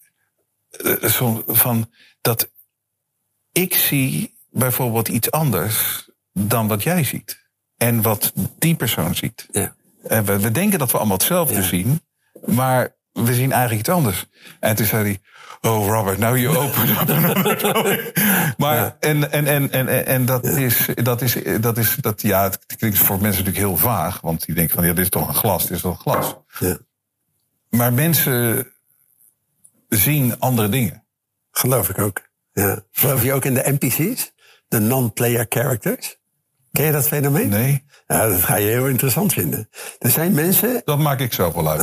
Van dat ik zie bijvoorbeeld iets anders dan wat jij ziet. En wat die persoon ziet. Ja. En we denken dat we allemaal hetzelfde zien, maar we zien eigenlijk iets anders. En toen zei hij, oh Robert, now you open up. Maar, en het klinkt voor mensen natuurlijk heel vaag, want die denken van, dit is toch een glas, Ja. Maar mensen zien andere dingen. Geloof ik ook. Ja. Geloof je ook in de NPC's? De non-player characters? Ken je dat fenomeen? Nee. Ja, dat ga je heel interessant vinden. Er zijn mensen... Dat maak ik zelf wel uit.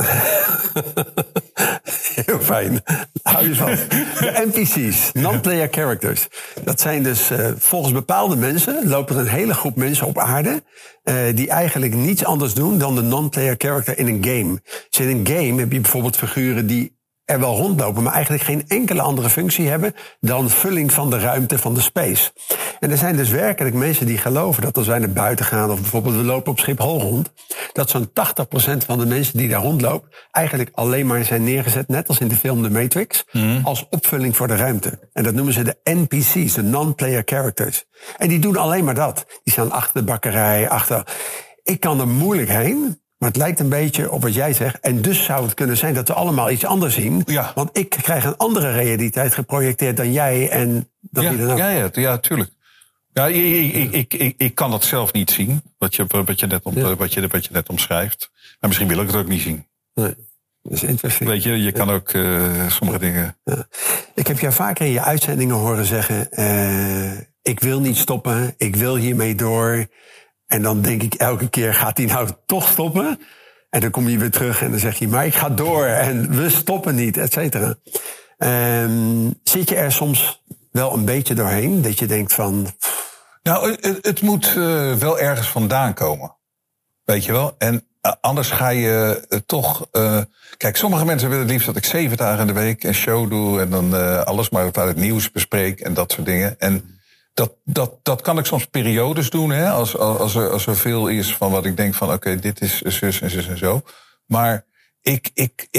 Heel fijn. Hou je vast. De NPC's, non-player characters. Dat zijn dus volgens bepaalde mensen... loopt er een hele groep mensen op aarde... die eigenlijk niets anders doen dan de non-player character in een game. Dus in een game heb je bijvoorbeeld figuren die er wel rondlopen, maar eigenlijk geen enkele andere functie hebben dan vulling van de ruimte, van de space. En er zijn dus werkelijk mensen die geloven dat als wij naar buiten gaan, of bijvoorbeeld we lopen op Schiphol rond, dat zo'n 80% van de mensen die daar rondlopen eigenlijk alleen maar zijn neergezet, net als in de film The Matrix, als opvulling voor de ruimte. En dat noemen ze de NPC's, de non-player characters. En die doen alleen maar dat. Die staan achter de bakkerij, achter... Ik kan er moeilijk heen Maar het lijkt een beetje op wat jij zegt. En dus zou het kunnen zijn dat we allemaal iets anders zien. Ja. Want ik krijg een andere realiteit geprojecteerd dan jij. En dat wie dan ook. Ja, tuurlijk. Ja, ik kan dat zelf niet zien, wat je net omschrijft. Maar misschien wil ik het ook niet zien. Nee, dat is interessant. Weet je kan ook sommige dingen... Ja. Ik heb jou vaker in je uitzendingen horen zeggen... ik wil niet stoppen, ik wil hiermee door. En dan denk ik elke keer, gaat hij nou toch stoppen? En dan kom je weer terug en dan zeg je... maar ik ga door en we stoppen niet, et cetera. Zit je er soms wel een beetje doorheen? Dat je denkt van... Nou, het moet wel ergens vandaan komen. Weet je wel? En anders ga je toch... Kijk, sommige mensen willen het liefst dat ik 7 dagen in de week een show doe... en dan alles maar uit het nieuws bespreek en dat soort dingen. En dat kan ik soms periodes doen, hè? Als er veel is van wat ik denk van... oké, dit is zus en zo. Maar ik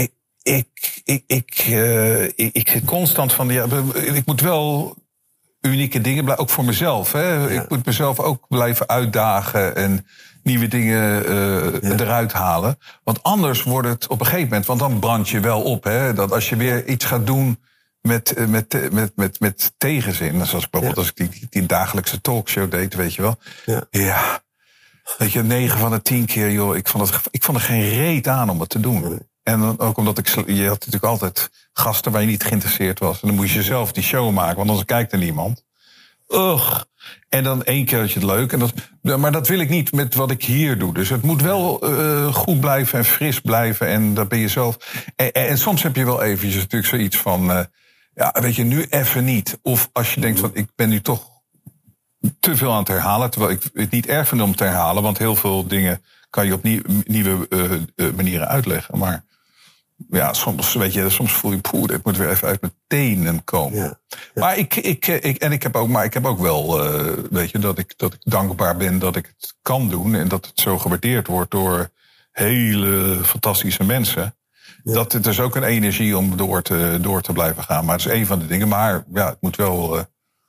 zit constant van... Ja, ik moet wel... unieke dingen, ook voor mezelf. Hè? Ja. Ik moet mezelf ook blijven uitdagen en nieuwe dingen eruit halen. Want anders wordt het op een gegeven moment... want dan brand je wel op. Hè? Dat als je weer iets gaat doen met tegenzin... zoals bijvoorbeeld als ik die dagelijkse talkshow deed, weet je wel. Ja. Weet je, 9 van de 10 keer, joh, ik vond er geen reet aan om het te doen. Nee. En dan ook omdat je had natuurlijk altijd gasten waar je niet geïnteresseerd was. En dan moest je zelf die show maken, want anders kijkt er niemand. Ugh. En dan 1 keer had je het leuk. Maar dat wil ik niet met wat ik hier doe. Dus het moet wel goed blijven en fris blijven. En dat ben je zelf. En soms heb je wel eventjes natuurlijk zoiets van... ja, weet je, nu even niet. Of als je denkt van, ik ben nu toch te veel aan het herhalen. Terwijl ik het niet erg vind om te herhalen. Want heel veel dingen kan je op nieuwe manieren uitleggen. Maar... ja, soms voel je, dit moet weer even uit mijn tenen komen. Ja. Maar ik heb ook wel, weet je, dat ik dankbaar ben dat ik het kan doen. En dat het zo gewaardeerd wordt door hele fantastische mensen. Ja. Dat het is ook een energie om door te blijven gaan. Maar het is 1 van de dingen. Maar ja, het moet wel,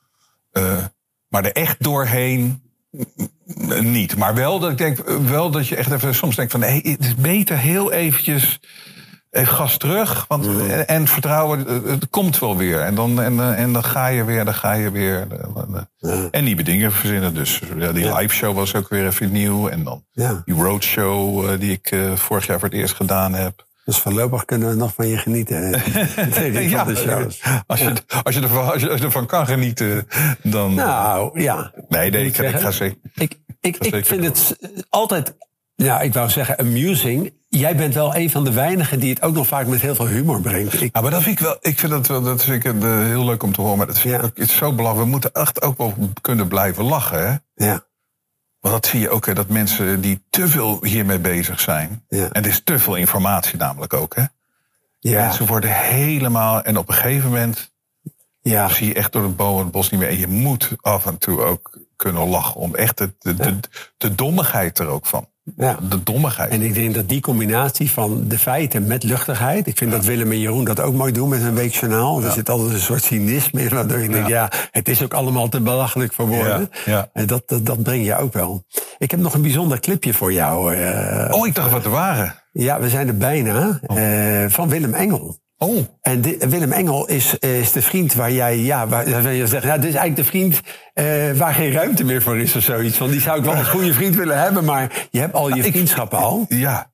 maar er echt doorheen niet. Maar wel dat ik denk, wel dat je echt even soms denkt van, het is beter heel eventjes... even gas terug, want, en vertrouwen, het komt wel weer. En dan ga je weer. En nieuwe dingen verzinnen. Dus die live show was ook weer even nieuw. En dan die roadshow die ik vorig jaar voor het eerst gedaan heb. Dus voorlopig kunnen we nog van je genieten. Ja, de shows. Als je ervan kan genieten, dan... Nou, ja. Nee, ik ga zeker... Ik vind het altijd... ja, ik wou zeggen amusing. Jij bent wel een van de weinigen die het ook nog vaak met heel veel humor brengt. Ja, maar dat vind ik wel. Ik vind dat vind ik heel leuk om te horen. Maar dat vind ik het is zo belangrijk. We moeten echt ook wel kunnen blijven lachen, hè? Ja. Want dat zie je ook, hè, dat mensen die te veel hiermee bezig zijn. Ja. En het is te veel informatie namelijk ook, hè? Ja. Mensen worden helemaal... en op een gegeven moment zie je echt door het boom en het bos niet meer. En je moet af en toe ook kunnen lachen om echt de dommigheid er ook van. Ja. De dommigheid. En ik denk dat die combinatie van de feiten met luchtigheid... ik vind dat Willem en Jeroen dat ook mooi doen met een weekjournaal. Er zit altijd een soort cynisme in, waardoor je denkt... het is ook allemaal te belachelijk voor woorden. Ja. En dat breng je ook wel. Ik heb nog een bijzonder clipje voor jou. Ik dacht wat er waren. Ja, we zijn er bijna. Van Willem Engel. Oh. En Willem Engel is de vriend waar jij... waar je zegt, dit is eigenlijk de vriend waar geen ruimte meer voor is of zoiets. Want die zou ik wel als goede vriend willen hebben, maar je hebt al je vriendschappen al. Ja.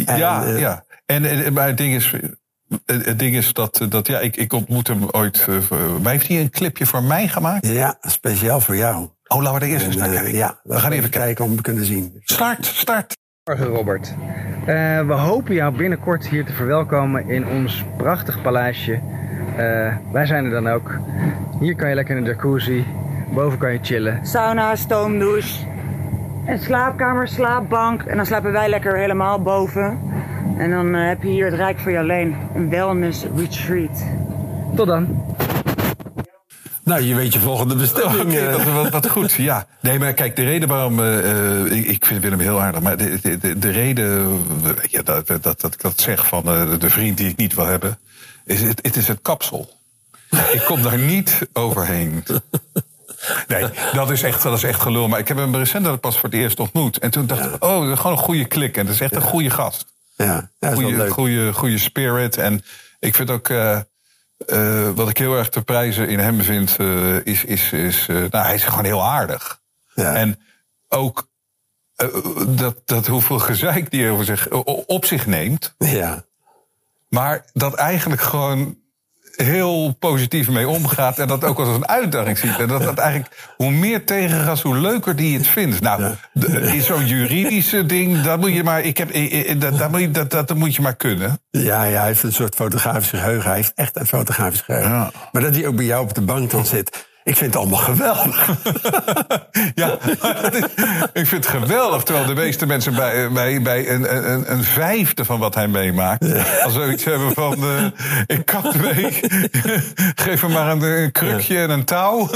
Maar het ding is dat ik ontmoet hem ooit... maar heeft hij een clipje voor mij gemaakt? Ja, speciaal voor jou. Oh, laten we er eerst eens naar kijken. We gaan even kijken om te kunnen zien. Start. Morgen, Robert. We hopen jou binnenkort hier te verwelkomen in ons prachtig paleisje. Wij zijn er dan ook. Hier kan je lekker in de jacuzzi. Boven kan je chillen. Sauna, stoomdouche. Een slaapkamer, slaapbank. En dan slapen wij lekker helemaal boven. En dan heb je hier het Rijk voor je alleen. Een wellness retreat. Tot dan. Nou, je weet je volgende bestemming. Okay, wat goed, ja. Nee, maar kijk, de reden waarom... ik vind Willem heel aardig, maar de reden dat ik zeg van de vriend die ik niet wil hebben... het is het kapsel. Ik kom daar niet overheen. Nee, dat is echt gelul. Maar ik heb hem recent pas voor het eerst ontmoet. En toen dacht ik, gewoon een goede klik. En dat is echt een goede gast. Ja, dat is wel leuk. Goede spirit. En ik vind ook, wat ik heel erg te prijzen in hem vind, hij is gewoon heel aardig. Ja. En ook dat hoeveel gezeik die over op zich neemt. Ja. Maar dat eigenlijk gewoon heel positief mee omgaat. En dat ook als een uitdaging ziet. En dat eigenlijk, hoe meer tegengas, hoe leuker die het vindt. Nou, in zo'n juridische ding, dat moet je maar, dat moet je maar kunnen. Ja, hij heeft een soort fotografisch geheugen. Hij heeft echt een fotografisch geheugen. Ja. Maar dat hij ook bij jou op de bank dan zit. Ik vind het allemaal geweldig. Ja, ik vind het geweldig. Terwijl de meeste mensen bij een vijfde van wat hij meemaakt... als zoiets hebben van, ik kap mee, geef hem maar een krukje en een touw.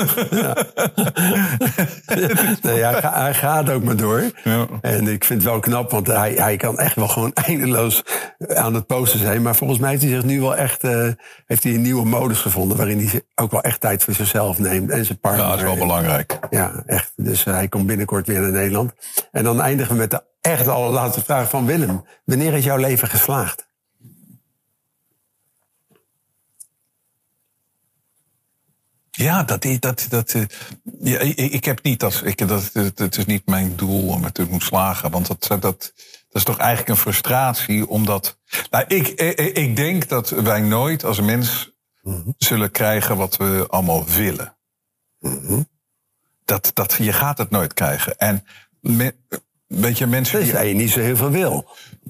Nee, hij gaat ook maar door. Ja. En ik vind het wel knap, want hij kan echt wel gewoon eindeloos aan het posten zijn. Maar volgens mij heeft hij zich nu wel echt heeft hij een nieuwe modus gevonden... waarin hij ook wel echt tijd voor zichzelf neemt. En zijn partner. Ja, dat is wel belangrijk. Ja, echt. Dus hij komt binnenkort weer naar Nederland. En dan eindigen we met de echt allerlaatste vraag van Willem. Wanneer is jouw leven geslaagd? Ja, ik heb niet het is niet mijn doel om het te moeten slagen. Want dat is toch eigenlijk een frustratie. Omdat, nou, ik denk dat wij nooit als mens zullen krijgen wat we allemaal willen. Je gaat het nooit krijgen. En weet je, mensen dus dat je niet zo heel veel wil.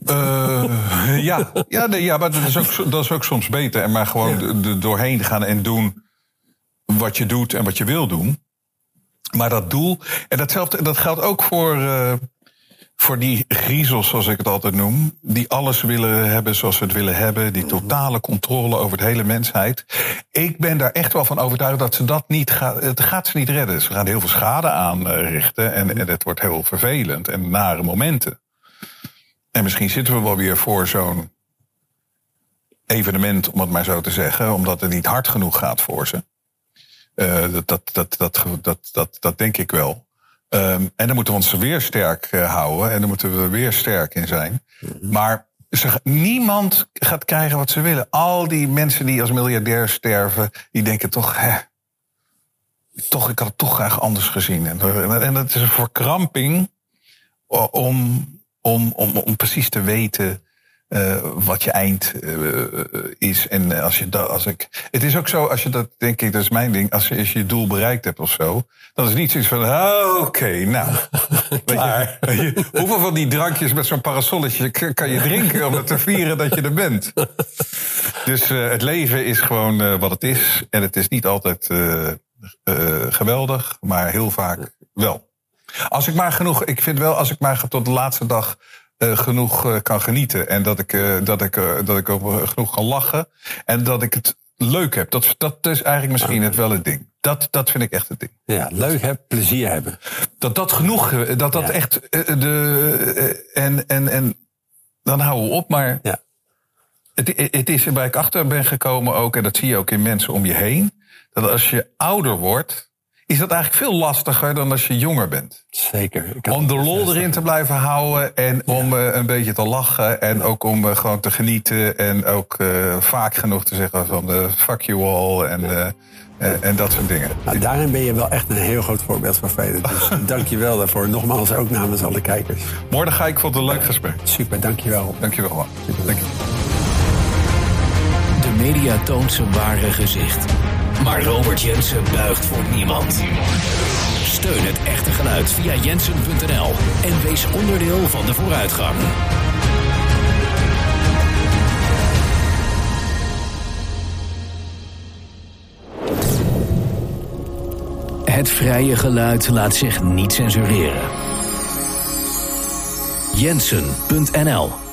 Maar dat is ook soms beter. En maar gewoon er doorheen gaan en doen wat je doet en wat je wil doen. Maar dat doel, en dat geldt ook voor die griezels, zoals ik het altijd noem, die alles willen hebben zoals we het willen hebben, die totale controle over de hele mensheid. Ik ben daar echt wel van overtuigd dat ze dat niet het gaat ze niet redden. Ze gaan heel veel schade aanrichten en het wordt heel vervelend en nare momenten. En misschien zitten we wel weer voor zo'n evenement, om het maar zo te zeggen, omdat het niet hard genoeg gaat voor ze. Dat denk ik wel. En dan moeten we ons weer sterk houden. En dan moeten we weer sterk in zijn. Maar niemand gaat krijgen wat ze willen. Al die mensen die als miljardair sterven, die denken toch, ik had het toch graag anders gezien. En dat is een verkramping om precies te weten wat je eind is. En het is ook zo, als je dat, denk ik, dat is mijn ding, als je je doel bereikt hebt of zo, dan is het niet zoiets van, oké, nou. Weet je, hoeveel van die drankjes met zo'n parasolletje kan je drinken om het te vieren dat je er bent? Dus het leven is gewoon wat het is. En het is niet altijd geweldig, maar heel vaak wel. Ik vind wel, als ik maar tot de laatste dag genoeg kan genieten. En dat ik ook genoeg kan lachen. En dat ik het leuk heb. Dat is eigenlijk misschien wel het ding. Dat vind ik echt het ding. Ja, leuk hebben, plezier hebben. Dat genoeg, echt en dan houden we op. Maar het is waar ik achter ben gekomen ook, en dat zie je ook in mensen om je heen, dat als je ouder wordt, is dat eigenlijk veel lastiger dan als je jonger bent. Zeker. Om de lol erin te blijven houden en om een beetje te lachen. En ook om gewoon te genieten. En ook vaak genoeg te zeggen van fuck you all en dat soort dingen. Nou, daarin ben je wel echt een heel groot voorbeeld van velen. Dus dank je wel daarvoor. Nogmaals ook namens alle kijkers. Mordechai, ik vond het een leuk gesprek. Super, dank je wel. Dank je wel. Dank je. De media toont zijn ware gezicht. Maar Robert Jensen buigt voor niemand. Steun het echte geluid via jensen.nl en wees onderdeel van de vooruitgang. Het vrije geluid laat zich niet censureren. Jensen.nl